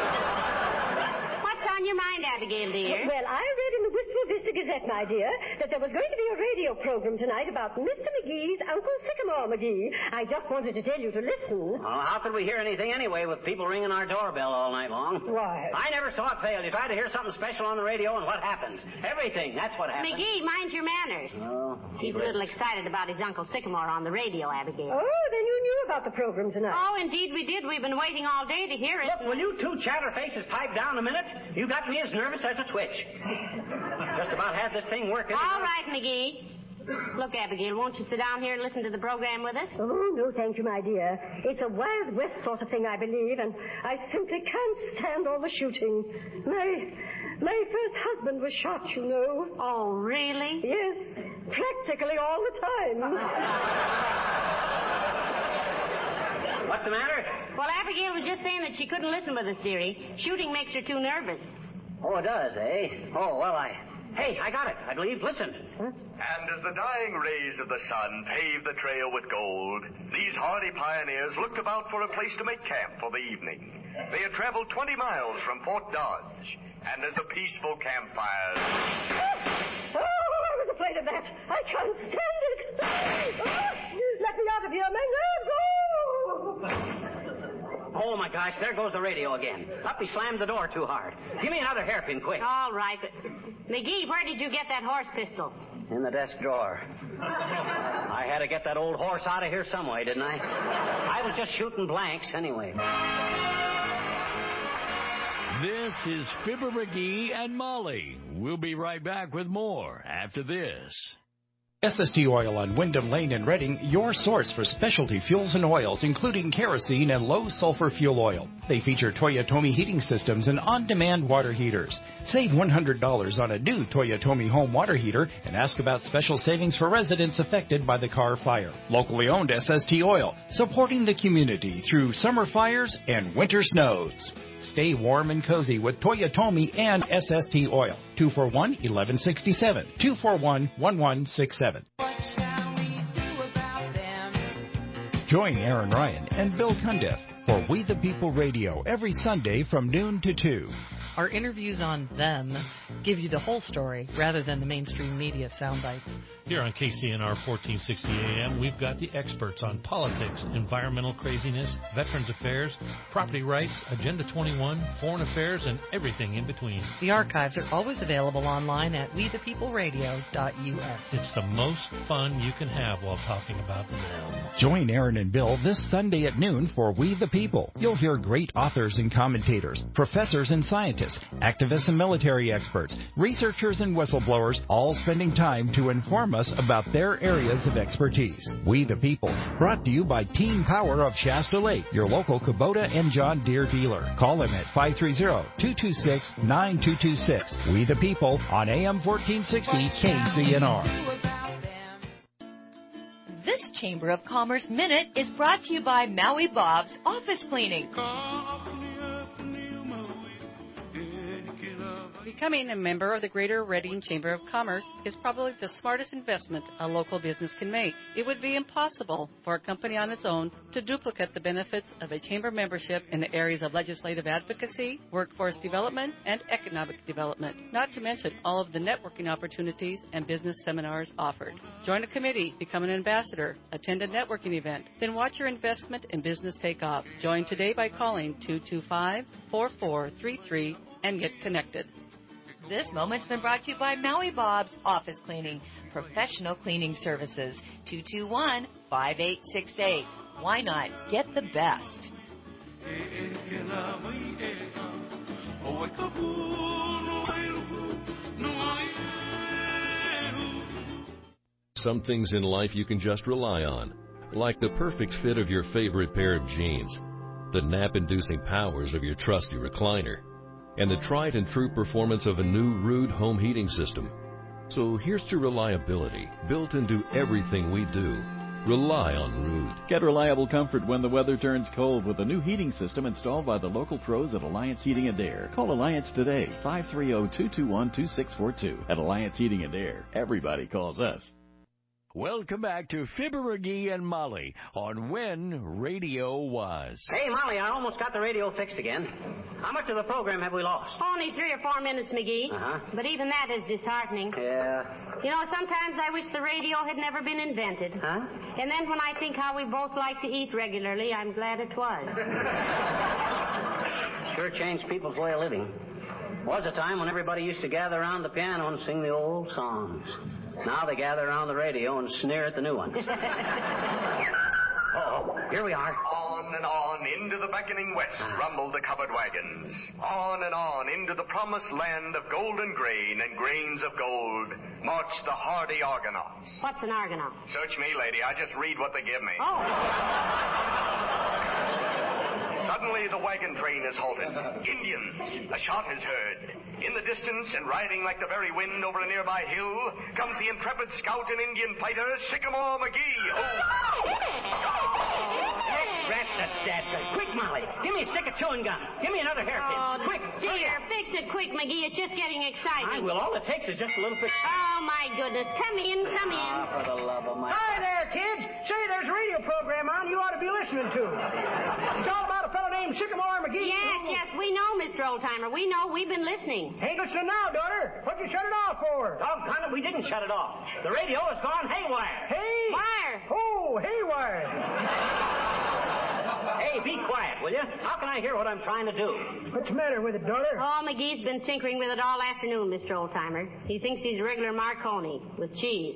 What's on your mind, Abigail, dear? Well, I read in the Wistful Vista Gazette, my dear, that there was going to be a radio program tonight about Mister McGee's Uncle Sycamore McGee. I just wanted to tell you to listen. Well, how could we hear anything anyway with people ringing our doorbell all night long? Why? I never saw it fail. You try to hear something special on the radio, and what happens? Everything. That's what happens. McGee, mind your manners. Oh, He's a little excited about his Uncle Sycamore on the radio, Abigail. Oh, then you knew about the program tonight. Oh, indeed we did. We've been waiting all day to hear it. Look, will you two chatterfaces pipe down a minute? You got me as nervous as a twitch. Just about had this thing working. All right, McGee. Look, Abigail, won't you sit down here and listen to the program with us? Oh, no, thank you, my dear. It's a Wild West sort of thing, I believe, and I simply can't stand all the shooting. My, my first husband was shot, you know. Oh, really? Yes, practically all the time. What's the matter? Well, Abigail was just saying that she couldn't listen with us, dearie. Shooting makes her too nervous. Oh, it does, eh? Oh, well, I... Hey, I got it, I believe. Listen. And as the dying rays of the sun paved the trail with gold, these hardy pioneers looked about for a place to make camp for the evening. They had traveled twenty miles from Fort Dodge, and as the peaceful campfires... Oh, I was afraid of that. I can't stand it. Oh, let me out of here. My nerves. Oh! Oh, my gosh, there goes the radio again. Up, he slammed the door too hard. Give me another hairpin, quick. All right. But... McGee, where did you get that horse pistol? In the desk drawer. I had to get that old horse out of here some way, didn't I? I was just shooting blanks anyway. This is Fibber McGee and Molly. We'll be right back with more after this. S S T Oil on Wyndham Lane in Reading, your source for specialty fuels and oils, including kerosene and low-sulfur fuel oil. They feature Toyotomi heating systems and on-demand water heaters. Save one hundred dollars on a new Toyotomi home water heater and ask about special savings for residents affected by the Carr fire. Locally owned S S T Oil, supporting the community through summer fires and winter snows. Stay warm and cozy with Toyotomi and S S T Oil. two four one, one one six seven. two four one, one one six seven. Join Aaron Ryan and Bill Cundiff for We the People Radio every Sunday from noon to two. Our interviews on them give you the whole story rather than the mainstream media sound bites. Here on K C N R fourteen sixty A M, we've got the experts on politics, environmental craziness, veterans affairs, property rights, Agenda twenty-one, foreign affairs, and everything in between. The archives are always available online at we the people radio dot U S. It's the most fun you can have while talking about them. Join Aaron and Bill this Sunday at noon for We the People. You'll hear great authors and commentators, professors and scientists, activists and military experts, researchers and whistleblowers, all spending time to inform us about their areas of expertise. We the People, brought to you by Team Power of Shasta Lake, your local Kubota and John Deere dealer. Call them at five three zero, two two six, nine two two six. We the People on A M fourteen sixty K C N R. This Chamber of Commerce Minute is brought to you by Maui Bob's Office Cleaning. Becoming a member of the Greater Reading Chamber of Commerce is probably the smartest investment a local business can make. It would be impossible for a company on its own to duplicate the benefits of a chamber membership in the areas of legislative advocacy, workforce development, and economic development, not to mention all of the networking opportunities and business seminars offered. Join a committee, become an ambassador, attend a networking event, then watch your investment and business take off. Join today by calling two two five, four four three three and get connected. This moment's been brought to you by Maui Bob's Office Cleaning, professional cleaning services, two two one, five eight six eight. Why not get the best? Some things in life you can just rely on, like the perfect fit of your favorite pair of jeans, the nap-inducing powers of your trusty recliner, and the tried and true performance of a new Ruud home heating system. So here's to reliability built into everything we do. Rely on Ruud. Get reliable comfort when the weather turns cold with a new heating system installed by the local pros at Alliance Heating and Air. Call Alliance today, five three zero, two two one, two six four two. At Alliance Heating and Air, everybody calls us. Welcome back to Fibber McGee and Molly on When Radio Was. Hey, Molly, I almost got the radio fixed again. How much of the program have we lost? Only three or four minutes, McGee. Uh-huh. But even that is disheartening. Yeah. You know, sometimes I wish the radio had never been invented. Huh? And then when I think how we both like to eat regularly, I'm glad it was. Sure changed people's way of living. Was a time when everybody used to gather around the piano and sing the old songs. Now they gather around the radio and sneer at the new ones. Oh, here we are. On and on into the beckoning west rumbled the covered wagons. On and on into the promised land of golden grain and grains of gold marched the hardy Argonauts. What's an Argonaut? Search me, lady. I just read what they give me. Oh. Suddenly, the wagon train is halted. Indians! A shot is heard. In the distance, and riding like the very wind over a nearby hill, comes the intrepid scout and Indian fighter, Sycamore McGee. Oh! Rat the dead. Quick, Molly. Give me a stick of chewing gum. Give me another hairpin. Oh, quick. dear. Fix it quick, McGee. It's just getting exciting. I will. All it takes is just a little bit. Oh, my goodness. Come in, come in. Oh, for the love of my... Hi there, kids. Say, there's a radio program on you ought to be listening to. It's all about a fellow named Sycamore McGee. Yes, yes, we know, Mister Oldtimer. We know. We've been listening. Ain't listening now, daughter. What'd you shut it off for? Doggone it, we didn't shut it off. The radio has gone haywire. Hey? Wire. Oh, haywire. Hey, be quiet, will you? How can I hear what I'm trying to do? What's the matter with it, daughter? Oh, McGee's been tinkering with it all afternoon, Mister Oldtimer. He thinks he's a regular Marconi with cheese.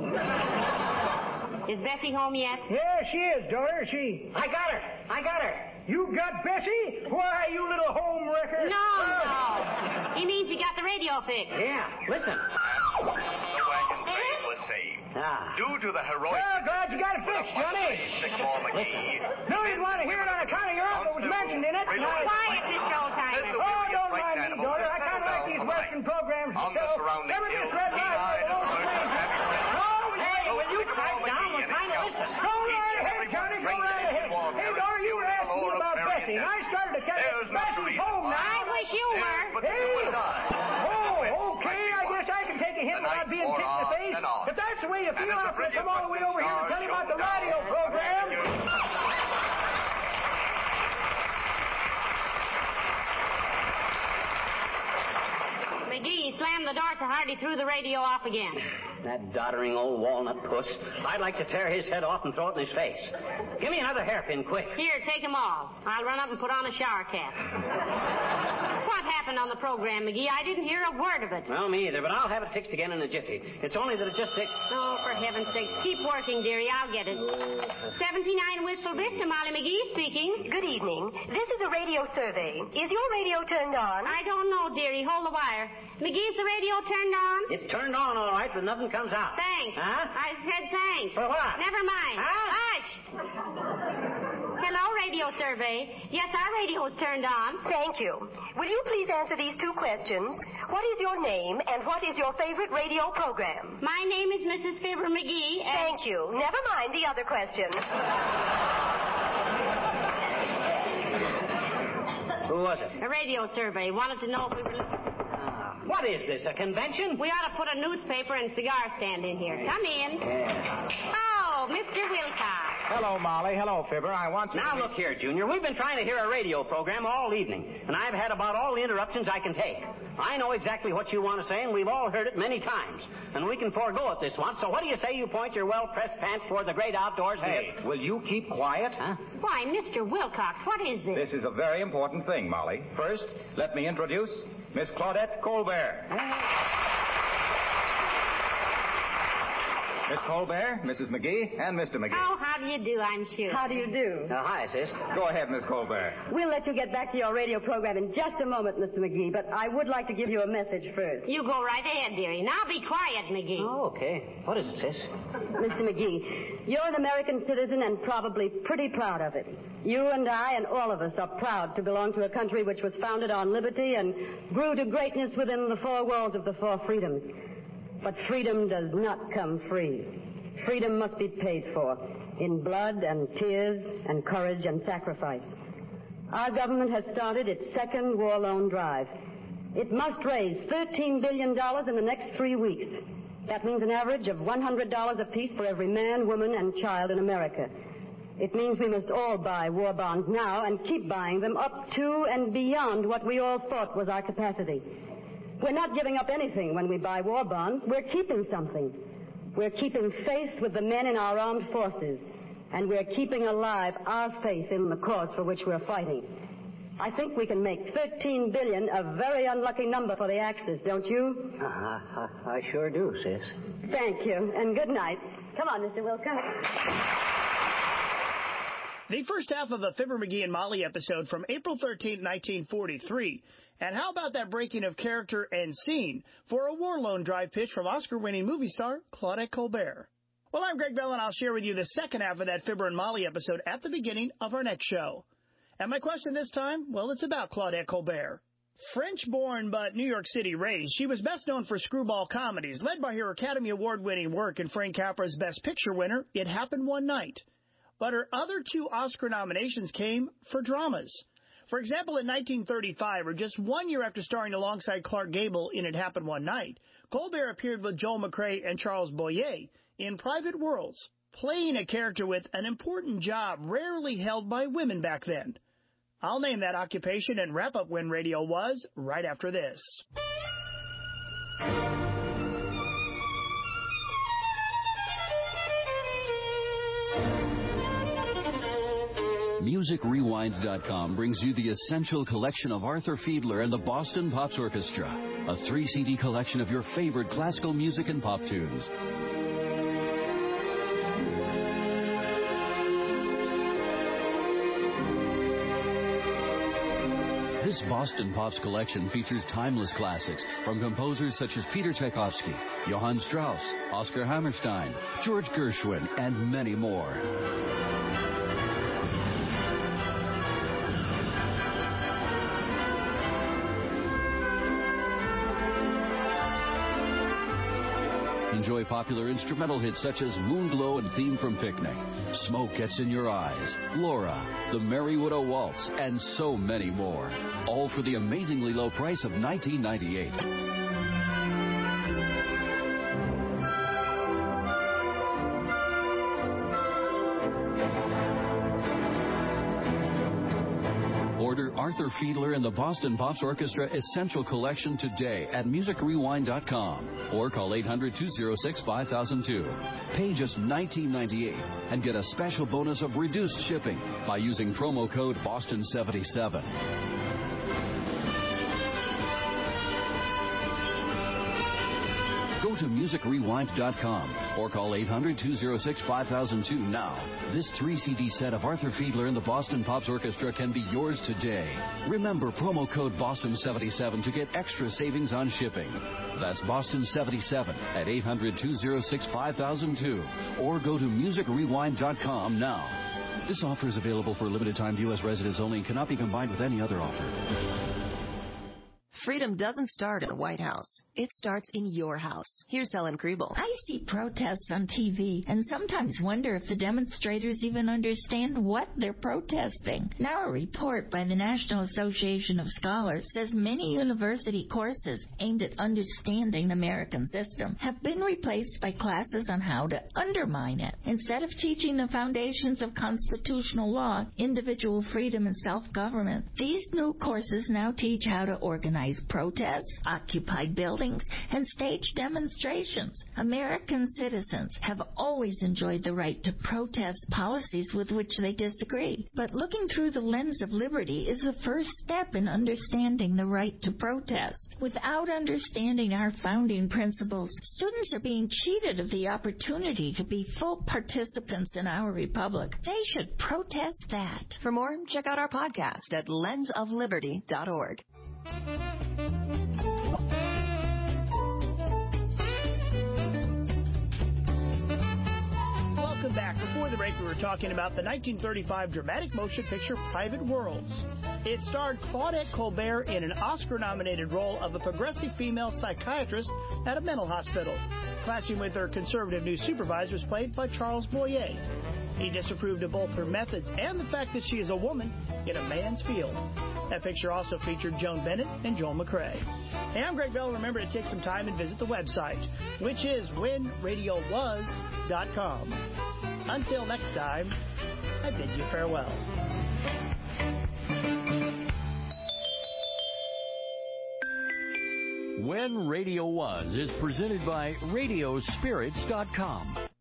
Is Bessie home yet? Yeah, she is, daughter. She... I got her. I got her. You got Bessie? Why, you little home wrecker. No, no. He means he got the radio fixed. Yeah, listen. The wagon train was saved. Ah. Due to the heroic... Well, glad you got it fixed, Johnny. Sycamore McGee. No, you'd want to hear it on account of your uncle was mentioned in it. Quiet, Mister Oldtimer. Oh, don't mind me, daughter. I kind of like these Western programs myself. Never just read live for the old train. Hey, will you pipe down? We're trying to listen. Go right ahead, Johnny. Go right ahead. Hey, daughter, you were asking me about Bessie, and I started to tell you Bessie's home now. I wish you were. Hey. Oh, okay. I guess I can take a hint without being kicked in the face. If that's the way you feel, I'll come all the way over here and tell you about the radio program. McGee, slam slammed the door so hard he threw the radio off again. That doddering old walnut puss. I'd like to tear his head off and throw it in his face. Give me another hairpin, quick. Here, take them all. I'll run up and put on a shower cap. What happened on the program, McGee? I didn't hear a word of it. Well, me either, but I'll have it fixed again in a jiffy. It's only that it just takes... Oh, for heaven's sake. Keep working, dearie. I'll get it. seventy-nine Wistful Vista, Molly McGee speaking. Good evening. This is a radio survey. Is your radio turned on? I don't know, dearie. Hold the wire. McGee, is the radio turned on? It's turned on, all right, but nothing comes out. Thanks. Huh? I said thanks. For what? Never mind. Huh? Hush. Hello, radio survey. Yes, our radio's turned on. Thank you. Will you please answer these two questions? What is your name, and what is your favorite radio program? My name is Missus Fibber McGee, and... Thank you. Never mind the other question. Who was it? A radio survey. Wanted to know if we were... What is this, a convention? We ought to put a newspaper and cigar stand in here. Come in. Yeah. Oh, Mister Wilcox. Hello, Molly. Hello, Fibber. I want you Now, to... look here, Junior. We've been trying to hear a radio program all evening, and I've had about all the interruptions I can take. I know exactly what you want to say, and we've all heard it many times. And we can forego it this once. So what do you say you point your well-pressed pants toward the great outdoors? Hey, and... will you keep quiet? Huh? Why, Mister Wilcox, what is this? This is a very important thing, Molly. First, let me introduce Miss Claudette Colbert. Miss Colbert, Missus McGee, and Mister McGee. Oh, how do you do, I'm sure. How do you do? Uh, hi, sis. Go ahead, Miss Colbert. We'll let you get back to your radio program in just a moment, Mister McGee, but I would like to give you a message first. You go right ahead, dearie. Now be quiet, McGee. Oh, okay. What is it, sis? Mister McGee, you're an American citizen and probably pretty proud of it. You and I and all of us are proud to belong to a country which was founded on liberty and grew to greatness within the four walls of the four freedoms. But freedom does not come free. Freedom must be paid for in blood and tears and courage and sacrifice. Our government has started its second war loan drive. It must raise thirteen billion dollars in the next three weeks. That means an average of one hundred dollars apiece for every man, woman, and child in America. It means we must all buy war bonds now and keep buying them up to and beyond what we all thought was our capacity. We're not giving up anything when we buy war bonds. We're keeping something. We're keeping faith with the men in our armed forces, and we're keeping alive our faith in the cause for which we're fighting. I think we can make thirteen billion a very unlucky number for the Axis, don't you? Uh, I, I sure do, sis. Thank you, and good night. Come on, Mister Wilcox. The first half of a Fibber, McGee, and Molly episode from April thirteenth, nineteen forty-three. And how about that breaking of character and scene for a war loan drive pitch from Oscar-winning movie star Claudette Colbert? Well, I'm Greg Bell, and I'll share with you the second half of that Fibber and Molly episode at the beginning of our next show. And my question this time, well, it's about Claudette Colbert. French-born but New York City raised, she was best known for screwball comedies, led by her Academy Award-winning work in Frank Capra's Best Picture winner, It Happened One Night. But her other two Oscar nominations came for dramas. For example, in nineteen thirty-five, or just one year after starring alongside Clark Gable in It Happened One Night, Colbert appeared with Joel McCrea and Charles Boyer in Private Worlds, playing a character with an important job rarely held by women back then. I'll name that occupation and wrap up when radio was right after this. Music Rewind dot com brings you the essential collection of Arthur Fiedler and the Boston Pops Orchestra, a three C D collection of your favorite classical music and pop tunes. This Boston Pops collection features timeless classics from composers such as Peter Tchaikovsky, Johann Strauss, Oscar Hammerstein, George Gershwin, and many more. Enjoy popular instrumental hits such as Moonglow and Theme from Picnic, Smoke Gets in Your Eyes, Laura, The Merry Widow Waltz, and so many more. All for the amazingly low price of nineteen ninety-eight dollars. Order Arthur Fiedler and the Boston Pops Orchestra Essential Collection today at music rewind dot com or call eight hundred, two oh six, five thousand two. Pay just nineteen ninety-eight and get a special bonus of reduced shipping by using promo code Boston seventy-seven. Go to music rewind dot com or call eight hundred, two oh six, five thousand two now. This three C D set of Arthur Fiedler and the Boston Pops Orchestra can be yours today. Remember promo code Boston seventy-seven to get extra savings on shipping. That's Boston seventy-seven at eight hundred, two oh six, five thousand two or go to music rewind dot com now. This offer is available for a limited time to U S residents only and cannot be combined with any other offer. Freedom doesn't start in the White House. It starts in your house. Here's Helen Kriebel. I see protests on T V and sometimes wonder if the demonstrators even understand what they're protesting. Now a report by the National Association of Scholars says many university courses aimed at understanding the American system have been replaced by classes on how to undermine it. Instead of teaching the foundations of constitutional law, individual freedom, and self-government, these new courses now teach how to organize protests, occupy buildings, and stage demonstrations. American citizens have always enjoyed the right to protest policies with which they disagree. But looking through the lens of liberty is the first step in understanding the right to protest. Without understanding our founding principles, students are being cheated of the opportunity to be full participants in our republic. They should protest that. For more, check out our podcast at lens of liberty dot org. Welcome back. Before the break, we were talking about the nineteen thirty-five dramatic motion picture Private Worlds. It starred Claudette Colbert in an Oscar-nominated role of a progressive female psychiatrist at a mental hospital. Clashing with her conservative new supervisor was played by Charles Boyer. He disapproved of both her methods and the fact that she is a woman in a man's field. That picture also featured Joan Bennett and Joel McCrea. Hey, I'm Greg Bell. Remember to take some time and visit the website, which is when radio was dot com. Until next time, I bid you farewell. When Radio Was is presented by radio spirits dot com.